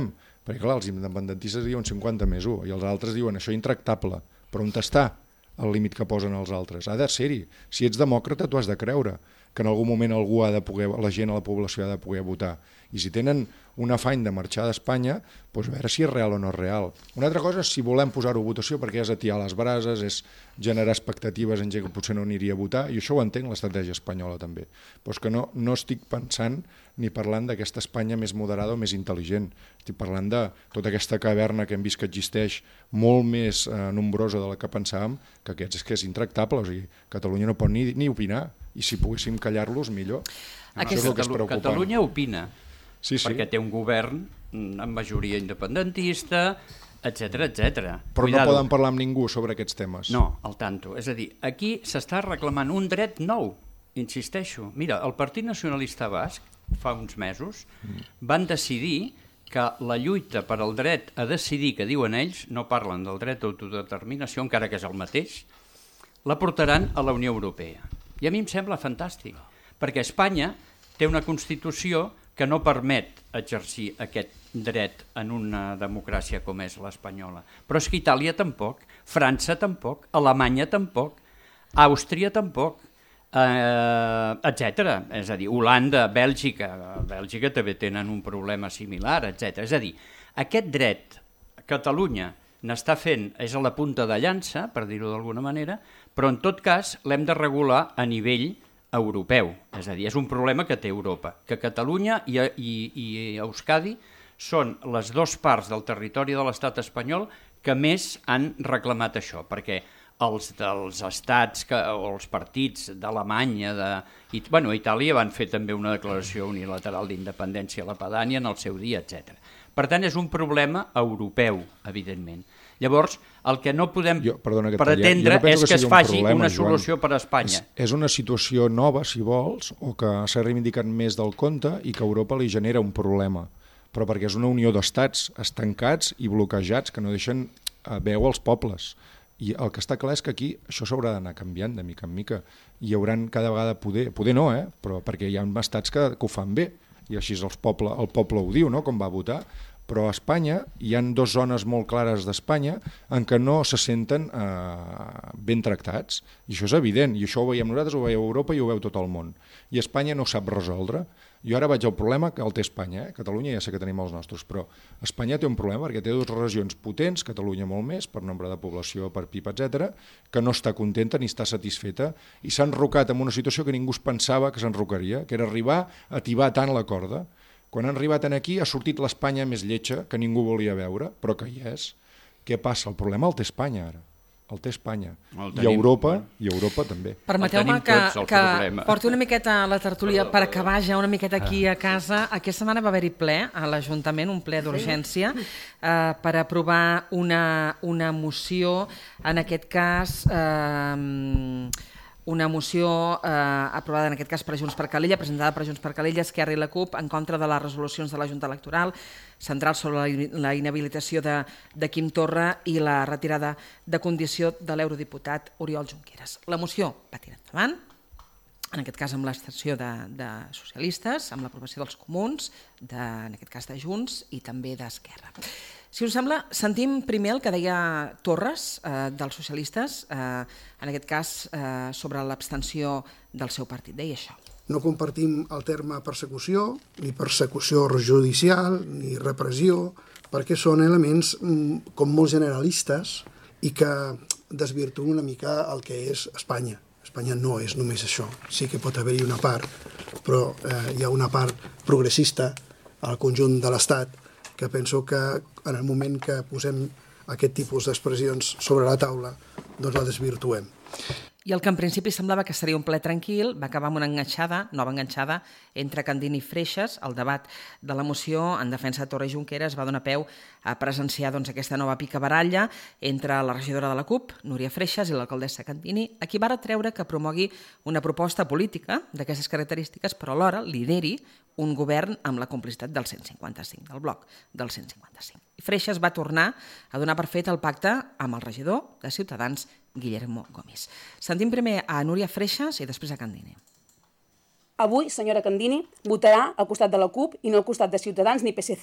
Perquè, clar, els independentistes diuen cinquanta més u i els altres diuen això intractable. Però on està el límit que posen els altres? Ha de ser-hi. Si ets demòcrata, tu has de creure que en algun moment algú ha de poder, la gent a la població ha de poder votar. I si tenen un afany de marxar d'Espanya, doncs a veure si és real o no és real. Una altra cosa és si volem posar-ho a votació perquè és atiar les brases, és generar expectatives en gent que potser no aniria a votar, i això ho entenc l'estratègia espanyola també. Però és que no, no estic pensant ni parlant d'aquesta Espanya més moderada o més intel·ligent. Estic parlant de tota aquesta caverna que hem vist que existeix molt més eh, nombrosa de la que pensàvem, que aquests és que és intractable, o sigui, Catalunya no pot ni, ni opinar, i si poguéssim callar-los, millor.
Aquesta, això és el que és preocupant. Catalunya opina,
sí, sí.
perquè té un govern amb majoria independentista, etcètera, etcètera.
Però
Cuidado.
No poden parlar amb ningú sobre aquests temes.
No, al tanto. És a dir, aquí s'està reclamant un dret nou, insisteixo. Mira, el Partit Nacionalista Basc, fa uns mesos, mm. van decidir que la lluita per al dret a decidir, que diuen ells, no parlen del dret a autodeterminació, encara que és el mateix, la portaran a la Unió Europea. I a mi em sembla fantàstic, perquè Espanya té una Constitució que no permet exercir aquest dret en una democràcia com és l'espanyola. Però és que Itàlia tampoc, França tampoc, Alemanya tampoc, Àustria tampoc, eh, etcètera. És a dir, Holanda, Bèlgica, Bèlgica també tenen un problema similar, etcètera. És a dir, aquest dret, Catalunya n'està fent, és a la punta de llança, per dir-ho d'alguna manera, però en tot cas l'hem de regular a nivell europeu. És a dir, és un problema que té Europa, que Catalunya i, i, i Euskadi són les dues parts del territori de l'estat espanyol que més han reclamat això, perquè els dels estats que, o els partits d'Alemanya, de, i, bueno, a Itàlia van fer també una declaració unilateral d'independència a la Padània en el seu dia, etcètera. Per tant, és un problema europeu, evidentment. Llavors, el que no podem
jo, perdona, que
pretendre
no
és que, que es faci
un problema,
una solució
Joan.
per a Espanya.
És, és una situació nova, si vols, o que s'ha reivindicat més del compte i que a Europa li genera un problema. Però perquè és una unió d'estats estancats i bloquejats que no deixen veu als pobles. I el que està clar és que aquí això s'haurà d'anar canviant de mica en mica. I hi haurà cada vegada poder, poder no, eh? Però perquè hi ha estats que, que ho fan bé, i així el poble, el poble ho diu, no? Com va votar. Però a Espanya hi han dues zones molt clares d'Espanya en què no se senten eh, ben tractats, i això és evident, i això ho veiem nosaltres, ho veieu a Europa i ho veu tot el món. I Espanya no sap resoldre. Jo ara vaig al problema que el té Espanya, eh? Catalunya ja sé que tenim els nostres, però Espanya té un problema perquè té dues regions potents, Catalunya molt més, per nombre de població, per P I B, etcètera, que no està contenta ni està satisfeta, i s'ha enrocat en una situació que ningú es pensava que s'enrocaria, que era arribar a tibar tant la corda. Quan han arribat aquí ha sortit l'Espanya més lletja, que ningú volia veure, però que hi és. Què passa? El problema el té Espanya ara. El té Espanya. El tenim, I Europa, bueno. i Europa també.
Permeteu-me que, que porti una miqueta a la tertúlia per acabar ja una miqueta aquí a casa. Aquesta setmana va haver-hi ple a l'Ajuntament, un ple d'urgència, eh, per aprovar una, una moció, en aquest cas... Eh, una moció eh, aprovada en aquest cas per Junts per Calella, presentada per Junts per Calella, Esquerra i la CUP, en contra de les resolucions de la Junta Electoral, central sobre la, la inhabilitació de, de Quim Torra i la retirada de condició de l'eurodiputat Oriol Junqueras. La moció va tirar endavant, en aquest cas amb l'abstenció de, de socialistes, amb l'aprovació dels comuns, de, en aquest cas de Junts i també d'Esquerra. Si us sembla, sentim primer el que deia Torres, eh, dels socialistes, eh, en aquest cas eh, sobre l'abstenció del seu partit. Deia això.
No compartim el terme persecució, ni persecució judicial, ni repressió, perquè són elements mm, com molt generalistes i que desvirtuen una mica el que és Espanya. Espanya no és només això. Sí que pot haver-hi una part, però eh, hi ha una part progressista al conjunt de l'Estat que penso que en el moment que posem aquest tipus d'expressions sobre la taula, doncs la desvirtuem.
I el que en principi semblava que seria un ple tranquil va acabar amb una enganxada, nova enganxada, entre Candini i Freixas. El debat de la moció en defensa de Torra i Junqueras va donar peu a presenciar doncs, aquesta nova picabaralla entre la regidora de la CUP, Núria Freixas, i l'alcaldessa Candini, a qui va retreure que promogui una proposta política d'aquestes característiques, però alhora lideri un govern amb la complicitat del cent cinquanta-cinc, del bloc del cent cinquanta-cinc. I Freixas va tornar a donar per fet el pacte amb el regidor de Ciutadans, Guillermo Gomis. Sentim primer a Núria Freixas i després a Candini.
Avui, senyora Candini, votarà al costat de la CUP i no al costat de Ciutadans ni P S C.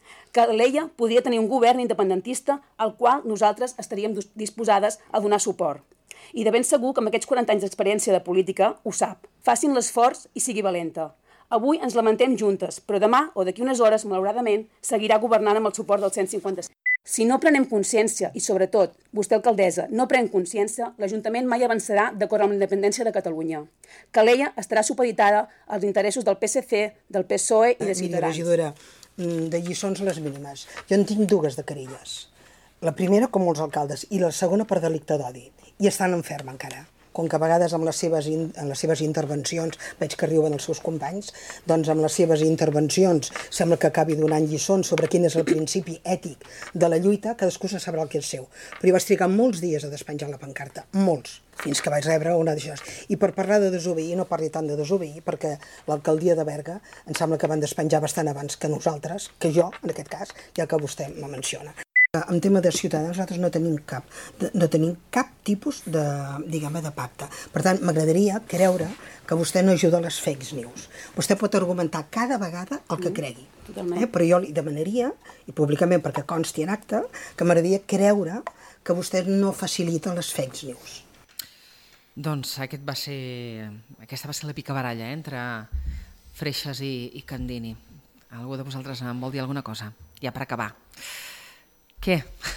Calella podria tenir un govern independentista al qual nosaltres estaríem disposades a donar suport. I de ben segur que amb aquests quaranta anys d'experiència de política ho sap. Facin l'esforç i sigui valenta. Avui ens lamentem juntes, però demà o d'aquí unes hores, malauradament, seguirà governant amb el suport del cent cinquanta cinc. Si no prenem consciència, i sobretot, vostè, alcaldessa, no pren consciència, l'Ajuntament mai avançarà d'acord amb la independència de Catalunya. Calella estarà supeditada als interessos del P S C, del P S O E i de Ciutadans.
Mira, regidora, de lliçons les mínimes. Jo en tinc dues de querelles. La primera, com molts alcaldes, i la segona per delicte d'odi. I estan en ferm encara. Com que a vegades amb les seves, in, en les seves intervencions, veig que riuen els seus companys, doncs amb les seves intervencions sembla que acabi donant lliçons sobre quin és el principi ètic de la lluita, cadascú se sabrà el que és seu. Però jo vaig trigar molts dies a despenjar la pancarta, molts, fins que vaig rebre una d'això. I per parlar de desobeir, no parli tant de desobeir, perquè l'alcaldia de Berga em sembla que van despenjar bastant abans que nosaltres, que jo, en aquest cas, ja que vostè me menciona. En tema de Ciutadans, nosaltres no tenim cap, no tenim cap tipus de, diguem-ne, de pacte. Per tant, m'agradaria creure que vostè no ajuda a les fake news. Vostè pot argumentar cada vegada el que cregui. Eh? Però jo li demanaria, i públicament perquè consti en acte, que m'agradaria creure que vostè no facilita les fake news.
Doncs aquest va ser, aquesta va ser la picabaralla, eh? Entre Freixas i, i Candini. Algú de vosaltres em vol dir alguna cosa? Ja per acabar. Què?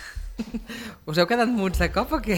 Us heu quedat muts de cop o què?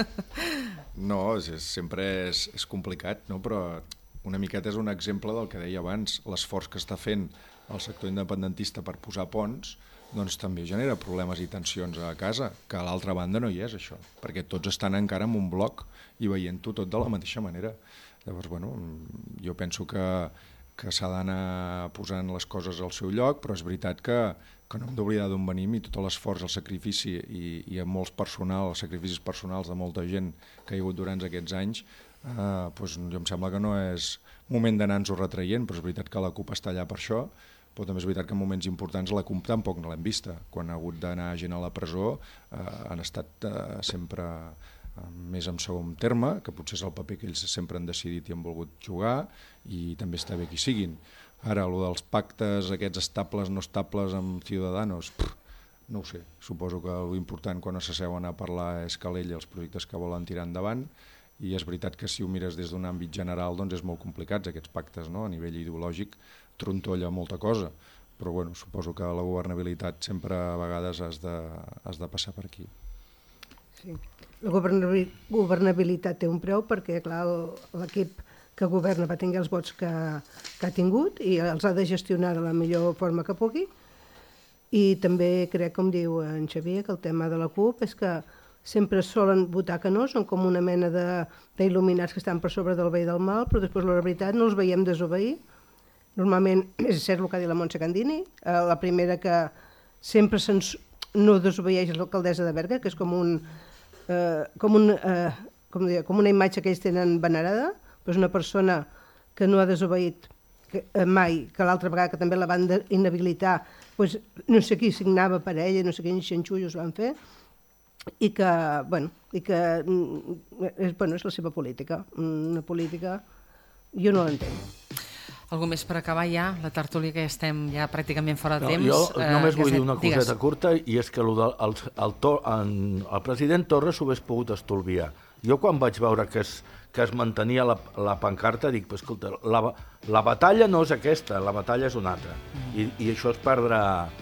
No, és, sempre és, és complicat, no? Però una miqueta és un exemple del que deia abans. L'esforç que està fent el sector independentista per posar ponts doncs també genera problemes i tensions a casa, que a l'altra banda no hi és això, perquè tots estan encara en un bloc i veient-ho tot de la mateixa manera. Llavors, bueno, jo penso que, que s'ha d'anar posant les coses al seu lloc, però és veritat que que no hem d'oblidar d'on venim i tot l'esforç, el sacrifici i, i a molts personal, els sacrificis personals de molta gent que hi ha hagut durant aquests anys, eh, doncs jo em sembla que no és moment d'anar-nos-ho retraient, però és veritat que la CUP està allà per això, però també és veritat que en moments importants la CUP tampoc no l'hem vista. Quan ha hagut d'anar gent a la presó eh, han estat eh, sempre eh, més en segon terme, que potser és el paper que ells sempre han decidit i han volgut jugar, i també està bé que hi siguin. Ara, el dels pactes, aquests estables, no estables amb Ciudadanos, pff, no ho sé. Suposo que l'important quan s'asseuen a parlar és Calella, els projectes que volen tirar endavant, i és veritat que si ho mires des d'un àmbit general doncs és molt complicat aquests pactes, no? A nivell ideològic trontolla molta cosa, però bueno, suposo que la governabilitat sempre a vegades has de, has de passar per aquí.
Sí. La governabilitat té un preu perquè, clar, l'equip que governa va tenir els vots que, que ha tingut i els ha de gestionar de la millor forma que pugui. I també crec, com diu en Xavier, que el tema de la CUP és que sempre solen votar que no, són com una mena d'il·luminats que estan per sobre del bé i del mal, però després la veritat no els veiem desobeir. Normalment és cert el que ha dit la Montse Candini, eh, la primera que sempre se'ns no desobeeix és l'alcaldessa de Berga, que és com, un, eh, com, un, eh, com, deia, com una imatge que ells tenen venerada, però és una persona que no ha desobeït que, eh, mai, que l'altra vegada que també la van inhabilitar, doncs, no sé qui signava per ella, no sé quins xanxullos van fer, i que, bueno, i que és, bueno, és la seva política. Una política, jo no l'entenc.
Algú més per acabar ja? La tertúlia que ja estem ja pràcticament fora de
no,
temps.
Jo
eh,
només vull
Gaset,
dir una coseta digues. Curta, i és que el, el, el, el, el president Torra s'ho hagués pogut estolviar. Jo quan vaig veure que es, que es mantenia la, la pancarta, dic, pues, escolta, la, la batalla no és aquesta, la batalla és una altra. Mm. I, I això és perdre,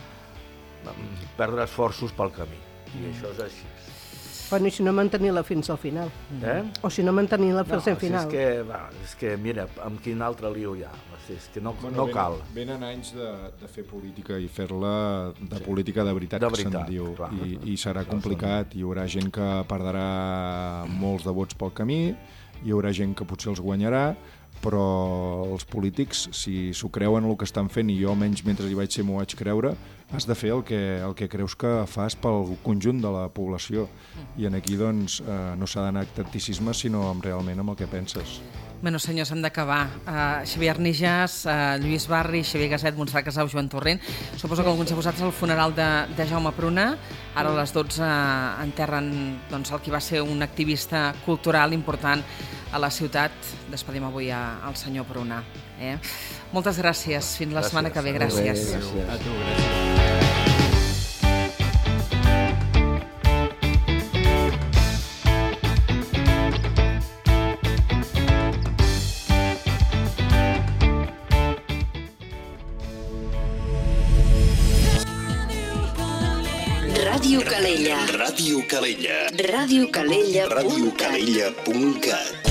perdre esforços pel camí. I això és així.
Bueno, i si no mantenir-la fins al final.
Eh?
O si no mantenir-la fins
no,
al final.
Si és, que, va, és que, mira, amb quin altre lío hi ha? És que no, bueno, no cal.
Venen, venen anys de, de fer política i fer-la de sí. política de veritat, de veritat que se'n diu. I, I serà complicat, hi haurà gent que perdrà molts de vots pel camí, hi haurà gent que potser els guanyarà, però els polítics, si s'ho creuen el que estan fent, i jo almenys mentre hi vaig ser m'ho vaig creure, has de fer el que, el que creus que fas pel conjunt de la població. I en aquí doncs, eh, no s'ha d'anar a tacticisme, sinó amb, realment amb el que penses.
Bueno, senyors, hem d'acabar. Uh, Xavier Arnijas, uh, Lluís Barri, Xavier Gaset, Montserrat Casau, Joan Torrent. Suposo que alguns de vosaltres al funeral de, de Jaume Pruna. Ara a les dotze enterren doncs, el que va ser un activista cultural important a la ciutat. Despedim avui a, al senyor Pruna. Eh? Moltes gràcies. Fins la gràcies. Setmana que ve. Gràcies.
A tu, gràcies.
Ràdio Calella. Ràdio Calella.
Ràdio Calella.
Ràdio Calella punt cat.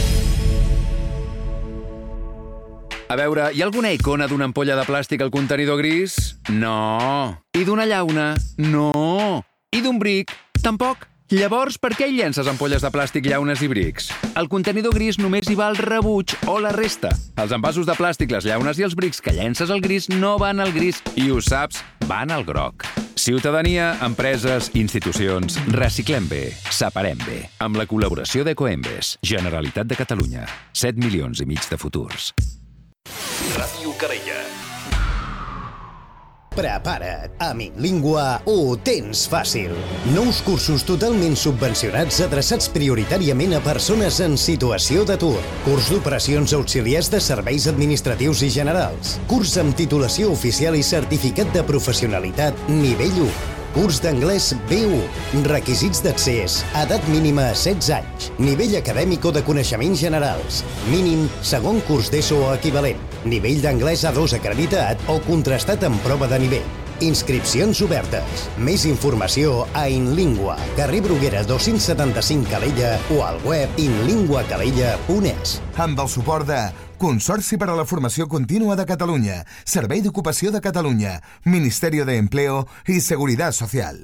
A veure, hi ha alguna icona d'una ampolla de plàstic al contenidor gris? No. I d'una llauna? No. I d'un bric? Tampoc. Llavors, per què hi llences ampolles de plàstic, llaunes i brics? Al contenidor gris només hi va el rebuig o la resta. Els envasos de plàstic, les llaunes i els brics que llences al gris no van al gris i ho saps, van al groc. Ciutadania, empreses, institucions, reciclem bé, separem bé. Amb la col·laboració d'Ecoembes, Generalitat de Catalunya. set milions i mig de futurs.
Ràdio Calella.
Prepara't, a Inlingua ho tens fàcil. Nous cursos totalment subvencionats adreçats prioritàriament a persones en situació d'atur. Curs d'operacions auxiliars de serveis administratius i generals. Curs amb titulació oficial i certificat de professionalitat nivell u. Curs d'anglès B u. Requisits d'accés. Edat mínima a setze anys. Nivell acadèmic o de coneixements generals. Mínim segon curs d'ESO o equivalent. Nivell d'anglès A dos acreditat o contrastat en prova de nivell. Inscripcions obertes. Més informació a Inlingua, carrer Bruguera dos-cents setanta-cinc Calella o al web inlingua calella punt es.
Amb el suport de Consorci per a la Formació Contínua de Catalunya, Servei d'Ocupació de Catalunya, Ministerio de Empleo i Seguridad Social.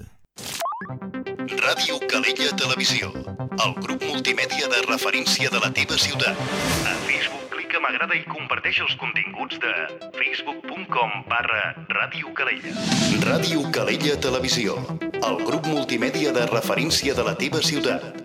Ràdio Calella Televisió, el grup multimèdia de referència de la teva ciutat. A Facebook clica m'agrada i comparteix els continguts de facebook punt com barra Ràdio Calella. Ràdio Calella Televisió, el grup multimèdia de referència de la teva ciutat.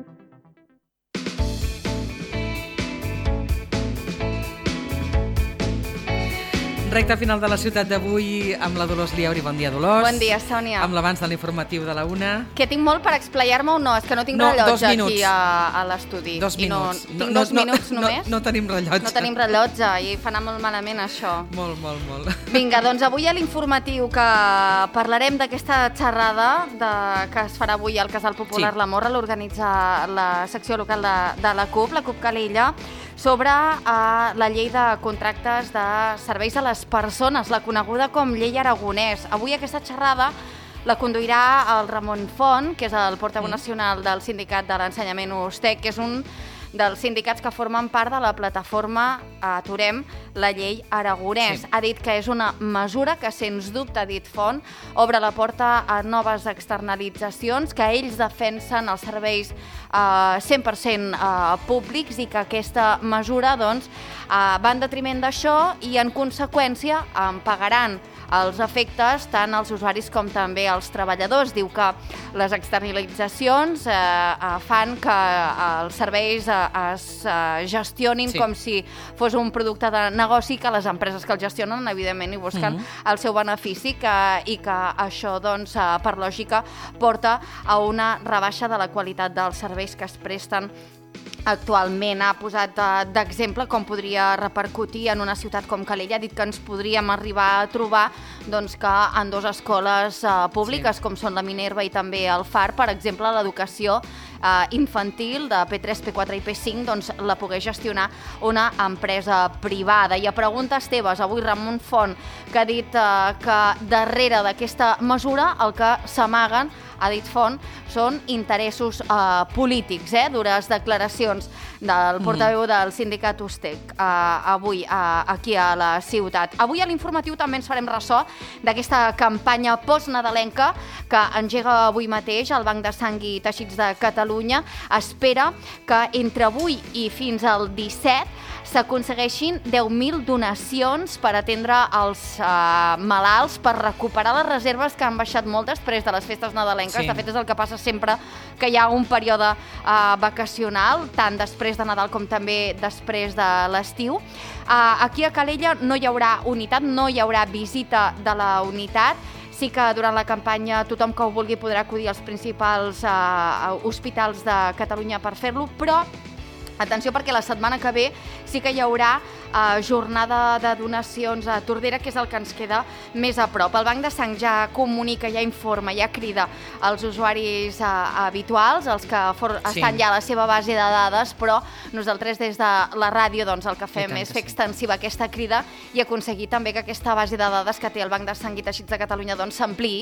Recte final de la ciutat d'avui amb la Dolors Liauri. Bon dia, Dolors.
Bon dia, Sònia.
Amb l'abans de l'informatiu de la una.
Que tinc molt per explayar-me o no? És que no tinc
No, dos
rellotge
minuts.
aquí a, a l'estudi.
Dos
I no,
minuts.
tinc
No,
dos
no,
minuts
no,
només?
No, no tenim rellotge.
No tenim rellotge i fa anar molt malament això.
Molt, molt, molt.
Vinga, doncs avui a l'informatiu que parlarem d'aquesta xerrada de, que es farà avui al Casal Popular
Sí.
La Morra, l'organitza la secció local de, de la CUP, la CUP Calella, sobre uh, la llei de contractes de serveis a les persones, la coneguda com llei Aragonès. Avui aquesta xerrada la conduirà el Ramon Font, que és el portaveu nacional del Sindicat de l'Ensenyament USTEC, que és un dels sindicats que formen part de la plataforma Aturem la llei Aragonès. Sí. Ha dit que és una mesura que, sens dubte, ha dit Font, obre la porta a noves externalitzacions, que ells defensen els serveis eh, cent per cent eh, públics i que aquesta mesura doncs, eh, va en detriment d'això i, en conseqüència, en pagaran els efectes tant als usuaris com també als treballadors. Diu que les externalitzacions eh, eh, fan que els serveis eh, es eh, gestionin
Sí.
com si fos un producte de negoci, que les empreses que el gestionen, evidentment, hi busquen
Mhm.
el seu benefici que, i que això, doncs, eh, per lògica, porta a una rebaixa de la qualitat dels serveis que es presten actualment. Ha posat d'exemple com podria repercutir en una ciutat com Calella. Ha dit que ens podríem arribar a trobar doncs, que en dues escoles eh, públiques, sí. com són la Minerva i també el Far, per exemple, l'educació eh, infantil de P tres, P quatre i P cinc doncs, la pogués gestionar una empresa privada. I a preguntes teves, avui Ramon Font, que ha dit eh, que darrere d'aquesta mesura el que s'amaguen, ha dit Font, són interessos eh, polítics, eh? Dures declaracions del portaveu mm. del sindicat USTEC eh, avui eh, aquí a la ciutat. Avui a l'informatiu també ens farem ressò d'aquesta campanya postnadalenca que engega avui mateix el Banc de Sang i Teixits de Catalunya. Espera que entre avui i fins al disset s'aconsegueixin deu mil donacions per atendre els uh, malalts, per recuperar les reserves que han baixat molt després de les festes nadalenques.
Sí.
De fet, és el que passa sempre que hi ha un període uh, vacacional, tant després de Nadal com també després de l'estiu. Uh, aquí a Calella no hi haurà unitat, no hi haurà visita de la unitat. Sí que durant la campanya tothom que ho vulgui podrà acudir als principals uh, hospitals de Catalunya per fer-lo, però Atenció, perquè la setmana que ve sí que hi haurà uh, jornada de donacions a Tordera, que és el que ens queda més a prop. El Banc de Sang ja comunica, ja informa, ja crida als usuaris uh, habituals, els que for, sí. estan ja a la seva base de dades, però nosaltres des de la ràdio doncs, el que fem és fer sí. extensiva aquesta crida i aconseguir també que aquesta base de dades que té el Banc de Sang i Teixits de Catalunya doncs, s'ampliï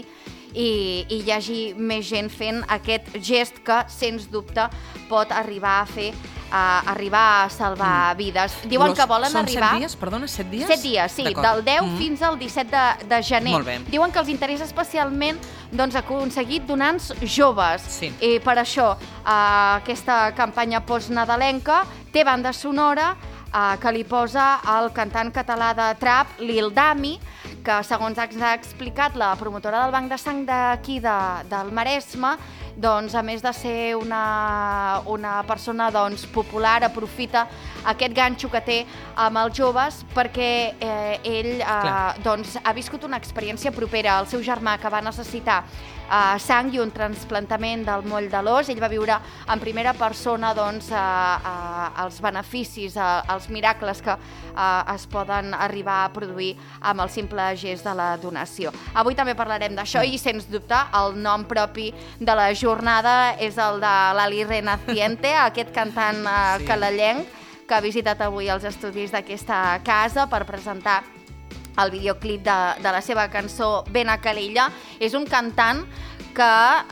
i, i hi hagi més gent fent aquest gest que, sens dubte, pot arribar a fer a arribar a salvar mm. vides. Diuen
Los,
que volen
són
arribar...
set dies? Perdona, set dies?
Set dies, sí, del deu mm. fins al disset de, de gener.
Molt bé.
Diuen que els interessa especialment doncs, aconseguir donants joves.
Sí.
I per això eh, aquesta campanya postnadalenca té banda sonora eh, que li posa el cantant català de trap, Lil Dami, que segons ha explicat la promotora del Banc de Sang d'aquí de, del Maresme, doncs, a més de ser una, una persona doncs, popular, aprofita aquest ganxo que té amb els joves perquè eh, ell eh, doncs, ha viscut una experiència propera. El seu germà, que va necessitar eh, sang i un trasplantament del moll de l'os, ell va viure en primera persona doncs, eh, eh, els beneficis, eh, els miracles que eh, es poden arribar a produir amb el simple gest de la donació. Avui també parlarem d'això i, sens dubte, el nom propi de la jornada és el de l'Ali Renaciente, aquest cantant eh, sí. calallenc, que ha visitat avui els estudis d'aquesta casa per presentar el videoclip de, de la seva cançó Ben a Calella. És un cantant que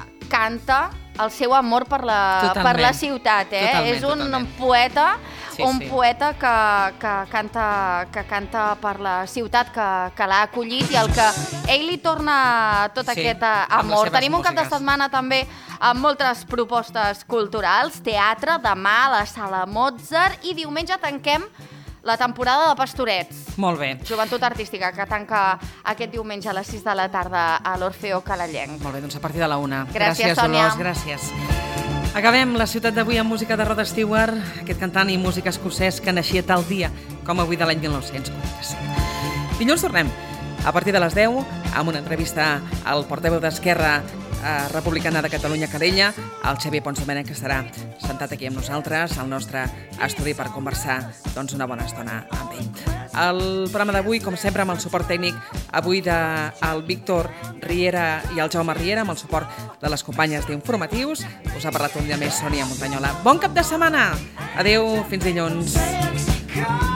canta el seu amor per la, per la ciutat. Eh?
Totalment,
és un
totalment.
poeta,
sí,
un
sí.
poeta que, que, canta, que canta per la ciutat, que, que l'ha acollit i el que ell li torna tot
Sí,
aquest
amb
amor.
les seves
Tenim un cap de
músiques.
setmana també amb moltes propostes culturals, teatre, demà a la Sala Mozart i diumenge tanquem la temporada de Pastorets.
Molt bé.
Joventut artística, que tanca aquest diumenge a les sis de la tarda a l'Orfeo Calallenc.
Molt bé, doncs a partir de la una.
Gràcies,
gràcies
Sònia.
Dolors, gràcies. Acabem la ciutat d'avui amb música de Rod Stewart, aquest cantant i músic escocès que naixia tal dia com avui de l'any mil nou-cents quaranta-cinc. Dilluns tornem a partir de les deu amb una entrevista al portaveu d'Esquerra eh, Republicana de Catalunya, Calella, el Xavier Pons Domènech, que estarà sentat aquí amb nosaltres al nostre estudi per conversar doncs, una bona estona amb ell. El programa d'avui, com sempre, amb el suport tècnic avui del Víctor Riera i el Jaume Riera, amb el suport de les companyes d'informatius. Us ha parlat un dia més Sònia Montanyola. Bon cap de setmana! Adeu, fins dilluns.